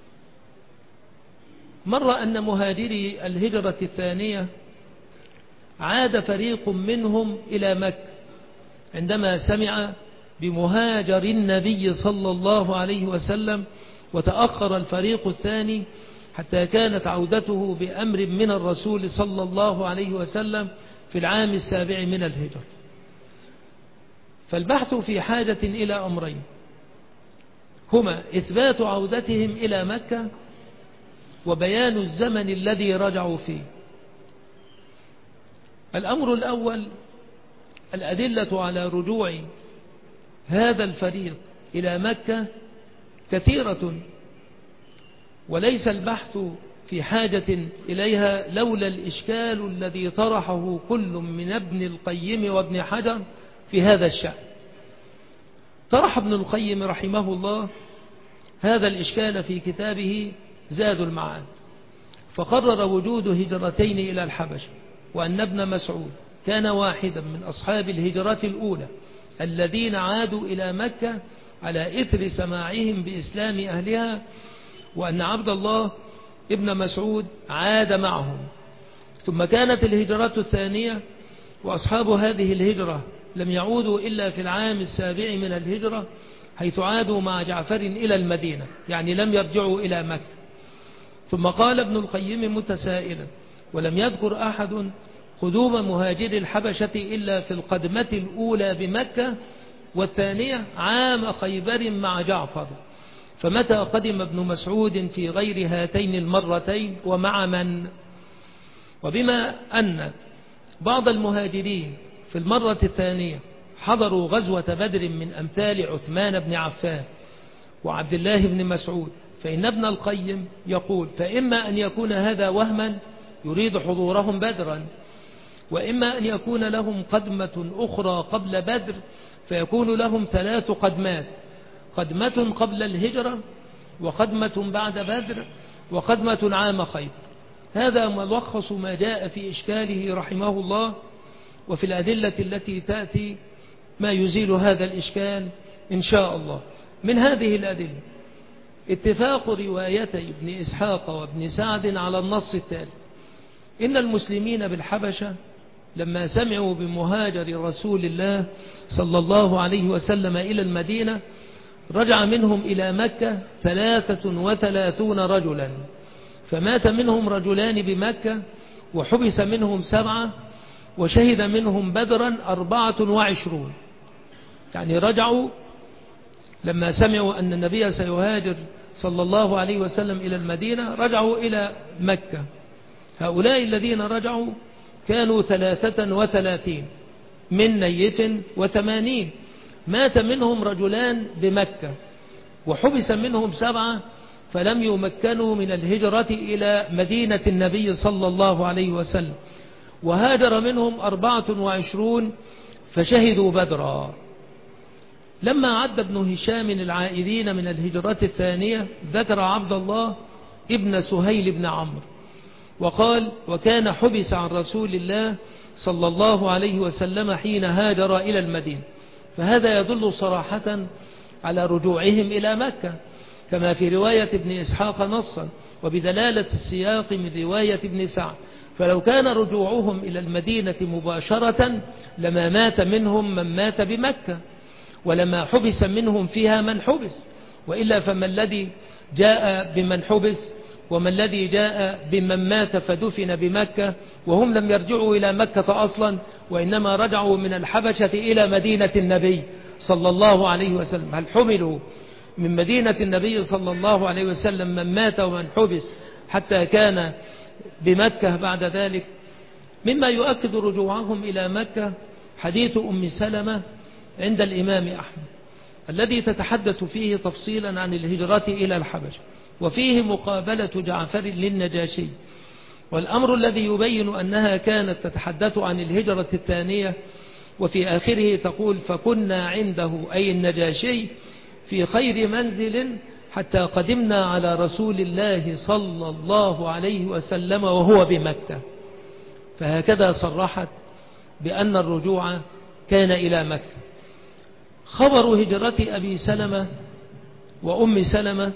Speaker 2: مر أن مهاجري الهجرة الثانية عاد فريق منهم إلى مكة عندما سمع بمهاجر النبي صلى الله عليه وسلم، وتأخر الفريق الثاني حتى كانت عودته بأمر من الرسول صلى الله عليه وسلم في العام 7 من الهجرة. فالبحث في حاجة إلى أمرين، هما إثبات عودتهم إلى مكة وبيان الزمن الذي رجعوا فيه. الأمر الأول الأدلة على رجوع هذا الفريق إلى مكة كثيرة، وليس البحث في حاجة إليها لولا الإشكال الذي طرحه كل من ابن القيم وابن حجر في هذا الشأن. طرح ابن القيم رحمه الله هذا الإشكال في كتابه زاد المعاد، فقرر وجود هجرتين إلى الحبشة، وأن ابن مسعود كان واحدا من أصحاب الهجرة الأولى الذين عادوا إلى مكة على إثر سماعهم بإسلام أهلها، وأن عبد الله ابن مسعود عاد معهم. ثم كانت الهجرة الثانية، وأصحاب هذه الهجرة لم يعودوا إلا في العام 7 من الهجرة، حيث عادوا مع جعفر إلى المدينة، يعني لم يرجعوا إلى مكة. ثم قال ابن القيم متسائلا: ولم يذكر أحد قدوم مهاجر الحبشة إلا في القدمة الأولى بمكة، والثانية عام خيبر مع جعفر، فمتى قدم ابن مسعود في غير هاتين المرتين ومع من؟ وبما أن بعض المهاجرين في المرة الثانية حضروا غزوة بدر من أمثال عثمان بن عفان وعبد الله بن مسعود، فإن ابن القيم يقول: فإما أن يكون هذا وهما يريد حضورهم بدرا، وإما أن يكون لهم قدمة أخرى قبل بدر، فيكون لهم 3 قدمات: قدمة قبل الهجرة، وقدمة بعد بدر، وقدمة عام خيبر. هذا ملخص ما جاء في إشكاله رحمه الله، وفي الأدلة التي تأتي ما يزيل هذا الإشكال إن شاء الله. من هذه الأدلة اتفاق روايتي ابن إسحاق وابن سعد على النص التالي: إن المسلمين بالحبشة لما سمعوا بمهاجر رسول الله صلى الله عليه وسلم إلى المدينة رجع منهم إلى مكة 33 رجلا، فمات منهم رجلان بمكة، وحبس منهم 7، وشهد منهم بدرا 24. يعني رجعوا لما سمعوا أن النبي سيهاجر صلى الله عليه وسلم إلى المدينة، رجعوا إلى مكة. هؤلاء الذين رجعوا كانوا 33 من نيف 80، مات منهم رجلان بمكة، وحبس منهم 7، فلم يمكنوا من الهجرة إلى مدينة النبي صلى الله عليه وسلم، وهاجر منهم 24 فشهدوا بدرا. لما عد ابن هشام العائدين من الهجرة الثانية ذكر عبد الله ابن سهيل بن عمرو وقال: وكان حبس عن رسول الله صلى الله عليه وسلم حين هاجر إلى المدينة. فهذا يدل صراحة على رجوعهم إلى مكة، كما في رواية ابن إسحاق نصا، وبدلالة السياق من رواية ابن سعد. فلو كان رجوعهم إلى المدينة مباشرة لما مات منهم من مات بمكة، ولما حبس منهم فيها من حبس، وإلا فما الذي جاء بمن حبس، وما الذي جاء بمن مات فدفن بمكة وهم لم يرجعوا إلى مكة أصلا، وإنما رجعوا من الحبشة إلى مدينة النبي صلى الله عليه وسلم؟ هل حملوا من مدينة النبي صلى الله عليه وسلم من مات ومن حبس حتى كان بمكة بعد ذلك؟ مما يؤكد رجوعهم إلى مكة حديث أم سلمة عند الإمام أحمد الذي تتحدث فيه تفصيلا عن الهجرة إلى الحبشة، وفيه مقابلة جعفر للنجاشي، والأمر الذي يبين أنها كانت تتحدث عن الهجرة الثانية، وفي آخره تقول: فكنا عنده أي النجاشي في خير منزل حتى قدمنا على رسول الله صلى الله عليه وسلم وهو بمكة. فهكذا صرحت بأن الرجوع كان إلى مكة. خبر هجرة أبي سلمة وأم سلمة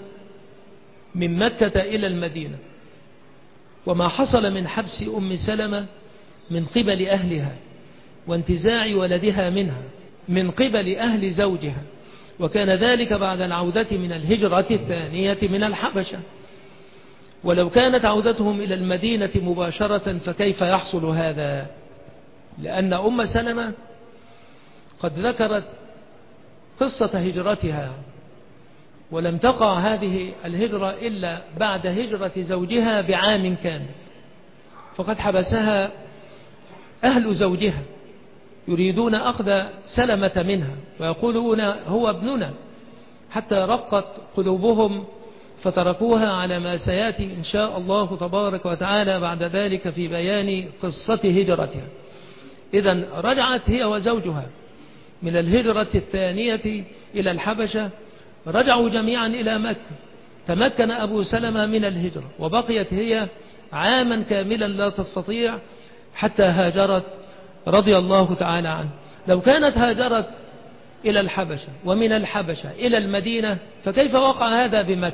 Speaker 2: من مكة إلى المدينة، وما حصل من حبس أم سلمة من قبل أهلها وانتزاع ولدها منها من قبل أهل زوجها، وكان ذلك بعد العودة من الهجرة الثانية من الحبشة. ولو كانت عودتهم إلى المدينة مباشرة فكيف يحصل هذا؟ لأن أم سلمة قد ذكرت قصة هجرتها، ولم تقع هذه الهجرة إلا بعد هجرة زوجها بعام كامل، فقد حبسها أهل زوجها يريدون أخذ سلمة منها ويقولون هو ابننا، حتى رقت قلوبهم فتركوها على ما سيأتي إن شاء الله تبارك وتعالى بعد ذلك في بيان قصة هجرتها. إذن رجعت هي وزوجها من الهجرة الثانية إلى الحبشة، رجعوا جميعا إلى مكة. تمكن أبو سلمة من الهجرة وبقيت هي عاما كاملا لا تستطيع حتى هاجرت رضي الله تعالى عنه. لو كانت هاجرت إلى الحبشة ومن الحبشة إلى المدينة فكيف وقع هذا بمكة؟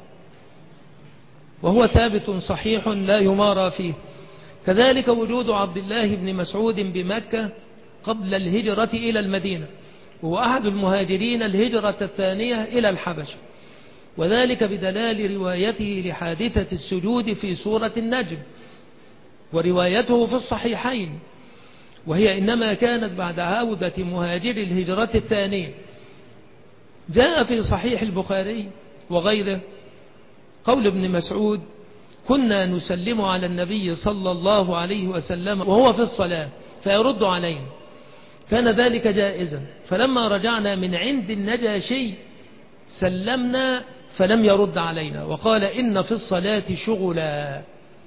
Speaker 2: وهو ثابت صحيح لا يمارى فيه. كذلك وجود عبد الله بن مسعود بمكة قبل الهجرة إلى المدينة، وهو أحد المهاجرين الهجرة الثانية إلى الحبشة، وذلك بدلال روايته لحادثة السجود في سورة النجم، وروايته في الصحيحين، وهي إنما كانت بعد عودة مهاجر الهجرة الثانية. جاء في صحيح البخاري وغيره قول ابن مسعود: كنا نسلم على النبي صلى الله عليه وسلم وهو في الصلاة فيرد علينا، كان ذلك جائزا، فلما رجعنا من عند النجاشي سلمنا فلم يرد علينا وقال إن في الصلاة شغلا.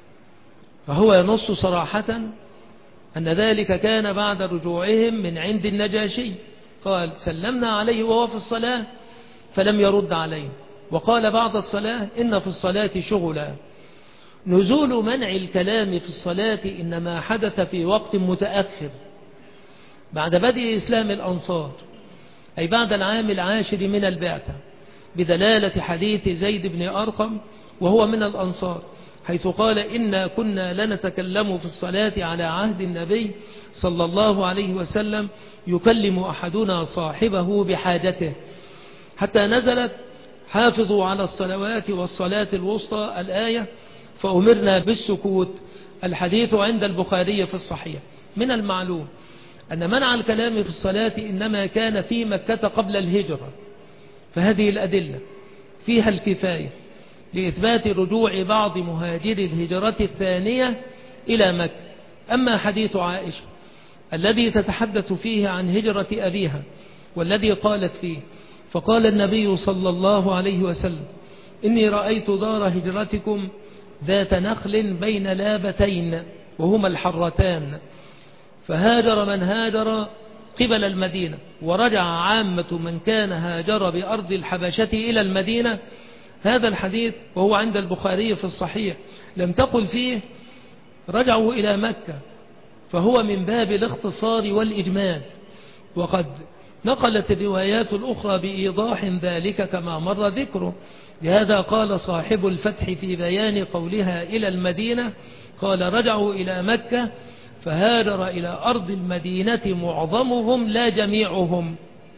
Speaker 2: فهو ينص صراحة أن ذلك كان بعد رجوعهم من عند النجاشي، قال سلمنا عليه وهو في الصلاة فلم يرد علينا، وقال بعد الصلاة إن في الصلاة شغلا. نزول منع الكلام في الصلاة إنما حدث في وقت متأخر بعد بدء إسلام الأنصار، أي بعد العام 10 من البعثة، بدلالة حديث زيد بن أرقم وهو من الأنصار، حيث قال إنا كنا لنتكلم في الصلاة على عهد النبي صلى الله عليه وسلم يكلم أحدنا صاحبه بحاجته، حتى نزلت حافظوا على الصلوات والصلاة الوسطى الآية فأمرنا بالسكوت. الحديث عند البخاري في الصحيح. من المعلوم أن منع الكلام في الصلاة إنما كان في مكة قبل الهجرة، فهذه الأدلة فيها الكفاية لإثبات رجوع بعض مهاجر الهجرة الثانية إلى مكة. أما حديث عائشة الذي تتحدث فيه عن هجرة أبيها والذي قالت فيه فقال النبي صلى الله عليه وسلم: إني رأيت دار هجرتكم ذات نخل بين لابتين وهما الحرتان، فهاجر من هاجر قبل المدينة ورجع عامة من كان هاجر بأرض الحبشة إلى المدينة. هذا الحديث وهو عند البخاري في الصحيح لم تقل فيه رجعوا إلى مكة، فهو من باب الاختصار والإجمال، وقد نقلت الروايات الأخرى بإيضاح ذلك كما مر ذكره. لهذا قال صاحب الفتح في بيان قولها إلى المدينة، قال رجعوا إلى مكة فهاجر إلى أرض المدينة معظمهم لا جميعهم،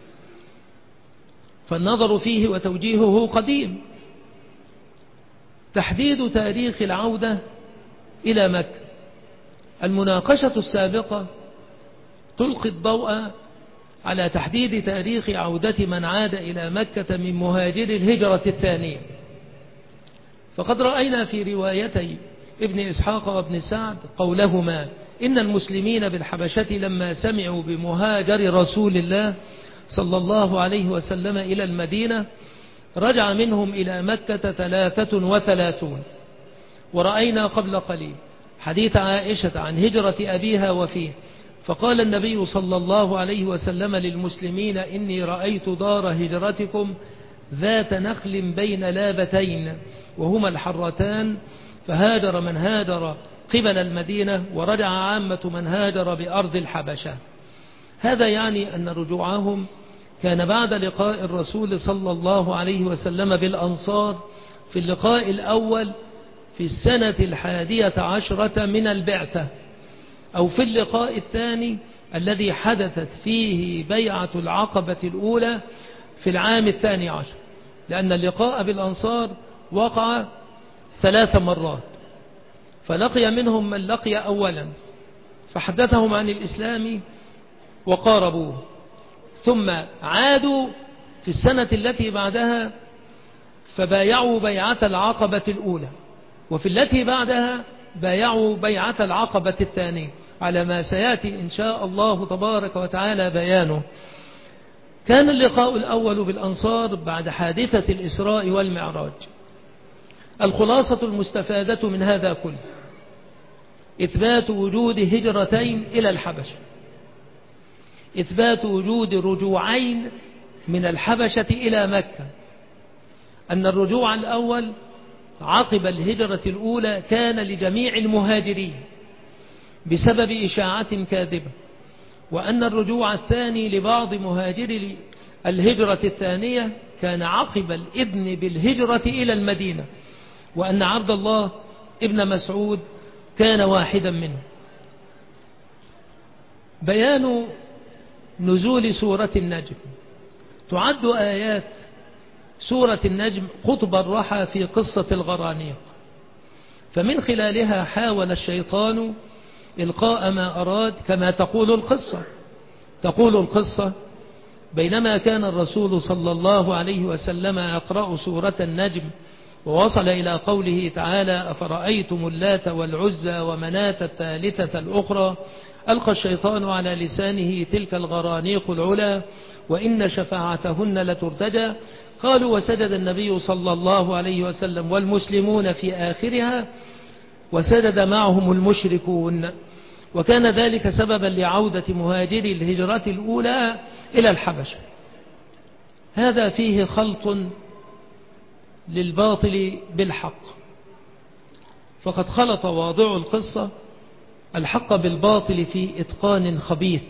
Speaker 2: فالنظر فيه وتوجيهه قديم. تحديد تاريخ العودة إلى مكة. المناقشة السابقة تلقي الضوء على تحديد تاريخ عودة من عاد إلى مكة من مهاجر الهجرة الثانية، فقد رأينا في روايتي ابن إسحاق وابن سعد قولهما إن المسلمين بالحبشة لما سمعوا بمهاجر رسول الله صلى الله عليه وسلم إلى المدينة رجع منهم إلى مكة 33. ورأينا قبل قليل حديث عائشة عن هجرة أبيها وفيه، فقال النبي صلى الله عليه وسلم للمسلمين: إني رأيت دار هجرتكم ذات نخل بين لابتين وهما الحرتان، فهاجر من هاجر قبل المدينة ورجع عامة من هاجر بأرض الحبشة. هذا يعني أن رجوعهم كان بعد لقاء الرسول صلى الله عليه وسلم بالأنصار في اللقاء الأول في السنة 11 من البعثة، أو في اللقاء الثاني الذي حدثت فيه بيعة العقبة الأولى في العام 12، لأن اللقاء بالأنصار وقع 3 مرات، فلقي منهم من لقي أولا فحدثهم عن الإسلام وقاربوه، ثم عادوا في السنة التي بعدها فبايعوا بيعة العقبة الأولى، وفي التي بعدها بايعوا بيعة العقبة الثانية، على ما سيأتي إن شاء الله تبارك وتعالى بيانه. كان اللقاء الأول بالأنصار بعد حادثة الإسراء والمعراج. الخلاصة المستفادة من هذا كله إثبات وجود هجرتين إلى الحبشة، إثبات وجود رجوعين من الحبشة إلى مكة، أن الرجوع الأول عقب الهجرة الأولى كان لجميع المهاجرين بسبب إشاعة كاذبة، وأن الرجوع الثاني لبعض مهاجري الهجرة الثانية كان عقب الإذن بالهجرة إلى المدينة، وأن عبد الله ابن مسعود كان واحدا منه. بيان نزول سورة النجم. تعد آيات سورة النجم قطب الرحى في قصة الغرانيق، فمن خلالها حاول الشيطان إلقاء ما أراد، كما تقول القصة بينما كان الرسول صلى الله عليه وسلم يقرأ سورة النجم ووصل إلى قوله تعالى أفرأيتم اللات والعزى ومناة الثالثة الأخرى، ألقى الشيطان على لسانه تلك الغرانيق العلا وإن شفاعتهن لترتجى. قالوا وسجد النبي صلى الله عليه وسلم والمسلمون في آخرها، وسجد معهم المشركون، وكان ذلك سببا لعودة مهاجري الهجرة الأولى إلى الحبشة. هذا فيه خلط للباطل بالحق، فقد خلط واضع القصة الحق بالباطل في إتقان خبيث.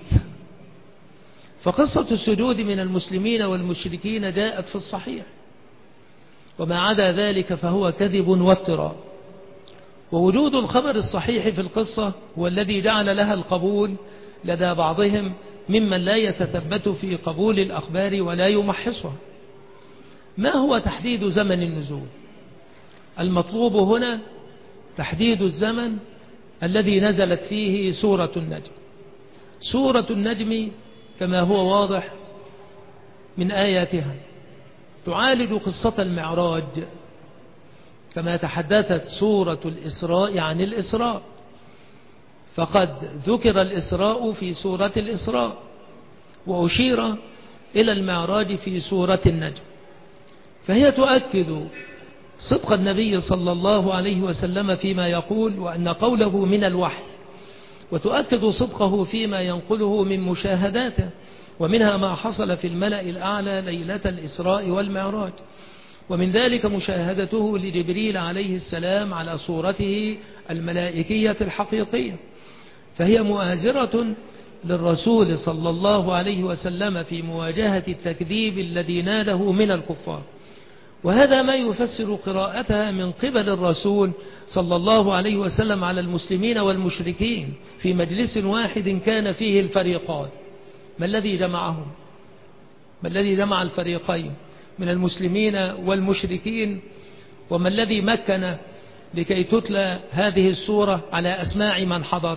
Speaker 2: فقصة السجود من المسلمين والمشركين جاءت في الصحيح، وما عدا ذلك فهو كذب وافتراء. ووجود الخبر الصحيح في القصة هو الذي جعل لها القبول لدى بعضهم ممن لا يتثبت في قبول الأخبار ولا يمحصها. ما هو تحديد زمن النزول؟ المطلوب هنا تحديد الزمن الذي نزلت فيه سورة النجم. سورة النجم كما هو واضح من آياتها تعالج قصة المعراج، كما تحدثت سورة الإسراء عن الإسراء، فقد ذكر الإسراء في سورة الإسراء وأشير إلى المعراج في سورة النجم، فهي تؤكد صدق النبي صلى الله عليه وسلم فيما يقول وأن قوله من الوحي، وتؤكد صدقه فيما ينقله من مشاهداته، ومنها ما حصل في الملأ الأعلى ليلة الإسراء والمعراج، ومن ذلك مشاهدته لجبريل عليه السلام على صورته الملائكية الحقيقية، فهي مؤازرة للرسول صلى الله عليه وسلم في مواجهة التكذيب الذي ناله من الكفار. وهذا ما يفسر قراءتها من قبل الرسول صلى الله عليه وسلم على المسلمين والمشركين في مجلس واحد كان فيه الفريقان. ما الذي جمعهم؟ ما الذي جمع الفريقين من المسلمين والمشركين؟ وما الذي مكن لكي تتلى هذه السورة على أسماع من حضر؟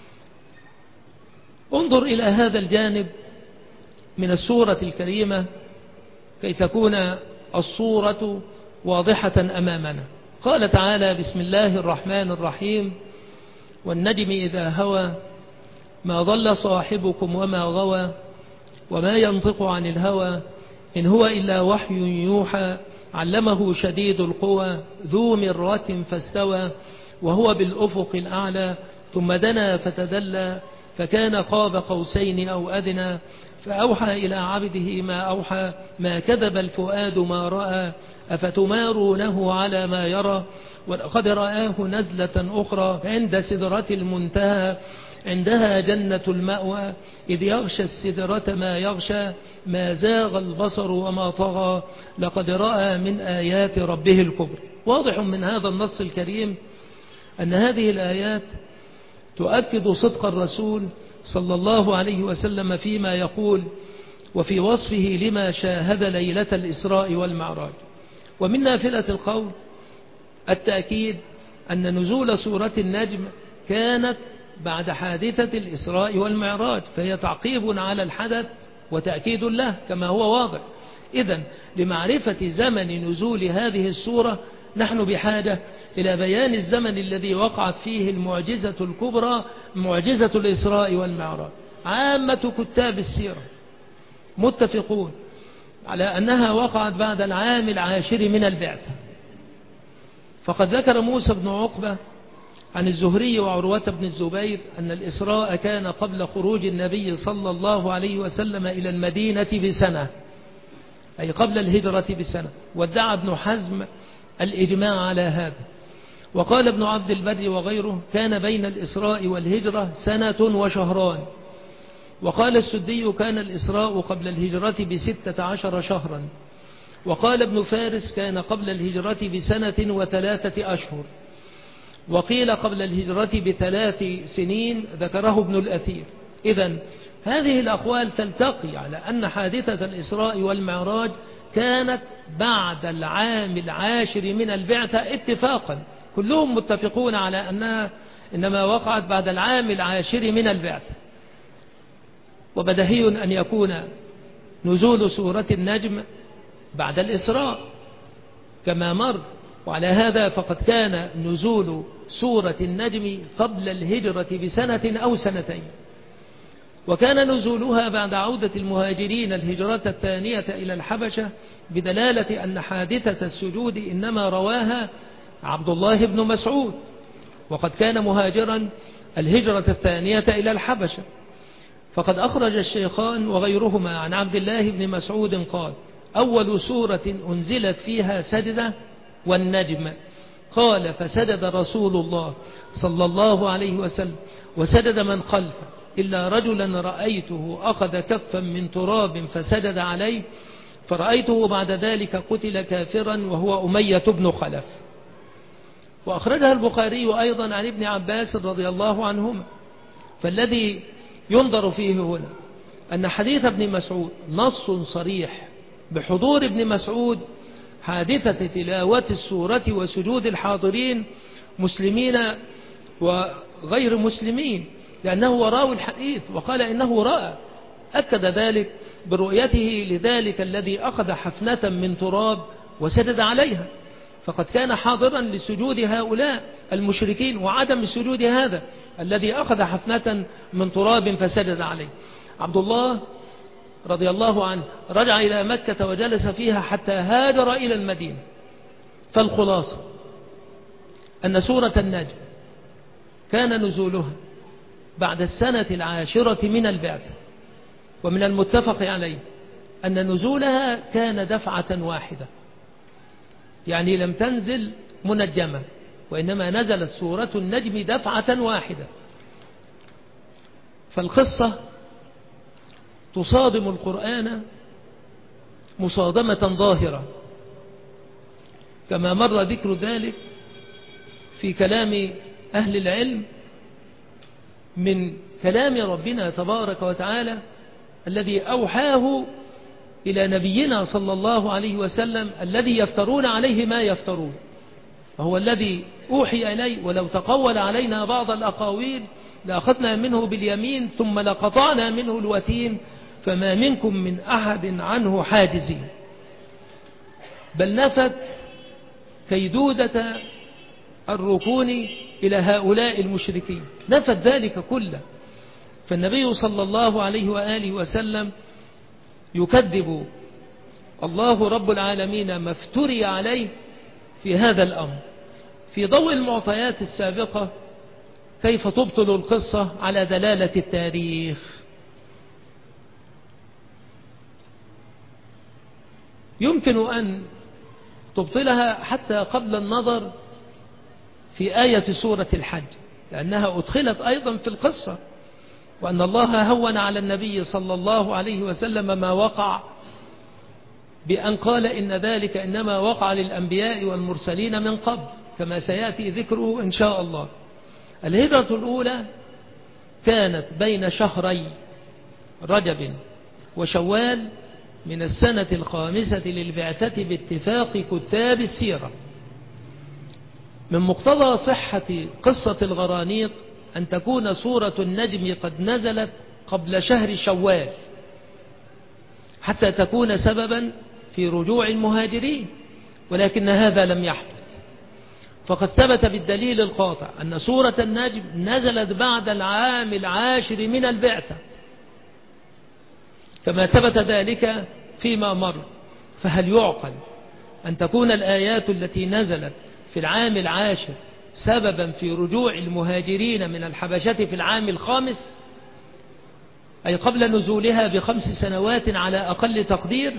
Speaker 2: انظر إلى هذا الجانب من السورة الكريمة كي تكون الصورة واضحة أمامنا. قال تعالى بسم الله الرحمن الرحيم والنجم إذا هوى ما ضل صاحبكم وما غوى وما ينطق عن الهوى إن هو إلا وحي يوحى علمه شديد القوى ذو مرة فاستوى وهو بالأفق الأعلى ثم دنا فتدلى فكان قاب قوسين أو أدنى فأوحى إلى عبده ما أوحى ما كذب الفؤاد ما رأى أفتمارونه على ما يرى ولقد رآه نزلة أخرى عند سدرة المنتهى عندها جنة المأوى إذ يغشى السدرة ما يغشى ما زاغ البصر وما طغى لقد رأى من آيات ربه الكبرى. واضح من هذا النص الكريم أن هذه الآيات تؤكد صدق الرسول صلى الله عليه وسلم فيما يقول وفي وصفه لما شاهد ليلة الإسراء والمعراج. ومن نافلة القول التأكيد أن نزول سورة النجم كانت بعد حادثة الإسراء والمعراج، فهي تعقيب على الحدث وتأكيد له كما هو واضح. إذن لمعرفة زمن نزول هذه السورة نحن بحاجة إلى بيان الزمن الذي وقعت فيه المعجزة الكبرى، معجزة الإسراء والمعراج. عامة كتاب السيرة متفقون على أنها وقعت بعد العام 10 من البعثة. فقد ذكر موسى بن عقبة عن الزهري وعروة بن الزبير أن الإسراء كان قبل خروج النبي صلى الله عليه وسلم إلى المدينة بسنة، أي قبل الهجرة بسنة. وادعى ابن حزم الإجماع على هذا. وقال ابن عبد البر وغيره كان بين الإسراء والهجرة 1 وشهران. وقال السدي كان الإسراء قبل الهجرة ب16 شهرا. وقال ابن فارس كان قبل الهجرة ب1 و3 أشهر. وقيل قبل الهجرة ب3 سنين ذكره ابن الأثير. إذن هذه الأقوال تلتقي على أن حادثة الإسراء والمعراج كانت بعد العام 10 من البعثة اتفاقا، كلهم متفقون على أنها إنما وقعت بعد العام 10 من البعثة. وبدهي أن يكون نزول سورة النجم بعد الإسراء كما مر. وعلى هذا فقد كان نزول سورة النجم قبل الهجرة ب1 أو 2. وكان نزولها بعد عودة المهاجرين الهجرة الثانية إلى الحبشة، بدلالة أن حادثة السجود إنما رواها عبد الله بن مسعود، وقد كان مهاجرا الهجرة الثانية إلى الحبشة. فقد أخرج الشيخان وغيرهما عن عبد الله بن مسعود قال: أول سورة أنزلت فيها سجدة والنجم. قال: فسجد رسول الله صلى الله عليه وسلم وسجد من خلفه إلا رجلا رأيته أخذ كفا من تراب فسجد عليه، فرأيته بعد ذلك قتل كافرا وهو أمية بن خلف. وأخرجها البخاري أيضا عن ابن عباس رضي الله عنهما. فالذي ينظر فيه هنا أن حديث ابن مسعود نص صريح بحضور ابن مسعود حادثة تلاوة السورة وسجود الحاضرين مسلمين وغير مسلمين، لأنه راوي الحديث وقال إنه رأى. أكد ذلك برؤيته لذلك الذي أخذ حفنة من تراب وسجد عليها، فقد كان حاضرا لسجود هؤلاء المشركين وعدم السجود هذا الذي أخذ حفنة من تراب فسجد عليه. عبد الله رضي الله عنه رجع إلى مكة وجلس فيها حتى هاجر إلى المدينة. فالخلاصة أن سورة النجم كان نزولها بعد 10 من البعثة. ومن المتفق عليه أن نزولها كان دفعة واحدة، يعني لم تنزل منجمة، وإنما نزلت سورة النجم دفعة واحدة. فالقصة تصادم القرآن مصادمة ظاهرة، كما مر ذكر ذلك في كلام أهل العلم من كلام ربنا تبارك وتعالى الذي أوحاه إلى نبينا صلى الله عليه وسلم الذي يفترون عليه ما يفترون، وهو الذي أوحي إليه. ولو تقول علينا بعض الأقاويل لأخذنا منه باليمين ثم لقطعنا منه الوتين فما منكم من أحد عنه حاجزين. بل نفت كيدودة الركون إلى هؤلاء المشركين، نفت ذلك كله. فالنبي صلى الله عليه وآله وسلم يكذب الله رب العالمين ما افتري عليه في هذا الأمر. في ضوء المعطيات السابقة كيف تبطل القصة على دلالة التاريخ؟ يمكن أن تبطلها حتى قبل النظر في آية سورة الحج، لأنها أدخلت أيضا في القصة، وأن الله هون على النبي صلى الله عليه وسلم ما وقع بأن قال إن ذلك إنما وقع للأنبياء والمرسلين من قبل، كما سيأتي ذكره إن شاء الله. الهجرة الأولى كانت بين شهري رجب وشوال من السنة 5 للبعثة باتفاق كتاب السيرة. من مقتضى صحة قصة الغرانيق أن تكون سورة النجم قد نزلت قبل شهر شوال حتى تكون سببا في رجوع المهاجرين، ولكن هذا لم يحدث. فقد ثبت بالدليل القاطع أن سورة النجم نزلت بعد العام 10 من البعثة كما ثبت ذلك فيما مر. فهل يعقل أن تكون الآيات التي نزلت في العام 10 سببا في رجوع المهاجرين من الحبشة في العام 5، أي قبل نزولها ب5 سنوات على أقل تقدير؟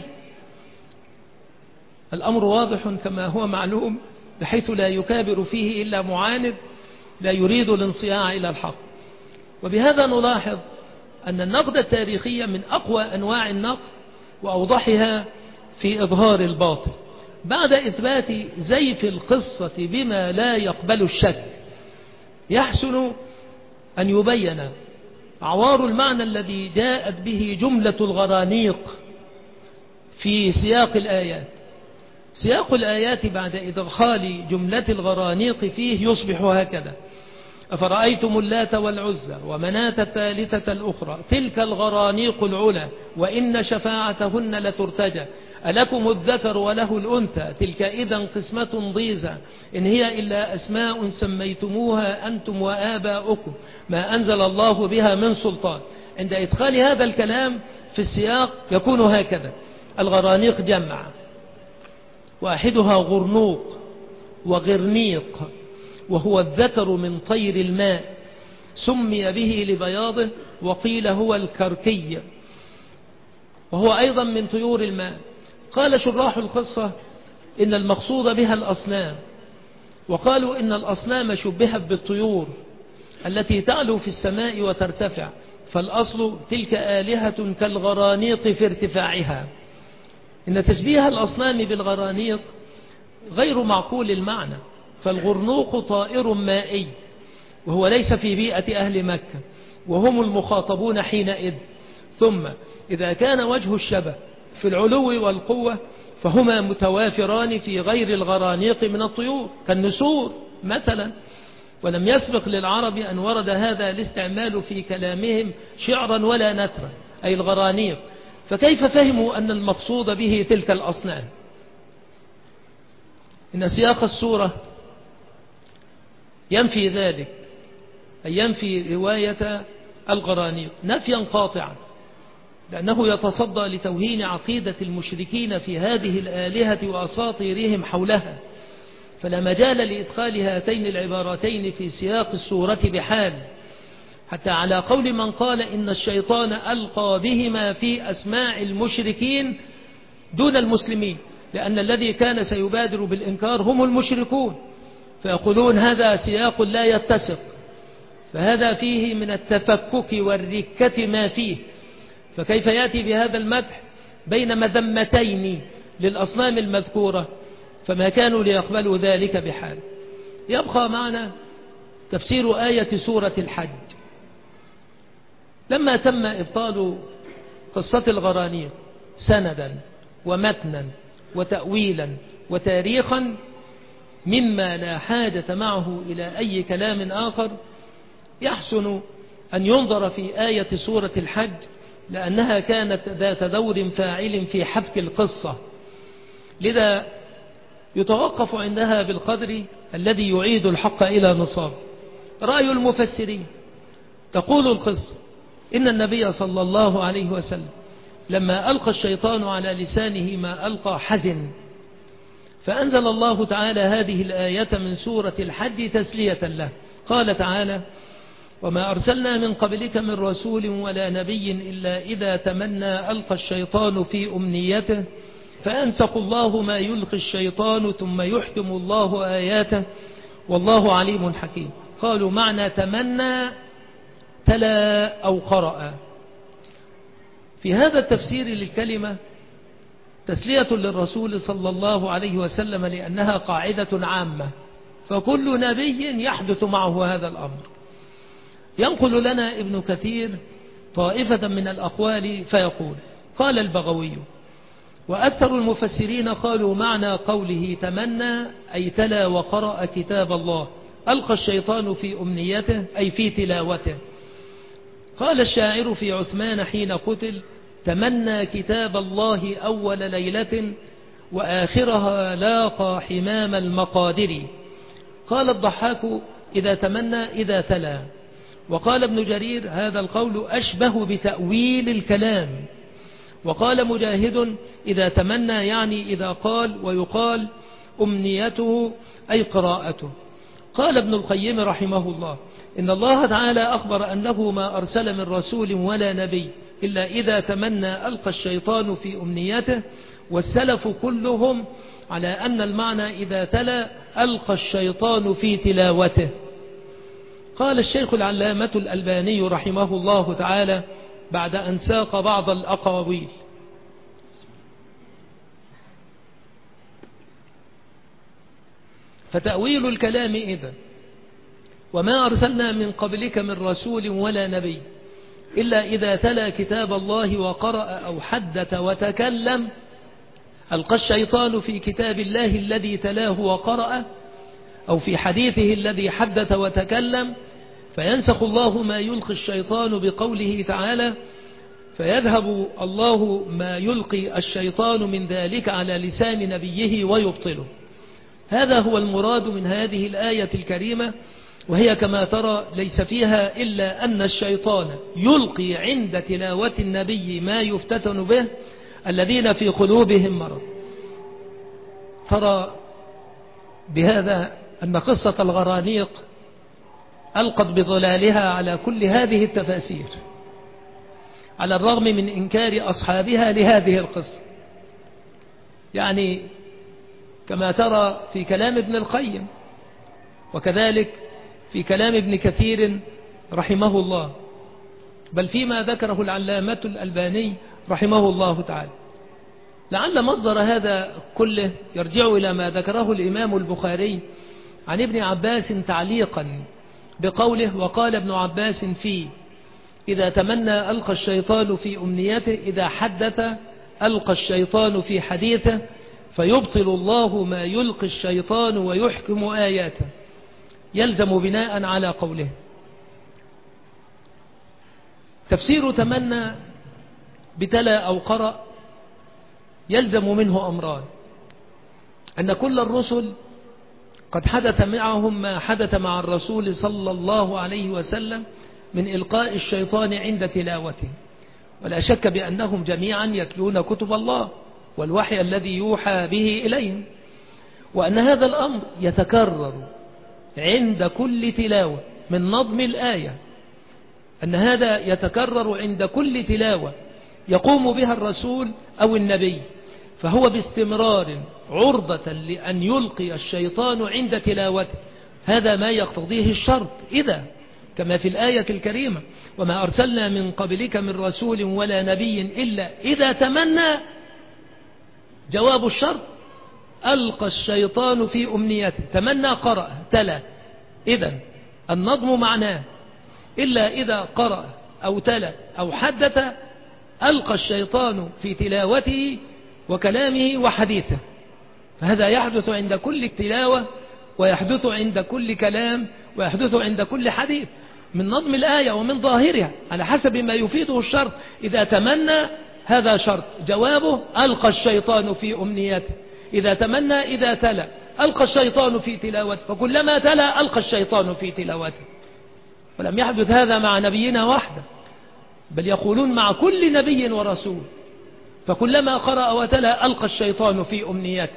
Speaker 2: الأمر واضح كما هو معلوم، بحيث لا يكابر فيه إلا معاند لا يريد الانصياع إلى الحق. وبهذا نلاحظ أن النقد التاريخي من أقوى أنواع النقد وأوضحها في إظهار الباطل. بعد إثبات زيف القصة بما لا يقبل الشك، يحسن أن يبين عوار المعنى الذي جاءت به جملة الغرانيق في سياق الآيات. سياق الآيات بعد إدخال جملة الغرانيق فيه يصبح هكذا: أفرأيتم اللات والعزى ومناة الثالثة الأخرى تلك الغرانيق العلا وإن شفاعتهن لترتجى ألكم الذكر وله الأنثى تلك إذا قسمة ضيزى إن هي إلا أسماء سميتموها أنتم وآباؤكم ما أنزل الله بها من سلطان. عند إدخال هذا الكلام في السياق يكون هكذا: الغرانيق جمع، واحدها غرنوق وغرنيق، وهو الذكر من طير الماء، سمي به لبياضه، وقيل هو الكركي، وهو أيضا من طيور الماء. قال شراح القصة إن المقصود بها الأصنام، وقالوا إن الأصنام شبهت بالطيور التي تعلو في السماء وترتفع، فالأصل تلك آلهة كالغرانيق في ارتفاعها. إن تشبيه الأصنام بالغرانيق غير معقول المعنى، فالغرنوق طائر مائي وهو ليس في بيئة أهل مكة وهم المخاطبون حينئذ. ثم إذا كان وجه الشبه في العلو والقوة فهما متوافران في غير الغرانيق من الطيور كالنسور مثلا، ولم يسبق للعرب أن ورد هذا الاستعمال في كلامهم شعرا ولا نثرا، أي الغرانيق، فكيف فهموا أن المقصود به تلك الأصنام؟ إن سياق السورة ينفي ذلك، أي ينفي رواية الغرانيق نفيا قاطعا، لأنه يتصدى لتوهين عقيدة المشركين في هذه الآلهة وأساطيرهم حولها، فلا مجال لإدخال هاتين العبارتين في سياق السورة بحال، حتى على قول من قال إن الشيطان ألقى بهما في أسماع المشركين دون المسلمين، لأن الذي كان سيبادر بالإنكار هم المشركون، فيقولون هذا سياق لا يتسق، فهذا فيه من التفكك والركة ما فيه، فكيف يأتي بهذا المدح بين مذمتين للأصنام المذكورة؟ فما كانوا ليقبلوا ذلك بحال. يبقى معنا تفسير آية سورة الحج. لما تم إبطال قصة الغرانيق سندا ومتنا وتأويلا وتاريخا مما لا حاجة معه إلى أي كلام آخر، يحسن أن ينظر في آية سورة الحج، لأنها كانت ذات دور فاعل في حبك القصة، لذا يتوقف عندها بالقدر الذي يعيد الحق إلى نصاب. رأي المفسرين: تقول القصة إن النبي صلى الله عليه وسلم لما ألقى الشيطان على لسانه ما ألقى حزن، فأنزل الله تعالى هذه الآية من سورة الحج تسلية له. قال تعالى: وما أرسلنا من قبلك من رسول ولا نبي إلا إذا تمنى ألقى الشيطان في أمنيته فأنسخ الله ما يلقي الشيطان ثم يحكم الله آياته والله عليم حكيم. قالوا معنى تمنى تلا أو قرأ. في هذا التفسير للكلمة تسلية للرسول صلى الله عليه وسلم، لأنها قاعدة عامة، فكل نبي يحدث معه هذا الأمر. ينقل لنا ابن كثير طائفة من الأقوال فيقول: قال البغوي: وأكثر المفسرين قالوا معنى قوله تمنى أي تلا وقرأ كتاب الله، ألقى الشيطان في أمنيته أي في تلاوته. قال الشاعر في عثمان حين قتل: تمنى كتاب الله أول ليلة وآخرها لاقى حمام المقادر. قال الضحاك: إذا تمنى إذا تلا. وقال ابن جرير: هذا القول أشبه بتأويل الكلام. وقال مجاهد: إذا تمنى يعني إذا قال، ويقال أمنيته أي قراءته. قال ابن القيم رحمه الله: إن الله تعالى أخبر أنه ما أرسل من رسول ولا نبي إلا إذا تمنى ألقى الشيطان في أمنيته، والسلف كلهم على أن المعنى إذا تلا ألقى الشيطان في تلاوته. قال الشيخ العلامة الألباني رحمه الله تعالى بعد أن ساق بعض الأقاويل: فتأويل الكلام إذا وما أرسلنا من قبلك من رسول ولا نبي إلا إذا تلا كتاب الله وقرأ أو حدث وتكلم ألقى الشيطان في كتاب الله الذي تلاه وقرأ أو في حديثه الذي حدث وتكلم، فينسخ الله ما يلقي الشيطان بقوله تعالى: فيذهب الله ما يلقي الشيطان من ذلك على لسان نبيه ويبطله. هذا هو المراد من هذه الآية الكريمة، وهي كما ترى ليس فيها إلا أن الشيطان يلقي عند تلاوة النبي ما يفتتن به الذين في قلوبهم مرض. ترى بهذا أن قصة الغرانيق ألقت بظلالها على كل هذه التفاسير، على الرغم من إنكار أصحابها لهذه القصة. يعني كما ترى في كلام ابن القيم، وكذلك في كلام ابن كثير رحمه الله، بل فيما ذكره العلامة الألباني رحمه الله تعالى. لعل مصدر هذا كله يرجع إلى ما ذكره الإمام البخاري عن ابن عباس تعليقا بقوله: وقال ابن عباس فيه: إذا تمنى ألقى الشيطان في أمنيته، إذا حدث ألقى الشيطان في حديثه، فيبطل الله ما يلقي الشيطان ويحكم آياته. يلزم بناء على قوله. تفسير تمنى بتلا أو قرأ يلزم منه أمران: أن كل الرسل قد حدث معهم ما حدث مع الرسول صلى الله عليه وسلم من إلقاء الشيطان عند تلاوته، ولا شك بأنهم جميعا يتلون كتب الله والوحي الذي يوحى به إليهم، وأن هذا الأمر يتكرر عند كل تلاوة من نظم الآية، أن هذا يتكرر عند كل تلاوة يقوم بها الرسول أو النبي، فهو باستمرار عرضة لأن يلقي الشيطان عند تلاوته. هذا ما يقتضيه الشرط، إذا كما في الآية الكريمة: وما أرسلنا من قبلك من رسول ولا نبي إلا إذا تمنى. جواب الشرط: ألقى الشيطان في أمنيته. تمنى قرأ تلا، إذن النظم معناه إلا إذا قرأ أو تلا أو حدث ألقى الشيطان في تلاوته وكلامه وحديثه. فهذا يحدث عند كل تلاوة، ويحدث عند كل كلام، ويحدث عند كل حديث من نظم الآية ومن ظاهرها على حسب ما يفيده الشرط. إذا تمنى هذا شرط، جوابه ألقى الشيطان في أمنيته. إذا تمنى إذا تلا ألقى الشيطان في تلاوته، فكلما تلا ألقى الشيطان في تلاوته. ولم يحدث هذا مع نبينا وحده، بل يقولون مع كل نبي ورسول، فكلما قرأ وتلا ألقى الشيطان في أمنيته.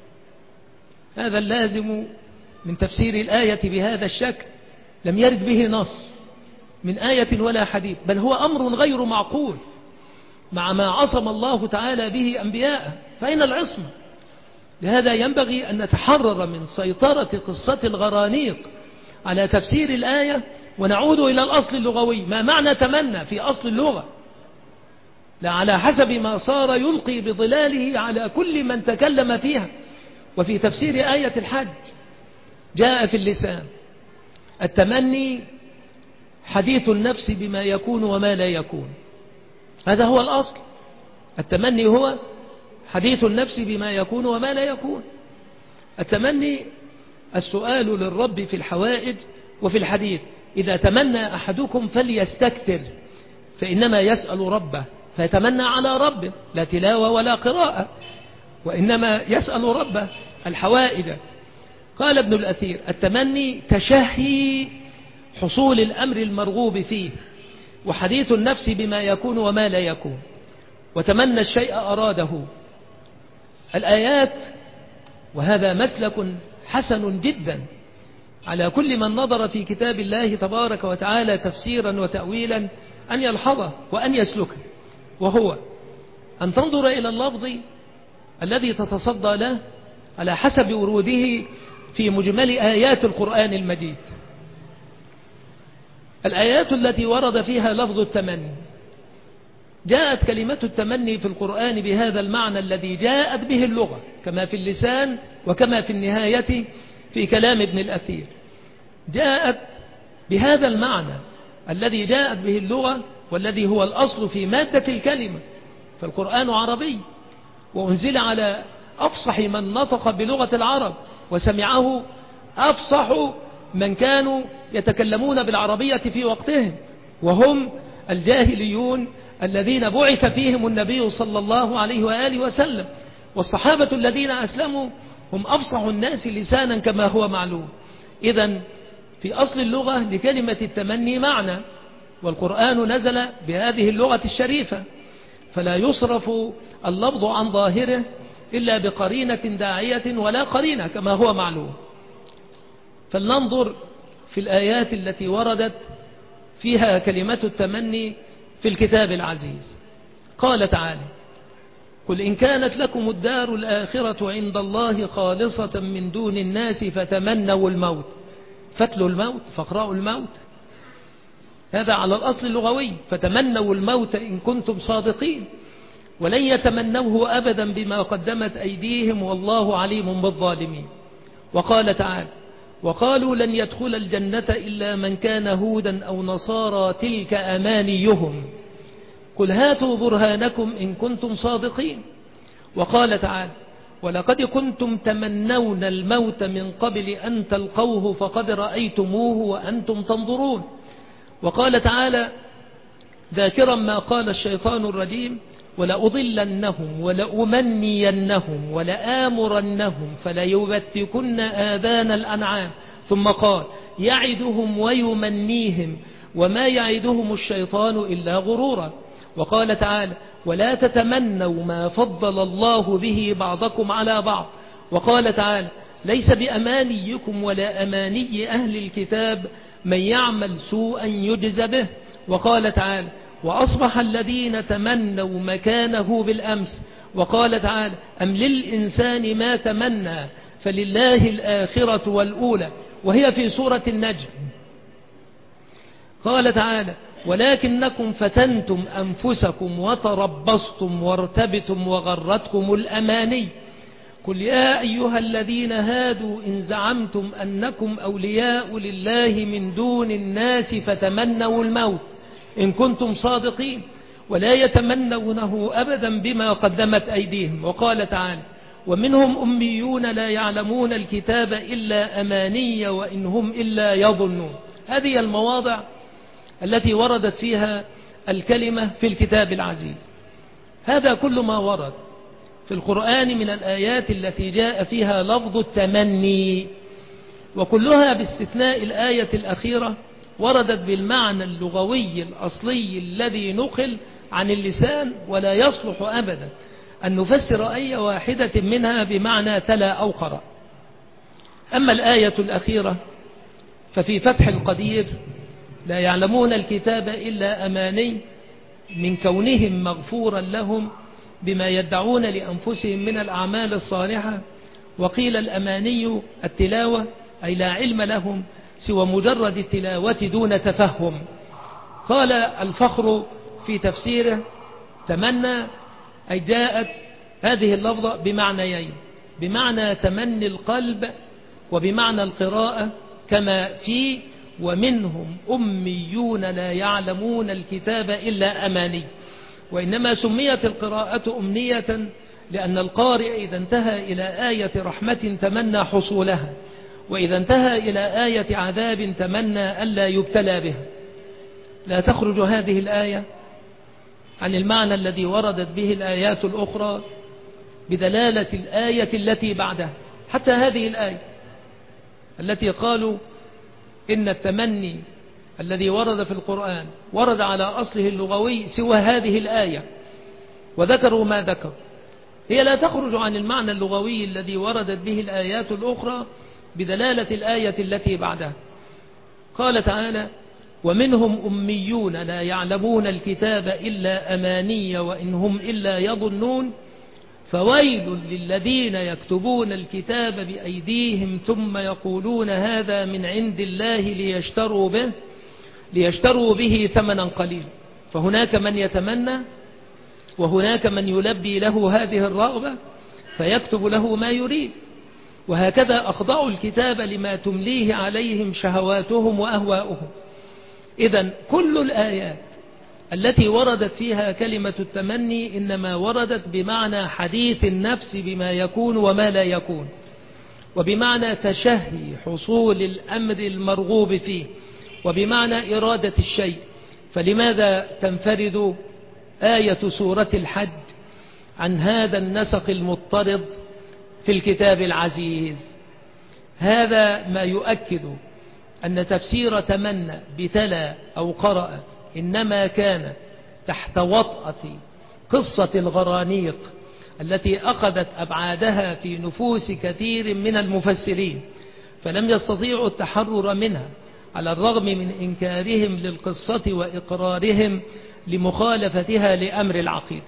Speaker 2: هذا اللازم من تفسير الآية بهذا الشكل لم يرد به نص من آية ولا حديث، بل هو أمر غير معقول مع ما عصم الله تعالى به أنبياءه، فإن العصمة. لهذا ينبغي أن نتحرر من سيطرة قصة الغرانيق على تفسير الآية، ونعود إلى الأصل اللغوي. ما معنى تمنى في أصل اللغة؟ لا على حسب ما صار يلقي بظلاله على كل من تكلم فيها. وفي تفسير آية الحج جاء في اللسان التمني حديث النفس بما يكون وما لا يكون. هذا هو الأصل. التمني هو حديث النفس بما يكون وما لا يكون. التمني السؤال للرب في الحوائج وفي الحديث. إذا تمنى أحدكم فليستكثر فإنما يسأل ربه فيتمنى على ربه، لا تلاوة ولا قراءة، وإنما يسأل ربه الحوائج. قال ابن الأثير: التمني تشهي حصول الأمر المرغوب فيه، وحديث النفس بما يكون وما لا يكون، وتمنى الشيء أراده. الآيات، وهذا مسلك حسن جدا على كل من نظر في كتاب الله تبارك وتعالى تفسيرا وتأويلا أن يلحظه وأن يسلكه، وهو أن تنظر إلى اللفظ الذي تتصدى له على حسب وروده في مجمل آيات القرآن المجيد. الآيات التي ورد فيها لفظ التمني، جاءت كلمة التمني في القرآن بهذا المعنى الذي جاءت به اللغة، كما في اللسان وكما في النهاية في كلام ابن الأثير. جاءت بهذا المعنى الذي جاءت به اللغة، والذي هو الأصل في مادة الكلمة. فالقرآن عربي، وأنزل على أفصح من نطق بلغة العرب، وسمعه أفصح من كانوا يتكلمون بالعربية في وقتهم، وهم الجاهليون الذين بعث فيهم النبي صلى الله عليه وآله وسلم. والصحابة الذين أسلموا هم أفصح الناس لسانا كما هو معلوم. إذن في أصل اللغة لكلمة التمني معنى، والقرآن نزل بهذه اللغة الشريفة، فلا يصرف اللفظ عن ظاهره إلا بقرينة داعية ولا قرينة كما هو معلوم. فلننظر في الآيات التي وردت فيها كلمة التمني في الكتاب العزيز. قال تعالى: قل إن كانت لكم الدار الآخرة عند الله خالصة من دون الناس فتمنوا الموت، فتلوا الموت، فاقرأوا الموت. هذا على الأصل اللغوي، فتمنوا الموت إن كنتم صادقين، ولن يتمنوه أبدا بما قدمت أيديهم والله عليم بالظالمين. وقال تعالى: وقالوا لن يدخل الجنة إلا من كان هودا أو نصارى تلك أمانيهم قل هاتوا برهانكم إن كنتم صادقين. وقال تعالى: ولقد كنتم تمنون الموت من قبل أن تلقوه فقد رأيتموه وأنتم تنظرون. وقال تعالى ذاكرا ما قال الشيطان الرجيم: ولأضلنهم ولأمنينهم ولآمرنهم فليبتكن آذان الأنعام. ثم قال: يعدهم ويمنيهم وما يعدهم الشيطان إلا غرورا. وقال تعالى: ولا تتمنوا ما فضل الله به بعضكم على بعض. وقال تعالى: ليس بأمانيكم ولا أماني أهل الكتاب من يعمل سوءا يجز به. وقال تعالى: وأصبح الذين تمنوا مكانه بالأمس. وقال تعالى: أم للإنسان ما تمنى فلله الآخرة والأولى، وهي في سورة النجم. قال تعالى: ولكنكم فتنتم أنفسكم وتربصتم وارتبتم وغرتكم الأماني قل يا أيها الذين هادوا إن زعمتم أنكم أولياء لله من دون الناس فتمنوا الموت إن كنتم صادقين ولا يتمنونه أبدا بما قدمت أيديهم. وقال تعالى: ومنهم أميون لا يعلمون الكتاب إلا أماني وإن هم إلا يظنون. هذه المواضع التي وردت فيها الكلمة في الكتاب العزيز. هذا كل ما ورد في القرآن من الآيات التي جاء فيها لفظ التمني، وكلها باستثناء الآية الأخيرة وردت بالمعنى اللغوي الأصلي الذي نقل عن اللسان، ولا يصلح أبدا أن نفسر أي واحدة منها بمعنى تلا أو قرأ. أما الآية الأخيرة ففي فتح القدير: لا يعلمون الكتاب إلا أماني، من كونهم مغفورا لهم بما يدعون لأنفسهم من الأعمال الصالحة. وقيل الأماني التلاوة، أي لا علم لهم سوى مجرد التلاوة دون تفهم. قال الفخر في تفسيره: تمنى أي جاءت هذه اللفظة بمعنيين: بمعنى تمني القلب وبمعنى القراءة كما في ومنهم أميون لا يعلمون الكتاب إلا أماني. وإنما سميت القراءة أمنية لأن القارئ إذا انتهى إلى آية رحمة تمنى حصولها، وإذا انتهى إلى آية عذاب تمنى ألا يبتلى بها. لا تخرج هذه الآية عن المعنى الذي وردت به الآيات الأخرى بدلالة الآية التي بعدها. حتى هذه الآية التي قالوا إن التمني الذي ورد في القرآن ورد على أصله اللغوي سوى هذه الآية وذكروا ما ذكر، هي لا تخرج عن المعنى اللغوي الذي وردت به الآيات الأخرى بدلالة الآية التي بعدها. قال تعالى: ومنهم أميون لا يعلمون الكتاب إلا أماني وإن هم إلا يظنون فويل للذين يكتبون الكتاب بأيديهم ثم يقولون هذا من عند الله ليشتروا به ثمنا قليلا. فهناك من يتمنى وهناك من يلبي له هذه الرغبة فيكتب له ما يريد، وهكذا أخضعوا الكتاب لما تمليه عليهم شهواتهم وأهواؤهم. إذن كل الآيات التي وردت فيها كلمة التمني إنما وردت بمعنى حديث النفس بما يكون وما لا يكون، وبمعنى تشهي حصول الأمر المرغوب فيه، وبمعنى إرادة الشيء. فلماذا تنفرد آية سورة الحج عن هذا النسق المضطرد في الكتاب العزيز؟ هذا ما يؤكد أن تفسير تمنى بتلا أو قرأ إنما كان تحت وطأة قصة الغرانيق التي أخذت أبعادها في نفوس كثير من المفسرين، فلم يستطيعوا التحرر منها على الرغم من إنكارهم للقصة وإقرارهم لمخالفتها لأمر العقيدة.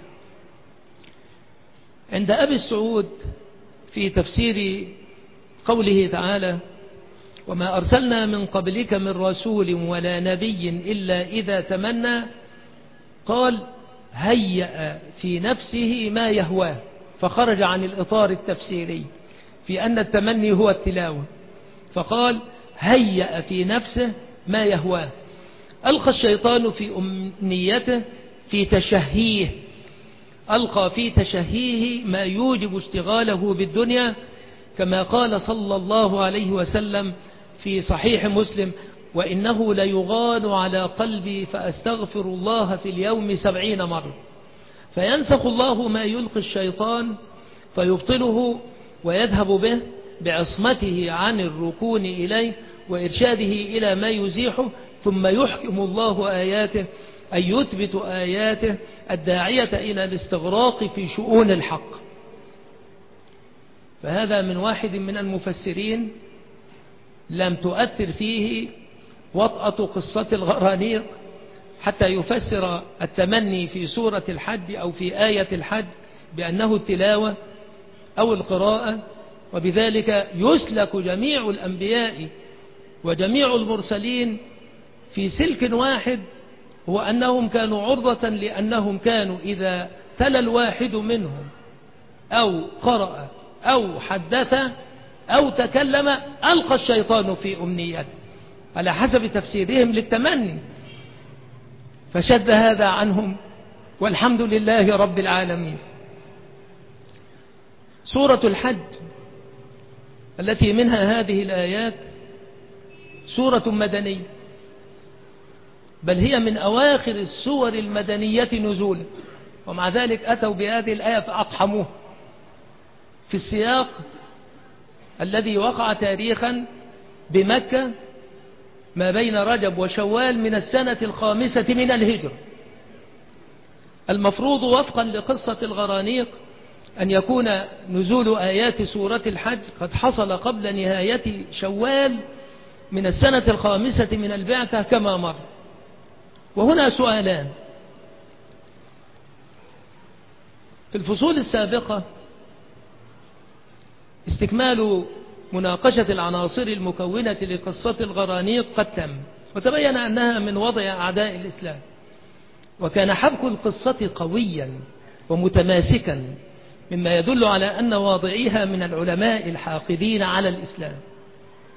Speaker 2: عند أبي السعود في تفسير قوله تعالى: وما أرسلنا من قبلك من رسول ولا نبي إلا إذا تمنى، قال: هيأ في نفسه ما يهواه، فخرج عن الإطار التفسيري في أن التمني هو التلاوة، فقال: هيأ في نفسه ما يهواه. ألقى الشيطان في أمنيته في تشهيه، ألقى في تشهيه ما يوجب اشتغاله بالدنيا، كما قال صلى الله عليه وسلم في صحيح مسلم: وإنه ليغان على قلبي فأستغفر الله في اليوم 70 مرة. فينسخ الله ما يلقي الشيطان فيبطله ويذهب به بعصمته عن الركون إليه وإرشاده إلى ما يزيحه، ثم يحكم الله آياته أي يثبت آياته الداعية إلى الاستغراق في شؤون الحق. فهذا من واحد من المفسرين لم تؤثر فيه وطأة قصة الغرانيق حتى يفسر التمني في سورة الحج أو في آية الحج بأنه التلاوة أو القراءة، وبذلك يسلك جميع الأنبياء وجميع المرسلين في سلك واحد، هو أنهم كانوا عرضة لأنهم كانوا إذا تلا الواحد منهم أو قرأ أو حدث أو تكلم ألقى الشيطان في أمنيته على حسب تفسيرهم للتمني، فشد هذا عنهم والحمد لله رب العالمين. سورة الحج التي منها هذه الآيات سورة مدنية، بل هي من أواخر السور المدنية نزولا، ومع ذلك أتوا بهذه الآية فأقحموها في السياق الذي وقع تاريخا بمكة ما بين رجب وشوال من السنة 5 من الهجرة. المفروض وفقا لقصة الغرانيق أن يكون نزول آيات سورة الحج قد حصل قبل نهاية شوال من السنة 5 من البعثة كما مر. وهنا سؤالان: في الفصول السابقة استكمال مناقشة العناصر المكونة لقصة الغرانيق قد تم، وتبين أنها من وضع أعداء الإسلام، وكان حبك القصة قويا ومتماسكا مما يدل على أن واضعيها من العلماء الحاقدين على الإسلام.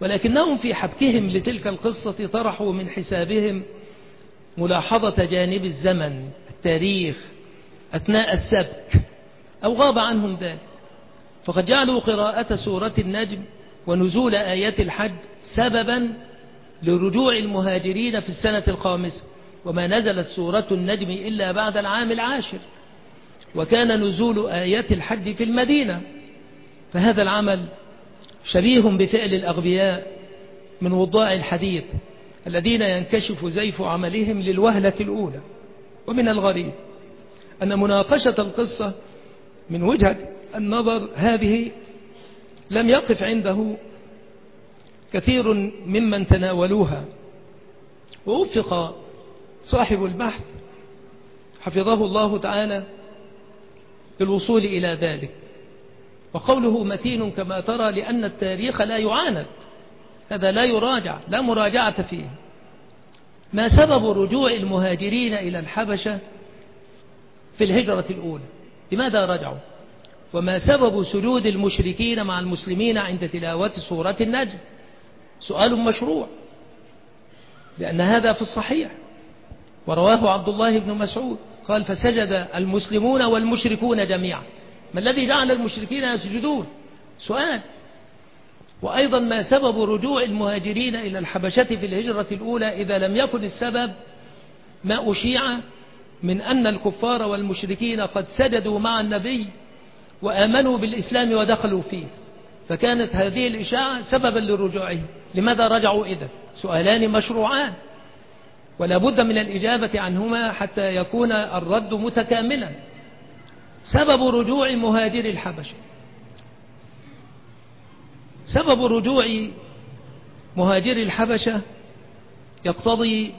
Speaker 2: ولكنهم في حبكهم لتلك القصة طرحوا من حسابهم ملاحظة جانب الزمن التاريخ أثناء السبك أو غاب عنهم ذلك، فقد جعلوا قراءة سورة النجم ونزول آيات الحج سببا لرجوع المهاجرين في السنة الخامسة، وما نزلت سورة النجم إلا بعد العام العاشر، وكان نزول آيات الحج في المدينة. فهذا العمل شبيه بفعل الأغبياء من وضاع الحديث الذين ينكشف زيف عملهم للوهلة الأولى. ومن الغريب أن مناقشة القصة من وجهة النظر هذه لم يقف عنده كثير ممن تناولوها، ووفق صاحب البحث حفظه الله تعالى للوصول إلى ذلك. وقوله متين كما ترى لأن التاريخ لا يعاند، هذا لا يراجع، لا مراجعة فيه. ما سبب رجوع المهاجرين إلى الحبشة في الهجرة الأولى؟ لماذا رجعوا؟ وما سبب سجود المشركين مع المسلمين عند تلاوة سورة النجم؟ سؤال مشروع، لأن هذا في الصحيح، ورواه عبد الله بن مسعود قال فسجد المسلمون والمشركون جميعا. ما الذي جعل المشركين يسجدون؟ سؤال. وأيضا ما سبب رجوع المهاجرين إلى الحبشة في الهجرة الأولى إذا لم يكن السبب ما أشيع من أن الكفار والمشركين قد سجدوا مع النبي وآمنوا بالإسلام ودخلوا فيه، فكانت هذه الإشاعة سببا لرجوعه. لماذا رجعوا إذا؟ سؤالان مشروعان ولا بد من الإجابة عنهما حتى يكون الرد متكاملا. سبب رجوع مهاجر الحبشة، سبب رجوع مهاجر الحبشة يقتضي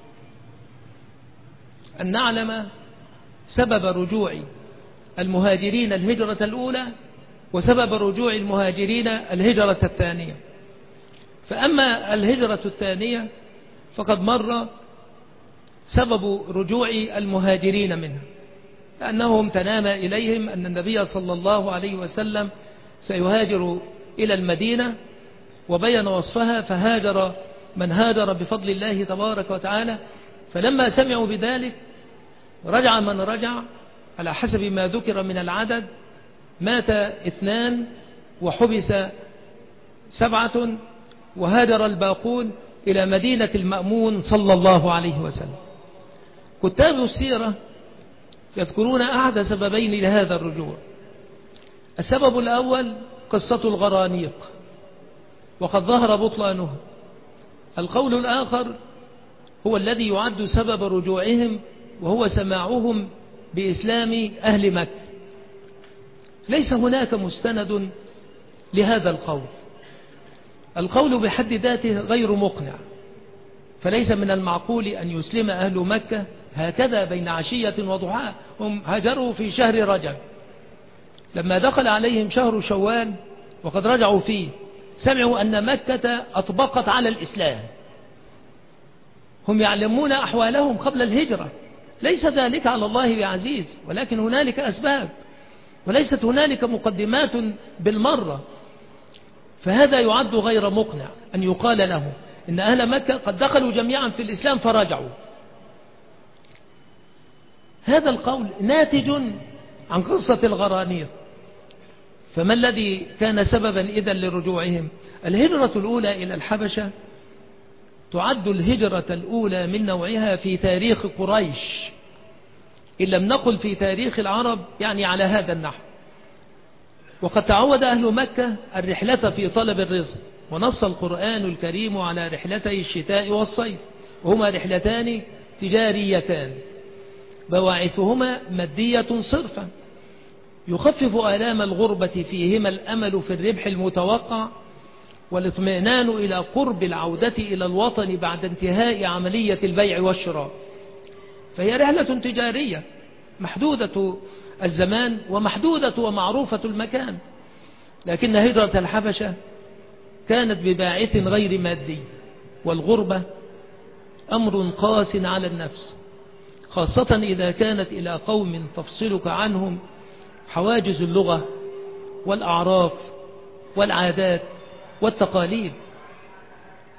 Speaker 2: أن نعلم سبب رجوع المهاجرين الهجرة الأولى وسبب رجوع المهاجرين الهجرة الثانية. فأما الهجرة الثانية فقد مر سبب رجوع المهاجرين منها، لأنهم تنامى إليهم أن النبي صلى الله عليه وسلم سيهاجر إلى المدينة، وبين وصفها، فهاجر من هاجر بفضل الله تبارك وتعالى. فلما سمعوا بذلك رجع من رجع على حسب ما ذكر من العدد، مات 2 وحبس 7 وهاجر الباقون إلى مدينة المأمون صلى الله عليه وسلم. كتاب السيرة يذكرون أحد سببين لهذا الرجوع. السبب الأول قصة الغرانيق وقد ظهر بطلانها. القول الآخر هو الذي يعد سبب رجوعهم، وهو سماعهم بإسلام أهل مكة. ليس هناك مستند لهذا القول، القول بحد ذاته غير مقنع، فليس من المعقول أن يسلم أهل مكة هكذا بين عشية وضحاها. هم هاجروا في شهر رجب، لما دخل عليهم شهر شوال وقد رجعوا فيه سمعوا أن مكة أطبقت على الإسلام. هم يعلمون أحوالهم قبل الهجرة، ليس ذلك على الله بعزيز، ولكن هنالك أسباب وليست هنالك مقدمات بالمرة. فهذا يعد غير مقنع أن يقال له إن أهل مكة قد دخلوا جميعا في الإسلام فرجعوا. هذا القول ناتج عن قصة الغرانيق. فما الذي كان سببا إذن لرجوعهم؟ الهجرة الأولى إلى الحبشة تعد الهجرة الأولى من نوعها في تاريخ قريش، إن لم نقل في تاريخ العرب، يعني على هذا النحو. وقد تعود أهل مكة الرحلة في طلب الرزق، ونص القرآن الكريم على رحلتي الشتاء والصيف، وهما رحلتان تجاريتان بواعثهما مادية صرفا، يخفف آلام الغربة فيهما الأمل في الربح المتوقع والاطمئنان إلى قرب العودة إلى الوطن بعد انتهاء عملية البيع والشراء. فهي رحلة تجارية محدودة الزمان ومحدودة ومعروفة المكان، لكن هجرة الحبشة كانت بباعث غير مادي، والغربة أمر قاس على النفس، خاصة إذا كانت إلى قوم تفصلك عنهم حواجز اللغة والأعراف والعادات والتقاليد.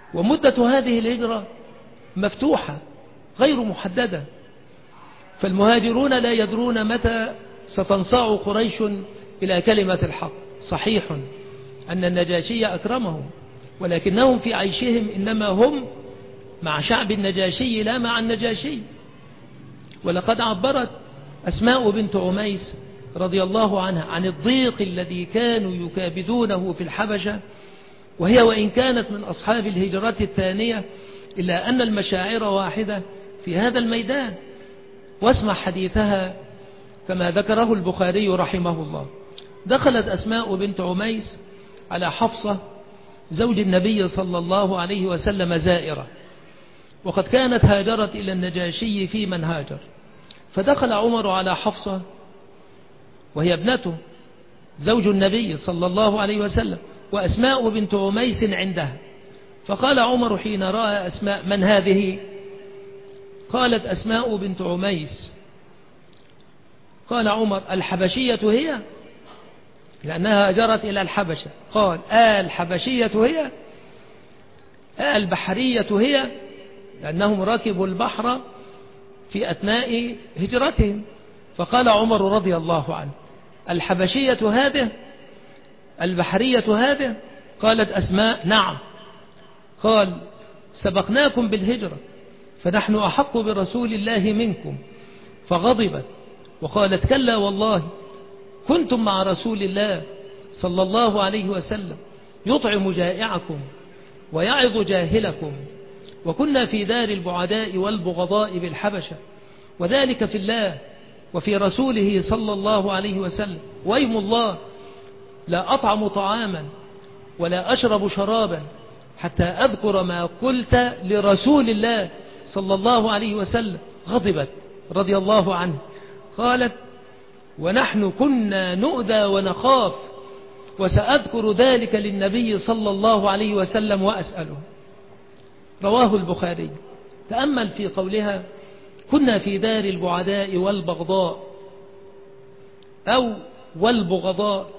Speaker 2: ومدة هذه الهجرة مفتوحة غير محددة، فالمهاجرون لا يدرون متى ستنصاع قريش إلى كلمة الحق. صحيح أن النجاشي أكرمهم، ولكنهم في عيشهم إنما هم مع شعب النجاشي لا مع النجاشي. ولقد عبرت أسماء بنت عميس رضي الله عنها عن الضيق الذي كانوا يكابدونه في الحبشة، وهي وإن كانت من أصحاب الهجرة الثانية إلا أن المشاعر واحدة في هذا الميدان. واسمع حديثها كما ذكره البخاري رحمه الله. دخلت أسماء بنت عميس على حفصة زوج النبي صلى الله عليه وسلم زائرة، وقد كانت هاجرت إلى النجاشي في من هاجر، فدخل عمر على حفصة وهي ابنته زوج النبي صلى الله عليه وسلم، وأسماء بنت عميس عندها. فقال عمر حين رأى أسماء: من هذه؟ قالت: أسماء بنت عميس. قال عمر: الحبشية هي؟ لأنها هاجرت إلى الحبشة. قال: الحبشية هي؟ البحرية هي؟ لأنهم ركبوا البحر في أثناء هجرتهم. فقال عمر رضي الله عنه: الحبشية هذه؟ البحرية هذه؟ قالت أسماء: نعم. قال: سبقناكم بالهجرة فنحن أحق برسول الله منكم. فغضبت وقالت: كلا والله كنتم مع رسول الله صلى الله عليه وسلم يطعم جائعكم ويعظ جاهلكم، وكنا في دار البعداء والبغضاء بالحبشة، وذلك في الله وفي رسوله صلى الله عليه وسلم. ويم الله لا أطعم طعاما ولا أشرب شرابا حتى أذكر ما قلت لرسول الله صلى الله عليه وسلم. غضبت رضي الله عنه. قالت: ونحن كنا نؤذى ونخاف، وسأذكر ذلك للنبي صلى الله عليه وسلم وأسأله. رواه البخاري. تأمل في قولها: كنا في دار البعداء والبغضاء أو والبغضاء،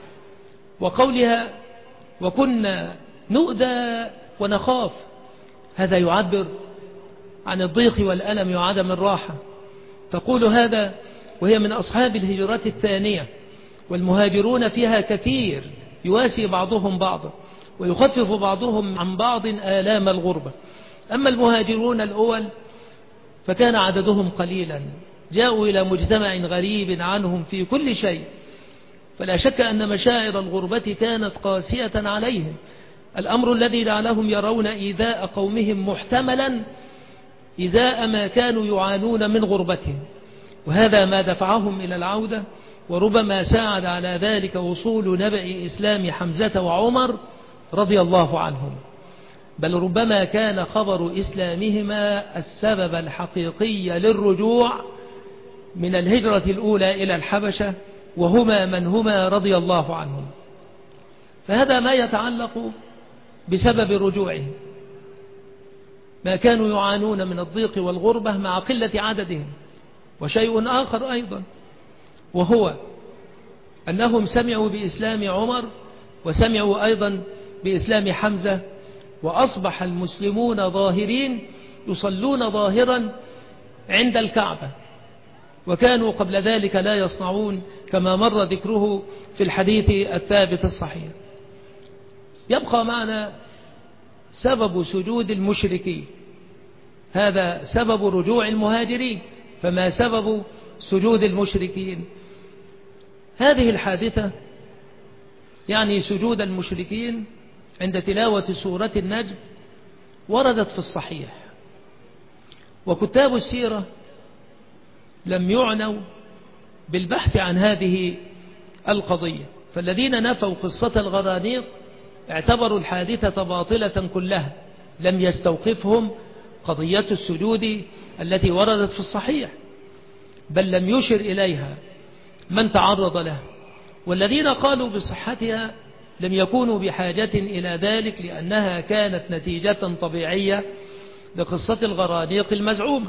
Speaker 2: وقولها: وكنا نؤذى ونخاف، هذا يعبر عن الضيق والألم وعدم الراحة. تقول هذا وهي من أصحاب الهجرة الثانية، والمهاجرون فيها كثير، يواسي بعضهم بعضا ويخفف بعضهم عن بعض آلام الغربة. أما المهاجرون الأول فكان عددهم قليلا، جاءوا إلى مجتمع غريب عنهم في كل شيء، فلا شك أن مشاعر الغربة كانت قاسية عليهم، الأمر الذي جعلهم يرون إيذاء قومهم محتملا إزاء ما كانوا يعانون من غربتهم، وهذا ما دفعهم إلى العودة. وربما ساعد على ذلك وصول نبأ إسلام حمزة وعمر رضي الله عنهم، بل ربما كان خبر إسلامهما السبب الحقيقي للرجوع من الهجرة الأولى إلى الحبشة، وهما من هما رضي الله عنهم. فهذا ما يتعلق بسبب رجوعهم، ما كانوا يعانون من الضيق والغربة مع قلة عددهم. وشيء آخر أيضا، وهو أنهم سمعوا بإسلام عمر وسمعوا أيضا بإسلام حمزة، وأصبح المسلمون ظاهرين يصلون ظاهرا عند الكعبة، وكانوا قبل ذلك لا يصنعون كما مر ذكره في الحديث الثابت الصحيح. يبقى معنا سبب سجود المشركين، هذا سبب رجوع المهاجرين. فما سبب سجود المشركين؟ هذه الحادثة يعني سجود المشركين عند تلاوة سورة النجم وردت في الصحيح، وكتاب السيرة لم يعنوا بالبحث عن هذه القضية، فالذين نفوا قصة الغرانيق اعتبروا الحادثة باطلة كلها، لم يستوقفهم قضية السجود التي وردت في الصحيح، بل لم يشر إليها من تعرض لها. والذين قالوا بصحتها لم يكونوا بحاجة إلى ذلك، لأنها كانت نتيجة طبيعية لقصة الغرانيق المزعومة.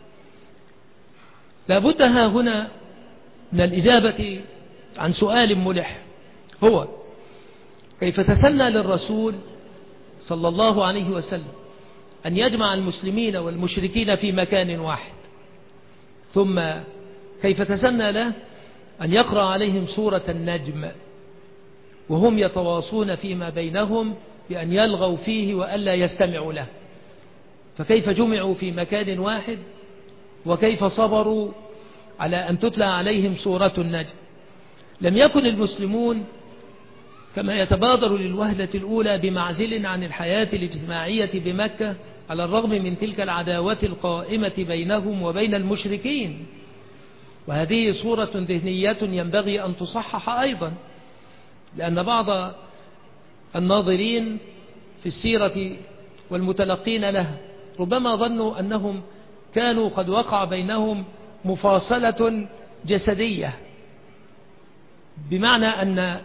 Speaker 2: لابد ها هنا من الإجابة عن سؤال ملح، هو كيف تسنى للرسول صلى الله عليه وسلم أن يجمع المسلمين والمشركين في مكان واحد، ثم كيف تسنى له أن يقرأ عليهم سورة النجم وهم يتواصون فيما بينهم بأن يلغوا فيه وألا يستمعوا له، فكيف جمعوا في مكان واحد وكيف صبروا على أن تتلى عليهم سورة النجم. لم يكن المسلمون كما يتبادر للوهلة الأولى بمعزل عن الحياة الاجتماعية بمكة، على الرغم من تلك العداوة القائمة بينهم وبين المشركين، وهذه صورة ذهنية ينبغي أن تصحح أيضا، لأن بعض الناظرين في السيرة والمتلقين لها ربما ظنوا أنهم كانوا قد وقع بينهم مفاصلة جسدية، بمعنى أن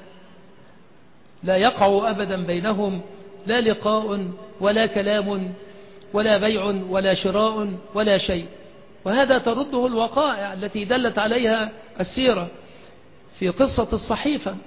Speaker 2: لا يقع أبدا بينهم لا لقاء ولا كلام ولا بيع ولا شراء ولا شيء، وهذا ترده الوقائع التي دلت عليها السيرة في قصة الصحيفة.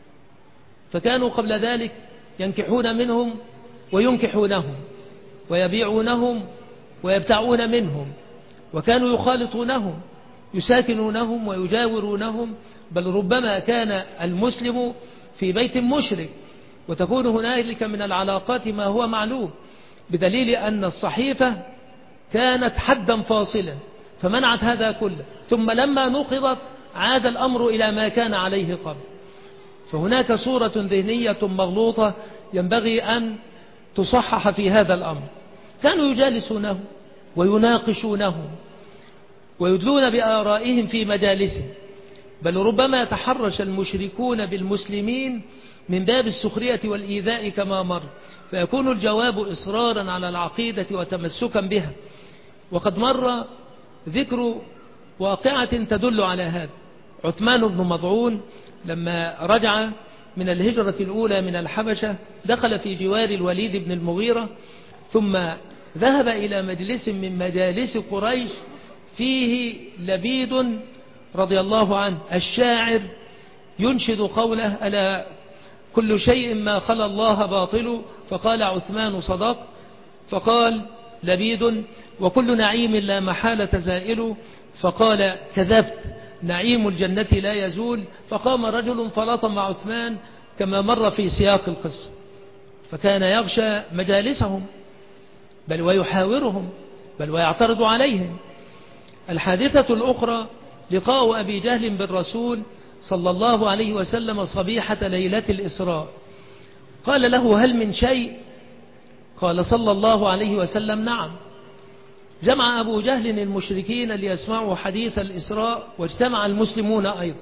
Speaker 2: فكانوا قبل ذلك ينكحون منهم وينكحونهم ويبيعونهم ويبتعون منهم، وكانوا يخالطونهم يساكنونهم ويجاورونهم، بل ربما كان المسلم في بيت مشرك وتكون هنالك من العلاقات ما هو معلوم، بدليل أن الصحيفة كانت حدا فاصلا فمنعت هذا كله، ثم لما نقضت عاد الأمر إلى ما كان عليه قبل. فهناك صورة ذهنية مغلوطة ينبغي أن تصحح في هذا الأمر. كانوا يجالسونه ويناقشونه ويدلون بآرائهم في مجالسهم، بل ربما تحرش المشركون بالمسلمين من باب السخرية والإيذاء كما مر، فيكون الجواب إصرارا على العقيدة وتمسكا بها. وقد مر ذكر واقعة تدل على هذا. عثمان بن مضعون لما رجع من الهجرة الأولى من الحبشة دخل في جوار الوليد بن المغيرة، ثم ذهب إلى مجلس من مجالس قريش فيه لبيد رضي الله عنه الشاعر ينشد قوله: ألا كل شيء ما خلا الله باطل، فقال عثمان: صدق. فقال لبيد: وكل نعيم لا محالة زائل، فقال: كذبت، نعيم الجنة لا يزول. فقام رجل فلطم عثمان كما مر في سياق القصة، فكان يغشى مجالسهم بل ويحاورهم بل ويعترض عليهم. الحادثة الأخرى لقاء أبي جهل بالرسول صلى الله عليه وسلم صبيحة ليلة الإسراء. قال له: هل من شيء؟ قال صلى الله عليه وسلم: نعم. جمع أبو جهل المشركين ليسمعوا حديث الإسراء، واجتمع المسلمون أيضا.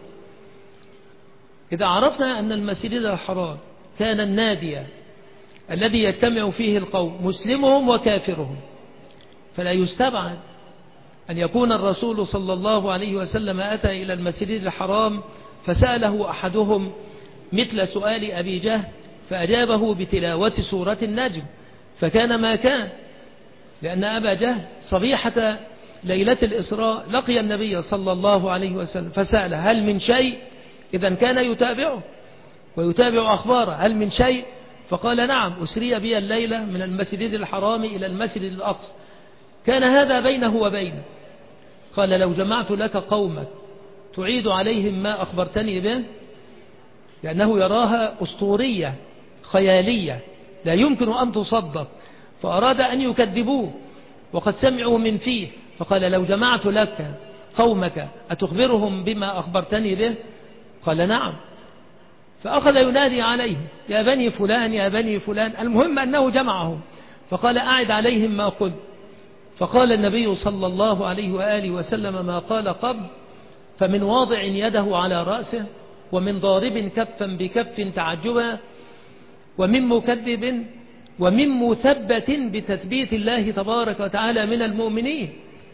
Speaker 2: إذا عرفنا أن المسجد الحرام كان النادي الذي يجتمع فيه القوم مسلمهم وكافرهم، فلا يستبعد أن يكون الرسول صلى الله عليه وسلم أتى إلى المسجد الحرام فسأله أحدهم مثل سؤال أبي جهل فأجابه بتلاوة سورة النجم، فكان ما كان، لأن أبا جهل صبيحة ليلة الإسراء لقي النبي صلى الله عليه وسلم فسأله: هل من شيء؟ إذا كان يتابعه ويتابع أخباره: هل من شيء؟ فقال: نعم، أسري بي الليلة من المسجد الحرام إلى المسجد الأقصى. كان هذا بينه وبينه. قال: لو جمعت لك قومك تعيد عليهم ما أخبرتني به، لأنه يراها أسطورية خيالية لا يمكن أن تصدق، فأراد أن يكذبوه وقد سمعوا من فيه، فقال: لو جمعت لك قومك أتخبرهم بما أخبرتني به؟ قال: نعم. فأخذ ينادي عليه: يا بني فلان يا بني فلان. المهم أنه جمعهم، فقال: أعد عليهم ما قلت. فقال النبي صلى الله عليه وآله وسلم ما قال قبل: فمن واضع يده على رأسه، ومن ضارب كفا بكف تعجبا، ومن مكذب، ومن مثبت بتثبيت الله تبارك وتعالى من المؤمنين.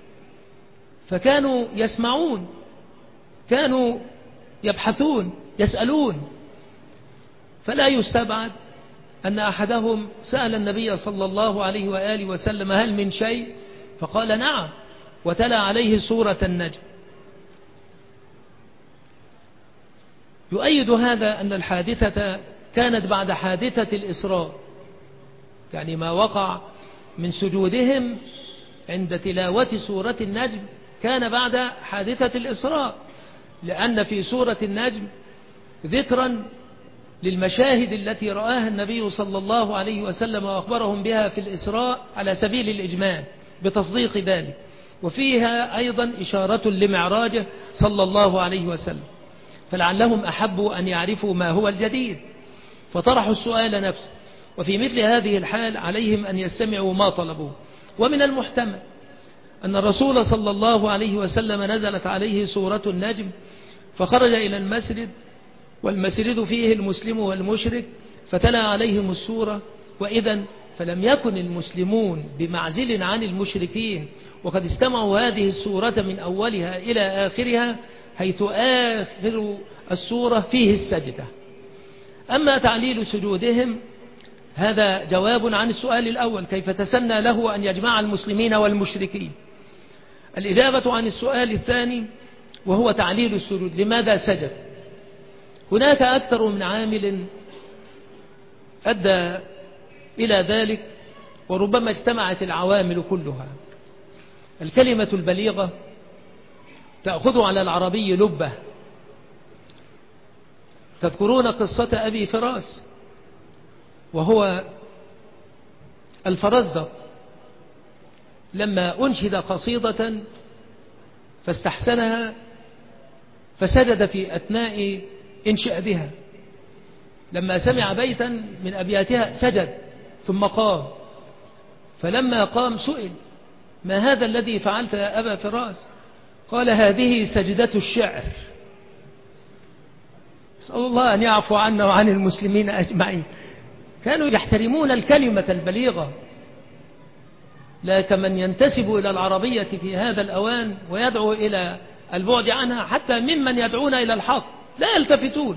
Speaker 2: فكانوا يسمعون، كانوا يبحثون يسألون. فلا يستبعد أن أحدهم سأل النبي صلى الله عليه وآله وسلم: هل من شيء؟ فقال: نعم، وتلا عليه سورة النجم. يؤيد هذا أن الحادثة كانت بعد حادثة الإسراء، يعني ما وقع من سجودهم عند تلاوة سورة النجم كان بعد حادثة الإسراء، لأن في سورة النجم ذكرا للمشاهد التي رآها النبي صلى الله عليه وسلم وأخبرهم بها في الإسراء على سبيل الإجمال بتصديق ذلك، وفيها أيضا إشارة لمعراجه صلى الله عليه وسلم، فلعلهم أحبوا أن يعرفوا ما هو الجديد فطرحوا السؤال نفسه. وفي مثل هذه الحال عليهم أن يستمعوا ما طلبوه. ومن المحتمل أن الرسول صلى الله عليه وسلم نزلت عليه سورة النجم فخرج إلى المسجد، والمسجد فيه المسلم والمشرك، فتلا عليهم السورة، وإذا فلم يكن المسلمون بمعزل عن المشركين، وقد استمعوا هذه السورة من أولها إلى آخرها، حيث آخر السورة فيه السجدة. أما تعليل سجودهم هذا جواب عن السؤال الأول، كيف تسنى له أن يجمع المسلمين والمشركين. الإجابة عن السؤال الثاني وهو تعليل السجود، لماذا سجد؟ هناك أكثر من عامل أدى إلى ذلك، وربما اجتمعت العوامل كلها. الكلمة البليغة تأخذ على العربي لبة. تذكرون قصة أبي فراس، وهو الفرزدق، لما أنشد قصيدة فاستحسنها فسجد في أثناء إنشادها، لما سمع بيتا من أبياتها سجد ثم قام، فلما قام سئل: ما هذا الذي فعلت يا أبا فراس؟ قال: هذه سجدة الشعر. أسأل الله أن يعفو عنا وعن المسلمين أجمعين. كانوا يحترمون الكلمة البليغة، لا كمن ينتسب إلى العربية في هذا الأوان ويدعو إلى البعد عنها، حتى ممن يدعون إلى الحق لا يلتفتون.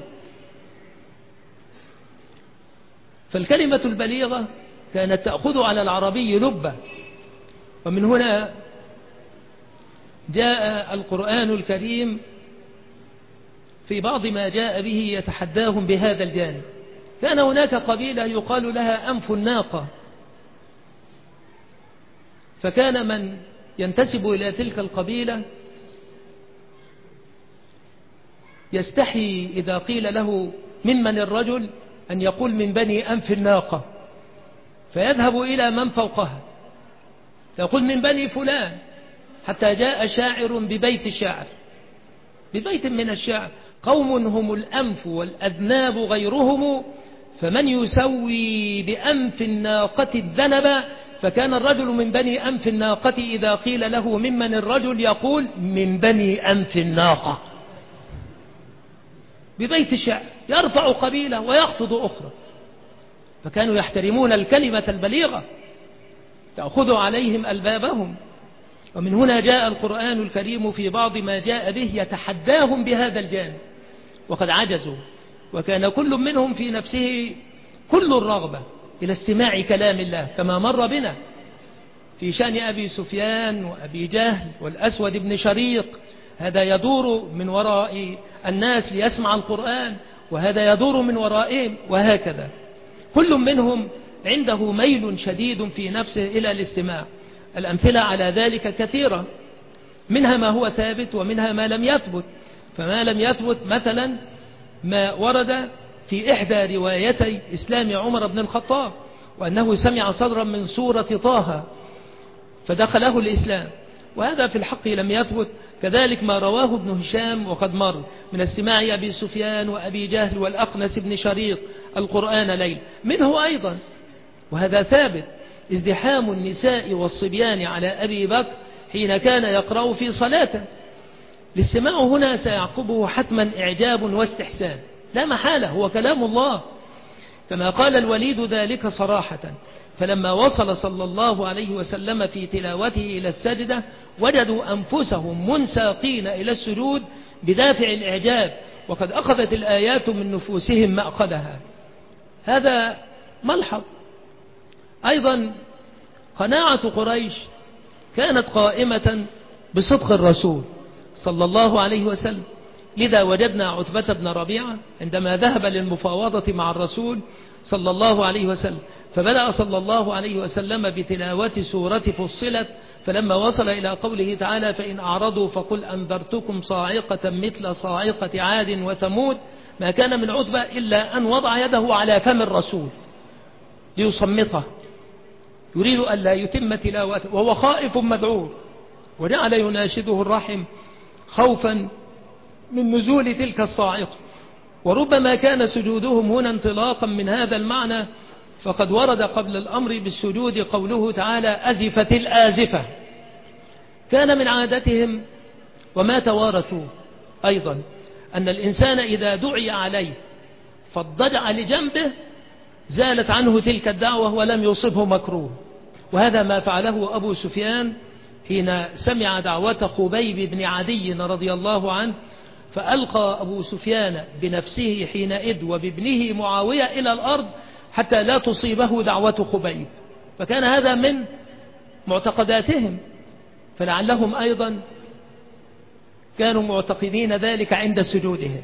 Speaker 2: فالكلمة البليغة كانت تأخذ على العربي لبة، ومن هنا جاء القرآن الكريم في بعض ما جاء به يتحداهم بهذا الجانب. كان هناك قبيلة يقال لها أنف الناقة، فكان من ينتسب إلى تلك القبيلة يستحي إذا قيل له ممن الرجل أن يقول من بني أنف الناقة، فيذهب إلى من فوقها يقول من بني فلان، حتى جاء شاعر ببيت الشعر، ببيت من الشعر: قوم هم الأنف والأذناب غيرهم، فمن يسوي بأنف الناقة الذنب. فكان الرجل من بني أنف الناقة إذا قيل له ممن الرجل يقول من بني أنف الناقة، ببيت الشعر يرفع قبيلة ويخفض أخرى. فكانوا يحترمون الكلمة البليغة تأخذ عليهم ألبابهم. ومن هنا جاء القرآن الكريم في بعض ما جاء به يتحداهم بهذا الجانب، وقد عجزوا، وكان كل منهم في نفسه كل الرغبة إلى استماع كلام الله، كما مر بنا في شأن أبي سفيان وأبي جهل والأسود بن شريق. هذا يدور من وراء الناس ليسمع القرآن، وهذا يدور من ورائهم، وهكذا كل منهم عنده ميل شديد في نفسه إلى الاستماع. الأمثلة على ذلك كثيرة، منها ما هو ثابت ومنها ما لم يثبت. فما لم يثبت مثلا ما ورد في إحدى روايتي إسلام عمر بن الخطاب، وأنه سمع صدرا من سورة طه فدخله الإسلام، وهذا في الحق لم يثبت. كذلك ما رواه ابن هشام وقد مر من استماع أبي سفيان وأبي جهل والأخنس بن شريق القرآن ليل، منه أيضا، وهذا ثابت، ازدحام النساء والصبيان على أبي بكر حين كان يقرأ في صلاته. الاستماع هنا سيعقبه حتما إعجاب واستحسان، لا محالة، هو كلام الله، كما قال الوليد ذلك صراحة. فلما وصل صلى الله عليه وسلم في تلاوته إلى السجدة وجدوا أنفسهم منساقين إلى السجود بدافع الإعجاب، وقد أخذت الآيات من نفوسهم مأخذها. هذا ملحظ. أيضا قناعة قريش كانت قائمة بصدق الرسول صلى الله عليه وسلم، لذا وجدنا عتبة بن ربيعة عندما ذهب للمفاوضة مع الرسول صلى الله عليه وسلم، فبدأ صلى الله عليه وسلم بتلاوة سورة فصلت، فلما وصل إلى قوله تعالى فإن أعرضوا فقل أنذرتكم صاعقة مثل صاعقة عاد وثمود، ما كان من عتبة إلا أن وضع يده على فم الرسول ليصمته، يريد أن لا يتم تلاوته وهو خائف مذعور، وجعل يناشده الرحم خوفا من نزول تلك الصاعقة. وربما كان سجودهم هنا انطلاقا من هذا المعنى، فقد ورد قبل الأمر بالسجود قوله تعالى أزفت الآزفة. كان من عادتهم وما توارثوا أيضا أن الإنسان إذا دعي عليه فاضطجع لجنبه زالت عنه تلك الدعوة ولم يصبه مكروه، وهذا ما فعله أبو سفيان حين سمع دعوة خبيب بن عدي رضي الله عنه، فألقى أبو سفيان بنفسه حينئذ وبابنه معاوية إلى الأرض حتى لا تصيبه دعوة خبيب، فكان هذا من معتقداتهم، فلعلهم أيضا كانوا معتقدين ذلك عند سجودهم.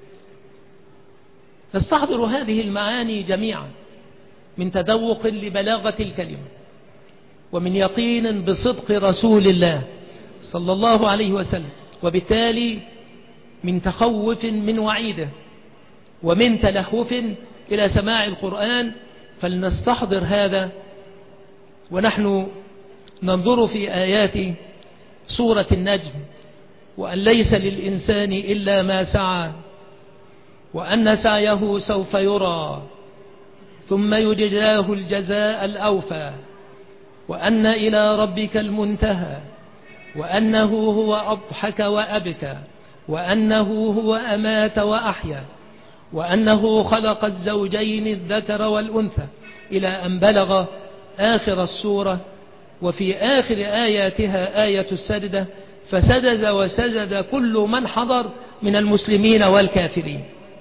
Speaker 2: نستحضر هذه المعاني جميعا من تذوق لبلاغة الكلمة، ومن يقين بصدق رسول الله صلى الله عليه وسلم، وبالتالي من تخوف من وعيده، ومن تلهف إلى سماع القرآن. فلنستحضر هذا ونحن ننظر في آيات سورة النجم، وأن ليس للإنسان إلا ما سعى، وأن سعيه سوف يرى ثم يجزاه الجزاء الأوفى، وأن إلى ربك المنتهى، وأنه هو أضحك وأبكى، وأنه هو أمات وأحيا، وأنه خلق الزوجين الذكر والأنثى، إلى أن بلغ آخر السورة. وفي آخر آياتها آية السجدة، فسجد وسجد كل من حضر من المسلمين والكافرين.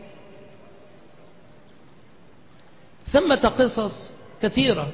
Speaker 2: ثمة قصص كثيرة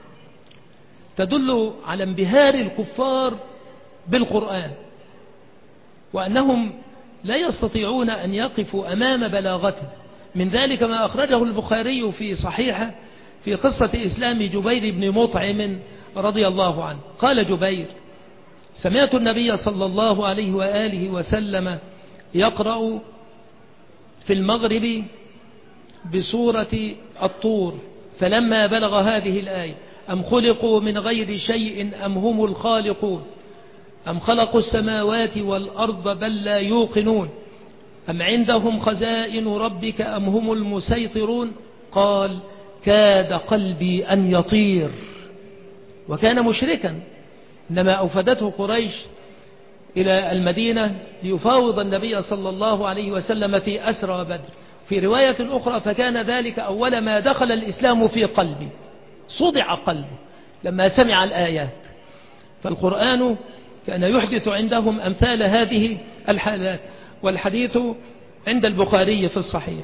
Speaker 2: تدل على انبهار الكفار بالقرآن، وأنهم لا يستطيعون أن يقفوا أمام بلاغته. من ذلك ما أخرجه البخاري في صحيحه في قصة إسلام جبير بن مطعم رضي الله عنه. قال جبير: سمعت النبي صلى الله عليه وآله وسلم يقرأ في المغرب بسورة الطور، فلما بلغ هذه الآية: أم خلقوا من غير شيء أم هم الخالقون، أم خلقوا السماوات والأرض بل لا يوقنون، أم عندهم خزائن ربك أم هم المسيطرون، قال: كاد قلبي أن يطير. وكان مشركا، إنما أوفدته قريش إلى المدينة ليفاوض النبي صلى الله عليه وسلم في أسرى بدر. في رواية أخرى: فكان ذلك أول ما دخل الإسلام في قلبي، صدع قلبه لما سمع الآيات. فالقرآن كان يحدث عندهم أمثال هذه الحالات، والحديث عند البخاري في الصحيح.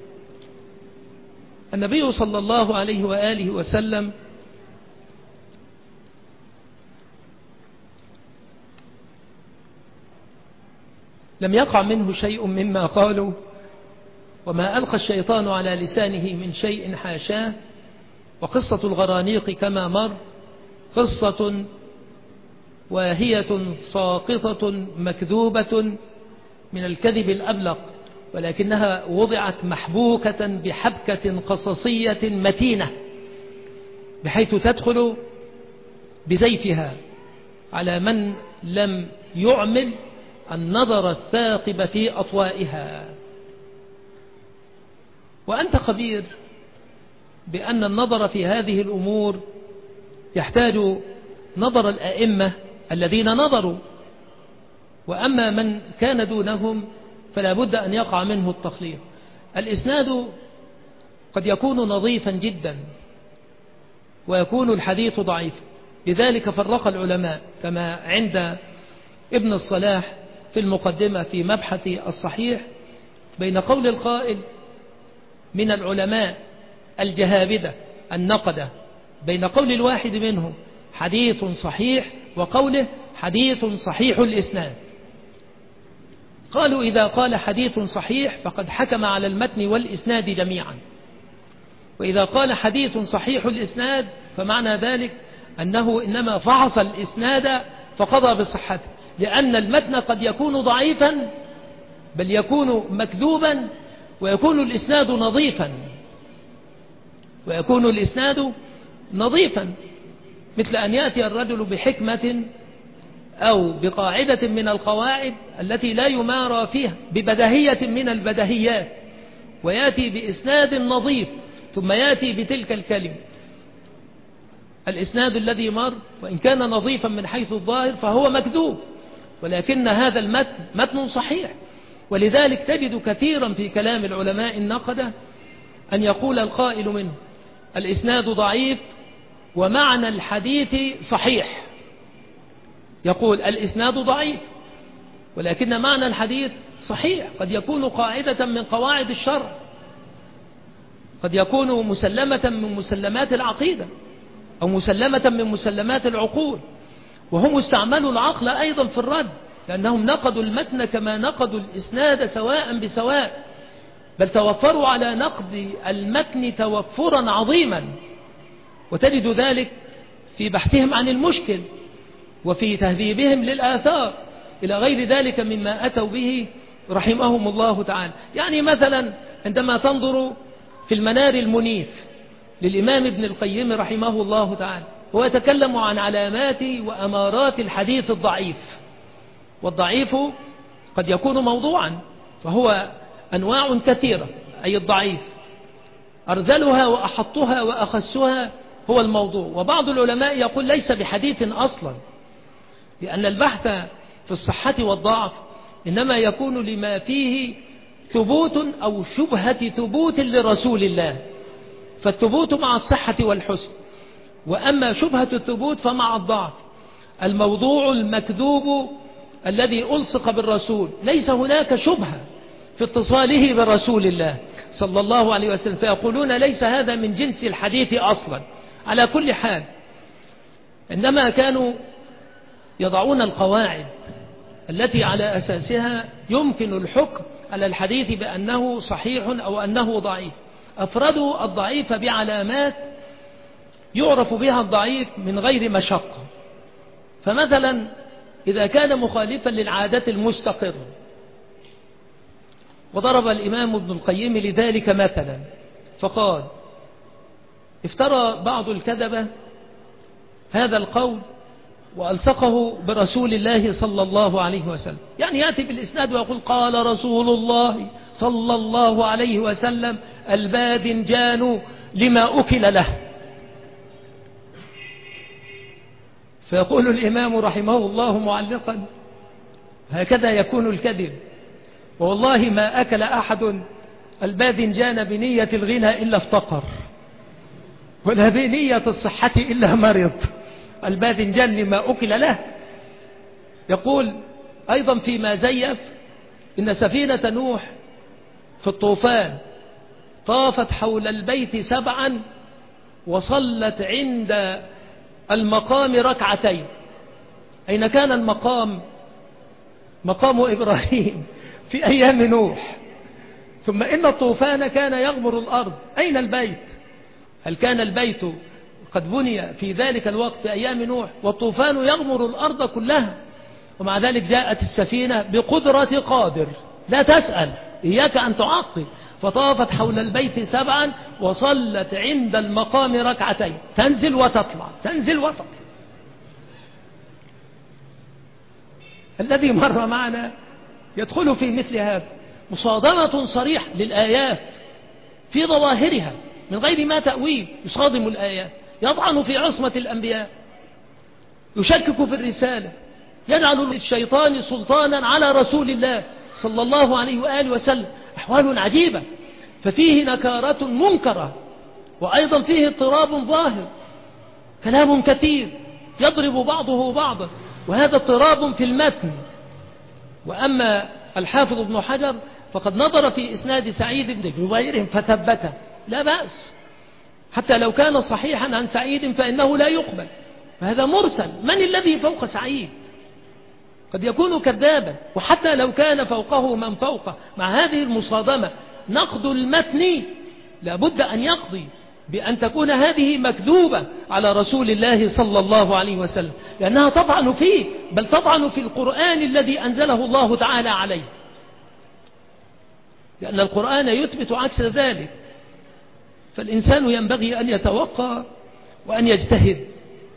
Speaker 2: النبي صلى الله عليه وآله وسلم لم يقع منه شيء مما قالوا، وما ألقى الشيطان على لسانه من شيء حاشاه. وقصة الغرانيق كما مر قصة واهية ساقطة مكذوبة من الكذب الأبلق، ولكنها وضعت محبوكة بحبكة قصصية متينة، بحيث تدخل بزيفها على من لم يعمل النظر الثاقب في أطوائها. وأنت خبير بأن النظر في هذه الأمور يحتاج نظر الأئمة الذين نظروا، وأما من كان دونهم فلا بد أن يقع منه التخليط. الإسناد قد يكون نظيفا جدا ويكون الحديث ضعيف، لذلك فرق العلماء كما عند ابن الصلاح في المقدمة في مبحث الصحيح بين قول القائل من العلماء الجهابدة النقدة، بين قول الواحد منهم حديث صحيح وقوله حديث صحيح الإسناد. قالوا إذا قال حديث صحيح فقد حكم على المتن والإسناد جميعا، وإذا قال حديث صحيح الإسناد فمعنى ذلك أنه إنما فحص الإسناد فقضى بصحته، لأن المتن قد يكون ضعيفا بل يكون مكذوبا ويكون الإسناد نظيفا مثل أن يأتي الرجل بحكمة أو بقاعدة من القواعد التي لا يمارى فيها ببدهية من البدهيات، ويأتي بإسناد نظيف ثم يأتي بتلك الكلمة. الإسناد الذي مر وإن كان نظيفا من حيث الظاهر فهو مكذوب، ولكن هذا المتن متن صحيح. ولذلك تجد كثيرا في كلام العلماء النقدة أن يقول القائل منه الإسناد ضعيف ومعنى الحديث صحيح. يقول الإسناد ضعيف ولكن معنى الحديث صحيح، قد يكون قاعدة من قواعد الشرع، قد يكون مسلمة من مسلمات العقيدة أو مسلمة من مسلمات العقول، وهم استعملوا العقل أيضا في الرد، لأنهم نقدوا المتن كما نقدوا الإسناد سواء بسواء، بل توفروا على نقد المتن توفرا عظيما. وتجد ذلك في بحثهم عن المشكل وفي تهذيبهم للآثار إلى غير ذلك مما أتوا به رحمهم الله تعالى. يعني مثلا عندما تنظر في المنار المنيف للإمام ابن القيم رحمه الله تعالى، هو يتكلم عن علامات وأمارات الحديث الضعيف. والضعيف قد يكون موضوعا، فهو أنواع كثيرة، أي الضعيف أرذلها وأحطها وأخسها هو الموضوع. وبعض العلماء يقول ليس بحديث أصلا، لأن البحث في الصحة والضعف إنما يكون لما فيه ثبوت أو شبهة ثبوت لرسول الله، فالثبوت مع الصحة والحسن، وأما شبهة الثبوت فمع الضعف. الموضوع المكذوب الذي ألصق بالرسول ليس هناك شبهة في اتصاله برسول الله صلى الله عليه وسلم، فيقولون ليس هذا من جنس الحديث أصلا. على كل حال عندما كانوا يضعون القواعد التي على أساسها يمكن الحكم على الحديث بأنه صحيح أو أنه ضعيف، أفردوا الضعيف بعلامات يعرف بها الضعيف من غير مشقة. فمثلا إذا كان مخالفا للعادة المستقرة، وضرب الإمام ابن القيم لذلك مثلا فقال افترى بعض الكذبة هذا القول وألصقه برسول الله صلى الله عليه وسلم، يعني يأتي بالإسناد ويقول قال رسول الله صلى الله عليه وسلم الباذنجان لما أكل له. فيقول الإمام رحمه الله معلقا هكذا يكون الكذب، والله ما أكل أحد الباذنجان بنية الغنى إلا افتقر، ولا بنية الصحة إلا مرض. الباذنجان لما أكل له. يقول أيضا فيما زيف إن سفينة نوح في الطوفان طافت حول البيت 7 وصلت عند المقام 2 أين كان المقام؟ مقام إبراهيم في أيام نوح. ثم إن الطوفان كان يغمر الأرض، أين البيت؟ هل كان البيت قد بني في ذلك الوقت في أيام نوح والطوفان يغمر الأرض كلها؟ ومع ذلك جاءت السفينة بقدرة قادر، لا تسأل، إياك أن تعطي. فطافت حول البيت 7 وصلت عند المقام 2، تنزل وتطلع تنزل وتطلع. الذي مر معنا يدخل في مثل هذا مصادمة صريحة للآيات في ظواهرها من غير ما تأويل، يصادم الآيات، يطعن في عصمة الأنبياء، يشكك في الرسالة، يجعل للشيطان سلطانا على رسول الله صلى الله عليه وآله وسلم. أحوال عجيبة، ففيه نكارة منكرة، وأيضا فيه اضطراب ظاهر، كلام كثير يضرب بعضه بعضا، وهذا اضطراب في المتن. وأما الحافظ ابن حجر فقد نظر في إسناد سعيد بن جبير فثبته، لا بأس، حتى لو كان صحيحا عن سعيد فإنه لا يقبل، فهذا مرسل. من الذي فوق سعيد؟ قد يكون كذابا، وحتى لو كان فوقه من فوقه، مع هذه المصادمة نقد المتن لابد أن يقضي بأن تكون هذه مكذوبة على رسول الله صلى الله عليه وسلم، لأنها تطعن فيه، بل تطعن في القرآن الذي أنزله الله تعالى عليه، لأن القرآن يثبت عكس ذلك. فالإنسان ينبغي أن يتوقع وأن يجتهد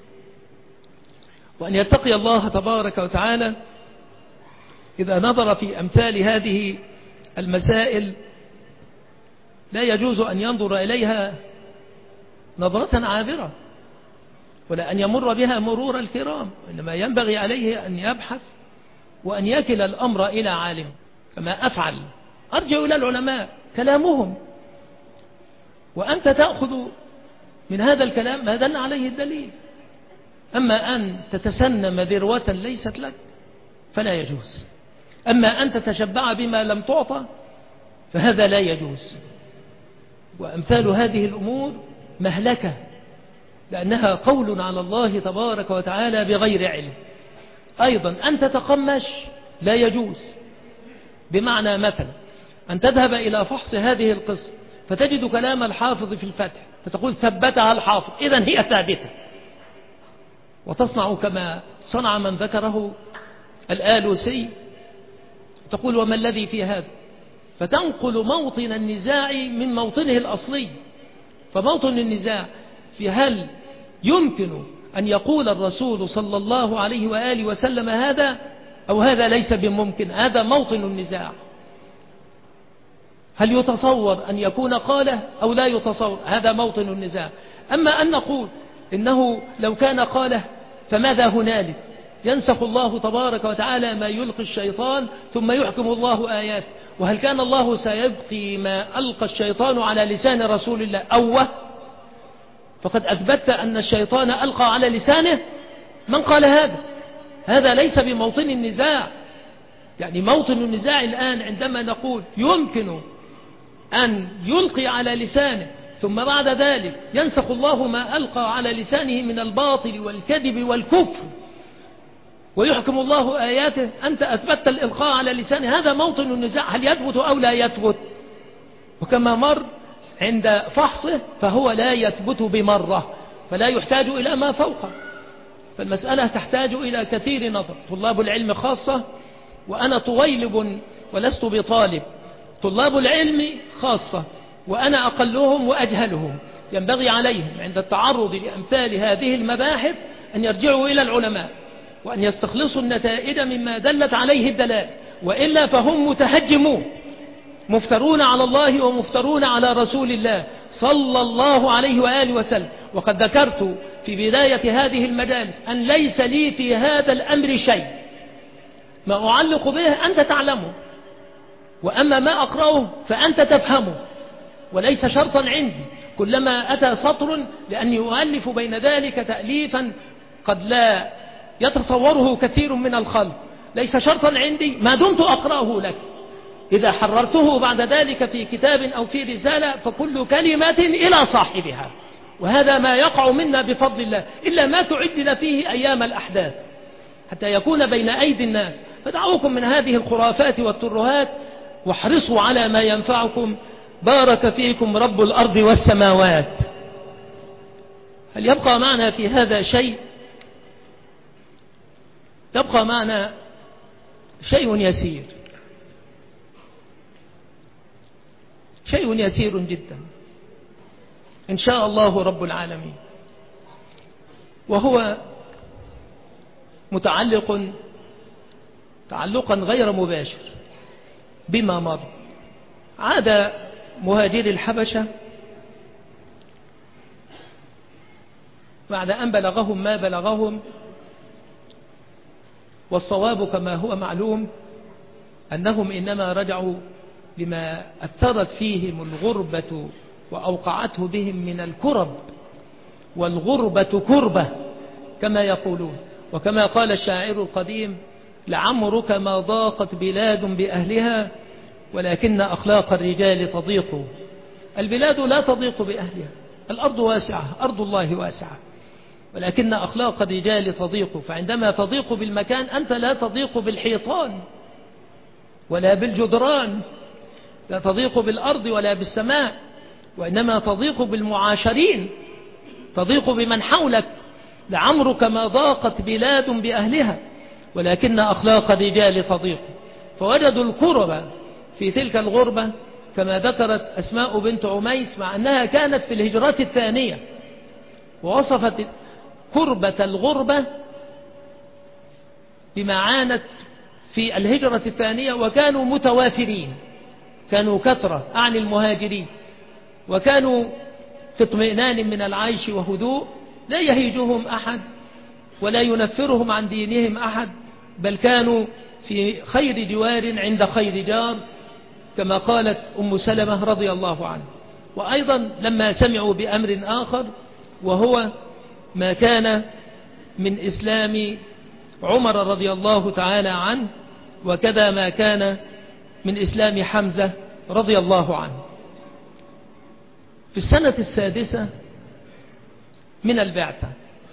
Speaker 2: وأن يتقي الله تبارك وتعالى إذا نظر في أمثال هذه المسائل. لا يجوز أن ينظر إليها نظرة عابرة ولا أن يمر بها مرور الكرام، إنما ينبغي عليه أن يبحث وأن يكل الأمر إلى عالم كما أفعل. أرجع إلى العلماء كلامهم، وأنت تأخذ من هذا الكلام ما دل عليه الدليل. أما أن تتسنم ذروة ليست لك فلا يجوز، أما أن تتشبع بما لم تعطى فهذا لا يجوز. وأمثال هذه الأمور مهلكة، لأنها قول على الله تبارك وتعالى بغير علم. أيضا أن تتقمش لا يجوز، بمعنى مثلا أن تذهب إلى فحص هذه القصة فتجد كلام الحافظ في الفتح فتقول ثبتها الحافظ إذن هي ثابتة، وتصنع كما صنع من ذكره الآلوسي، تقول وما الذي في هذا، فتنقل موطن النزاع من موطنه الأصلي. فموطن النزاع في هل يمكن أن يقول الرسول صلى الله عليه وآله وسلم هذا أو هذا ليس بممكن، هذا موطن النزاع. هل يتصور أن يكون قاله أو لا يتصور، هذا موطن النزاع. أما أن نقول إنه لو كان قاله فماذا هنالك، ينسخ الله تبارك وتعالى ما يلقي الشيطان ثم يحكم الله آياته. وهل كان الله سيبقي ما ألقى الشيطان على لسان رسول الله أوه؟ فقد أثبت أن الشيطان ألقى على لسانه. من قال هذا؟ هذا ليس بموطن النزاع. يعني موطن النزاع الآن عندما نقول يمكن أن يلقي على لسانه ثم بعد ذلك ينسخ الله ما ألقى على لسانه من الباطل والكذب والكفر ويحكم الله آياته، أنت أثبت الإلقاء على لسانه، هذا موطن النزاع، هل يثبت أو لا يثبت؟ وكما مر عند فحصه فهو لا يثبت بمرة، فلا يحتاج إلى ما فوقه. فالمسألة تحتاج إلى كثير نظر. طلاب العلم خاصة، وأنا طويلب ولست بطالب، طلاب العلم خاصة وأنا أقلهم وأجهلهم، ينبغي عليهم عند التعرض لأمثال هذه المباحث أن يرجعوا إلى العلماء وأن يستخلصوا النتائج مما دلت عليه الدلائل، وإلا فهم متهجمون مفترون على الله ومفترون على رسول الله صلى الله عليه وآله وسلم. وقد ذكرت في بداية هذه المجالس أن ليس لي في هذا الأمر شيء، ما أعلق به أنت تعلمه، وأما ما أقرأه فأنت تفهمه، وليس شرطا عندي كلما أتى سطر لأن يؤلف بين ذلك تأليفا قد لا يتصوره كثير من الخلق، ليس شرطا عندي ما دمت أقرأه لك. إذا حررته بعد ذلك في كتاب أو في رسالة فكل كلمة إلى صاحبها، وهذا ما يقع منا بفضل الله، إلا ما تعدل فيه أيام الأحداث حتى يكون بين أيدي الناس. فدعوكم من هذه الخرافات والترهات واحرصوا على ما ينفعكم، بارك فيكم رب الأرض والسماوات. هل يبقى معنا في هذا شيء؟ يبقى معنا شيء يسير، شيء يسير جدا إن شاء الله رب العالمين، وهو متعلق تعلقا غير مباشر بما مر. عاد مهاجري الحبشة بعد أن بلغهم ما بلغهم، والصواب كما هو معلوم أنهم إنما رجعوا لما أثرت فيهم الغربة وأوقعته بهم من الكرب، والغربة كربة كما يقولون. وكما قال الشاعر القديم: لعمرك ما ضاقت بلاد بأهلها ولكن أخلاق الرجال تضيق. البلاد لا تضيق بأهلها، الأرض واسعة، أرض الله واسعة، ولكن أخلاق الرجال تضيق. فعندما تضيق بالمكان أنت لا تضيق بالحيطان ولا بالجدران، لا تضيق بالأرض ولا بالسماء، وإنما تضيق بالمعاشرين، تضيق بمن حولك. لعمرك ما ضاقت بلاد بأهلها ولكن أخلاق الرجال تضيق. فوجدوا القربة في تلك الغربة كما ذكرت أسماء بنت عميس، مع أنها كانت في الهجرات الثانية، ووصفت قربة الغربة بما عانت في الهجرة الثانية. وكانوا متوافرين، كانوا كثرة عن المهاجرين، وكانوا في اطمئنان من العيش وهدوء، لا يهيجهم أحد ولا ينفرهم عن دينهم أحد، بل كانوا في خير جوار عند خير جار، كما قالت أم سلمة رضي الله عنه. وأيضا لما سمعوا بأمر آخر، وهو ما كان من إسلام عمر رضي الله تعالى عنه، وكذا ما كان من إسلام حمزة رضي الله عنه. في السنة السادسة من البعثة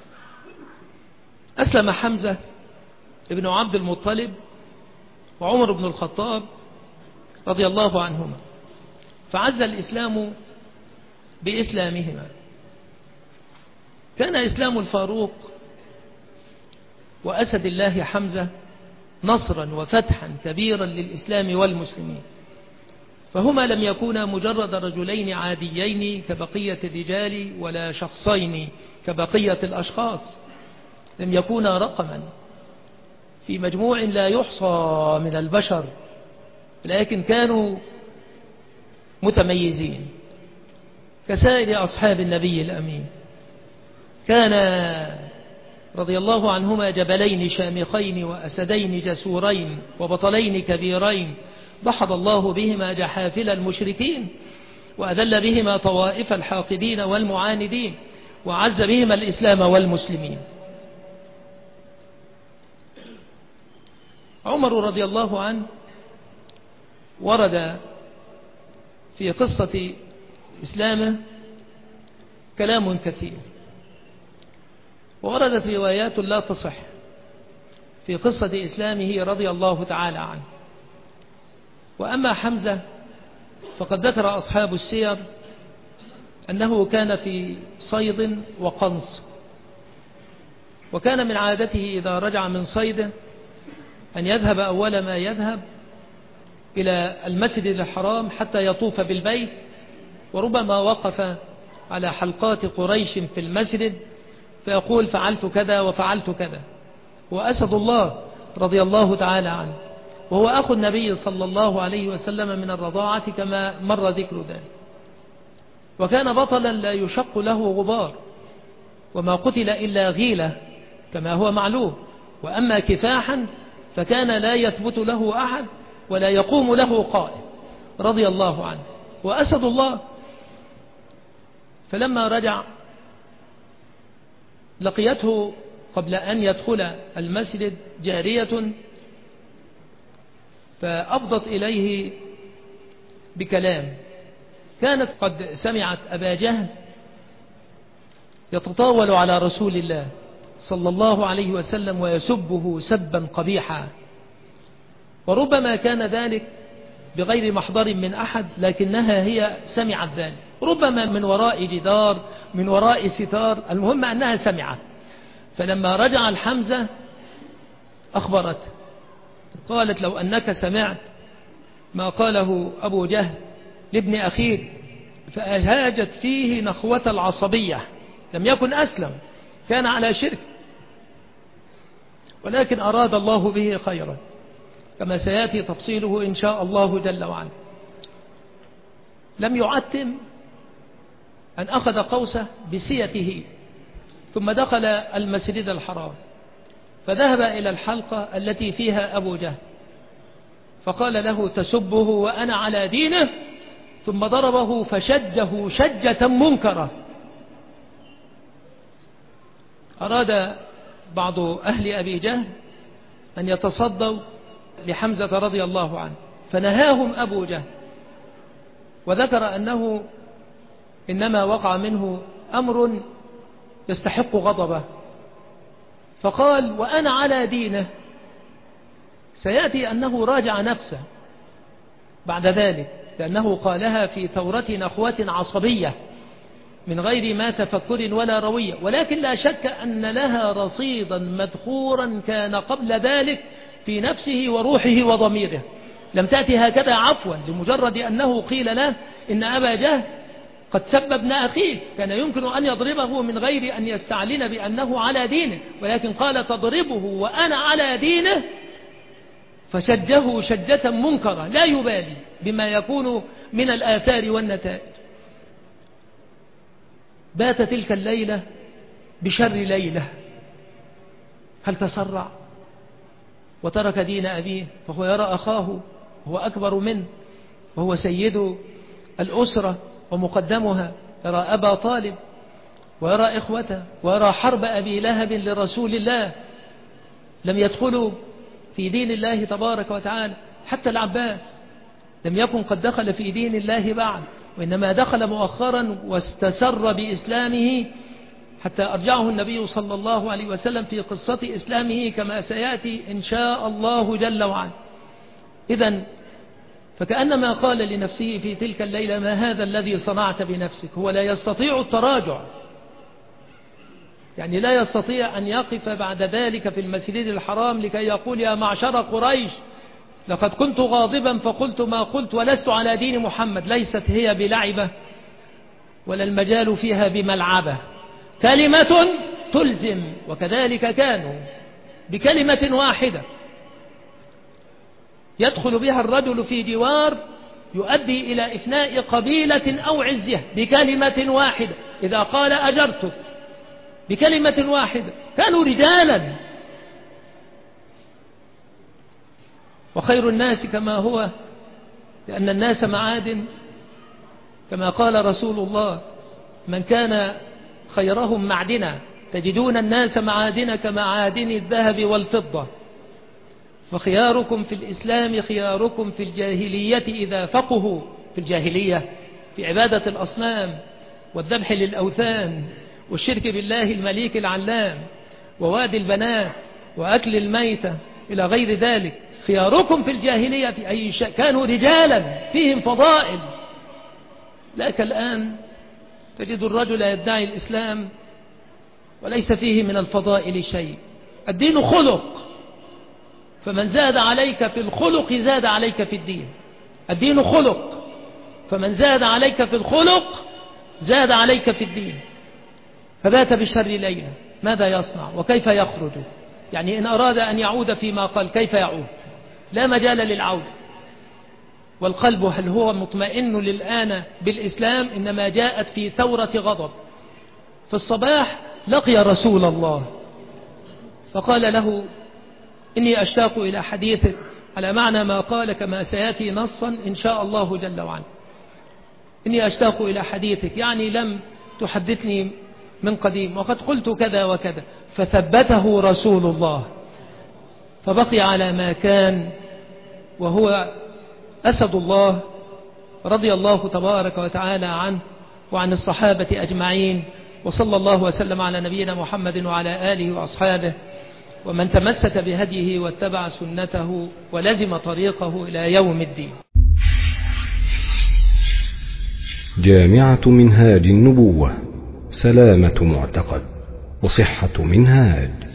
Speaker 2: أسلم حمزة ابن عبد المطلب وعمر بن الخطاب رضي الله عنهما، فعز الإسلام بإسلامهما. كان إسلام الفاروق وأسد الله حمزة نصرا وفتحا كبيرا للإسلام والمسلمين، فهما لم يكونا مجرد رجلين عاديين كبقية الرجال، ولا شخصين كبقية الأشخاص، لم يكونا رقما في مجموع لا يحصى من البشر، لكن كانوا متميزين كسائر أصحاب النبي الأمين. كان رضي الله عنهما جبلين شامخين وأسدين جسورين وبطلين كبيرين، ضحض الله بهما جحافل المشركين، وأذل بهما طوائف الحاقدين والمعاندين، وعز بهما الإسلام والمسلمين. عمر رضي الله عنه ورد في قصة إسلامه كلام كثير، ووردت روايات لا تصح في قصة إسلامه رضي الله تعالى عنه. وأما حمزة فقد ذكر أصحاب السير أنه كان في صيد وقنص، وكان من عادته إذا رجع من صيده أن يذهب أول ما يذهب إلى المسجد الحرام حتى يطوف بالبيت، وربما وقف على حلقات قريش في المسجد فيقول فعلت كذا وفعلت كذا. وأسد الله رضي الله تعالى عنه، وهو أخو النبي صلى الله عليه وسلم من الرضاعة كما مر ذكر ذلك، وكان بطلا لا يشق له غبار، وما قتل إلا غيلة كما هو معلوم. وأما كفاحا فكان لا يثبت له أحد ولا يقوم له قائم رضي الله عنه، وأسد الله. فلما رجع لقيته قبل أن يدخل المسجد جارية، فأفضت إليه بكلام. كانت قد سمعت أبا جهل يتطاول على رسول الله صلى الله عليه وسلم ويسبه سبا قبيحا، وربما كان ذلك بغير محضر من أحد، لكنها هي سمعت ذلك، ربما من وراء جدار، من وراء ستار، المهم أنها سمعت. فلما رجع الحمزة أخبرته، قالت لو أنك سمعت ما قاله أبو جهل لابن أخيك، فأهاجت فيه نخوة العصبية. لم يكن أسلم، كان على شرك، ولكن أراد الله به خيرا كما سيأتي تفصيله إن شاء الله جل وعلا. لم يعتم أن أخذ قوسه بسيته، ثم دخل المسجد الحرام، فذهب إلى الحلقة التي فيها أبو جهل، فقال له تسبه وأنا على دينه، ثم ضربه فشجه شجة منكرة. أراد بعض أهل أبي جهل أن يتصدوا لحمزة رضي الله عنه، فنهاهم أبو جهل، وذكر أنه إنما وقع منه أمر يستحق غضبه، فقال وأنا على دينه. سيأتي أنه راجع نفسه بعد ذلك لأنه قالها في ثورة نخوة عصبية من غير ما تفكر ولا روية، ولكن لا شك أن لها رصيدا مدخورا كان قبل ذلك في نفسه وروحه وضميره. لم تأتي هكذا عفوا لمجرد أنه قيل له إن أبا جهل قد سب ابن أخيه، كان يمكن أن يضربه من غير أن يستعلن بأنه على دينه، ولكن قال تضربه وأنا على دينه، فشجه شجة منكرة لا يبالي بما يكون من الآثار والنتائج. بات تلك الليلة بشر ليلة. هل تسرع وترك دين أبيه فهو يرى أخاه هو أكبر منه وهو سيد الأسرة ومقدمها، يرى أبا طالب ويرى إخوته ويرى حرب أبي لهب لرسول الله، لم يدخلوا في دين الله تبارك وتعالى. حتى العباس لم يكن قد دخل في دين الله بعد، وإنما دخل مؤخرا واستسر بإسلامه حتى أرجعه النبي صلى الله عليه وسلم في قصة إسلامه كما سيأتي إن شاء الله جل وعلا. إذن فكأنما قال لنفسه في تلك الليلة ما هذا الذي صنعت بنفسك. هو لا يستطيع التراجع، يعني لا يستطيع أن يقف بعد ذلك في المسجد الحرام لكي يقول يا معشر قريش لقد كنت غاضبا فقلت ما قلت ولست على دين محمد. ليست هي بلعبة ولا المجال فيها بملعبة، كلمة تلزم. وكذلك كانوا بكلمة واحدة يدخل بها الرجل في جوار يؤدي إلى إفناء قبيلة أو عزها بكلمة واحدة. إذا قال أجرتك بكلمة واحدة كانوا رجالا. وخير الناس كما هو، لأن الناس معادن كما قال رسول الله من كان خيرهم معدنا تجدون الناس معادن كمعادن الذهب والفضة. فخياركم في الإسلام خياركم في الجاهلية إذا فقهوا في الجاهلية في عبادة الأصنام والذبح للأوثان والشرك بالله المليك العلام ووادي البنات وأكل الميتة إلى غير ذلك. خياركم في الجاهلية في أي شيء كانوا رجالا فيهم فضائل. لكن الآن تجد الرجل يدعي الإسلام وليس فيه من الفضائل شيء. الدين خلق، فمن زاد عليك في الخلق زاد عليك في الدين. الدين خلق، فمن زاد عليك في الخلق زاد عليك في الدين. فبات بشر ليلة، ماذا يصنع وكيف يخرج؟ يعني إن أراد أن يعود فيما قال كيف يعود؟ لا مجال للعودة. والقلب هل هو مطمئن للآن بالإسلام؟ إنما جاءت في ثورة غضب. في الصباح لقي رسول الله فقال له إني أشتاق إلى حديثك، على معنى ما قال كما سيأتي نصا إن شاء الله جل وعلا. إني أشتاق إلى حديثك يعني لم تحدثني من قديم وقد قلت كذا وكذا. فثبته رسول الله فبقي على ما كان، وهو أسد الله رضي الله تبارك وتعالى عنه وعن الصحابة أجمعين. وصلى الله وسلم على نبينا محمد وعلى آله وأصحابه ومن تمسك بهديه واتبع سنته ولزم طريقه إلى يوم الدين.
Speaker 1: جامعة منهاج النبوة، سلامة معتقد وصحة منهاج.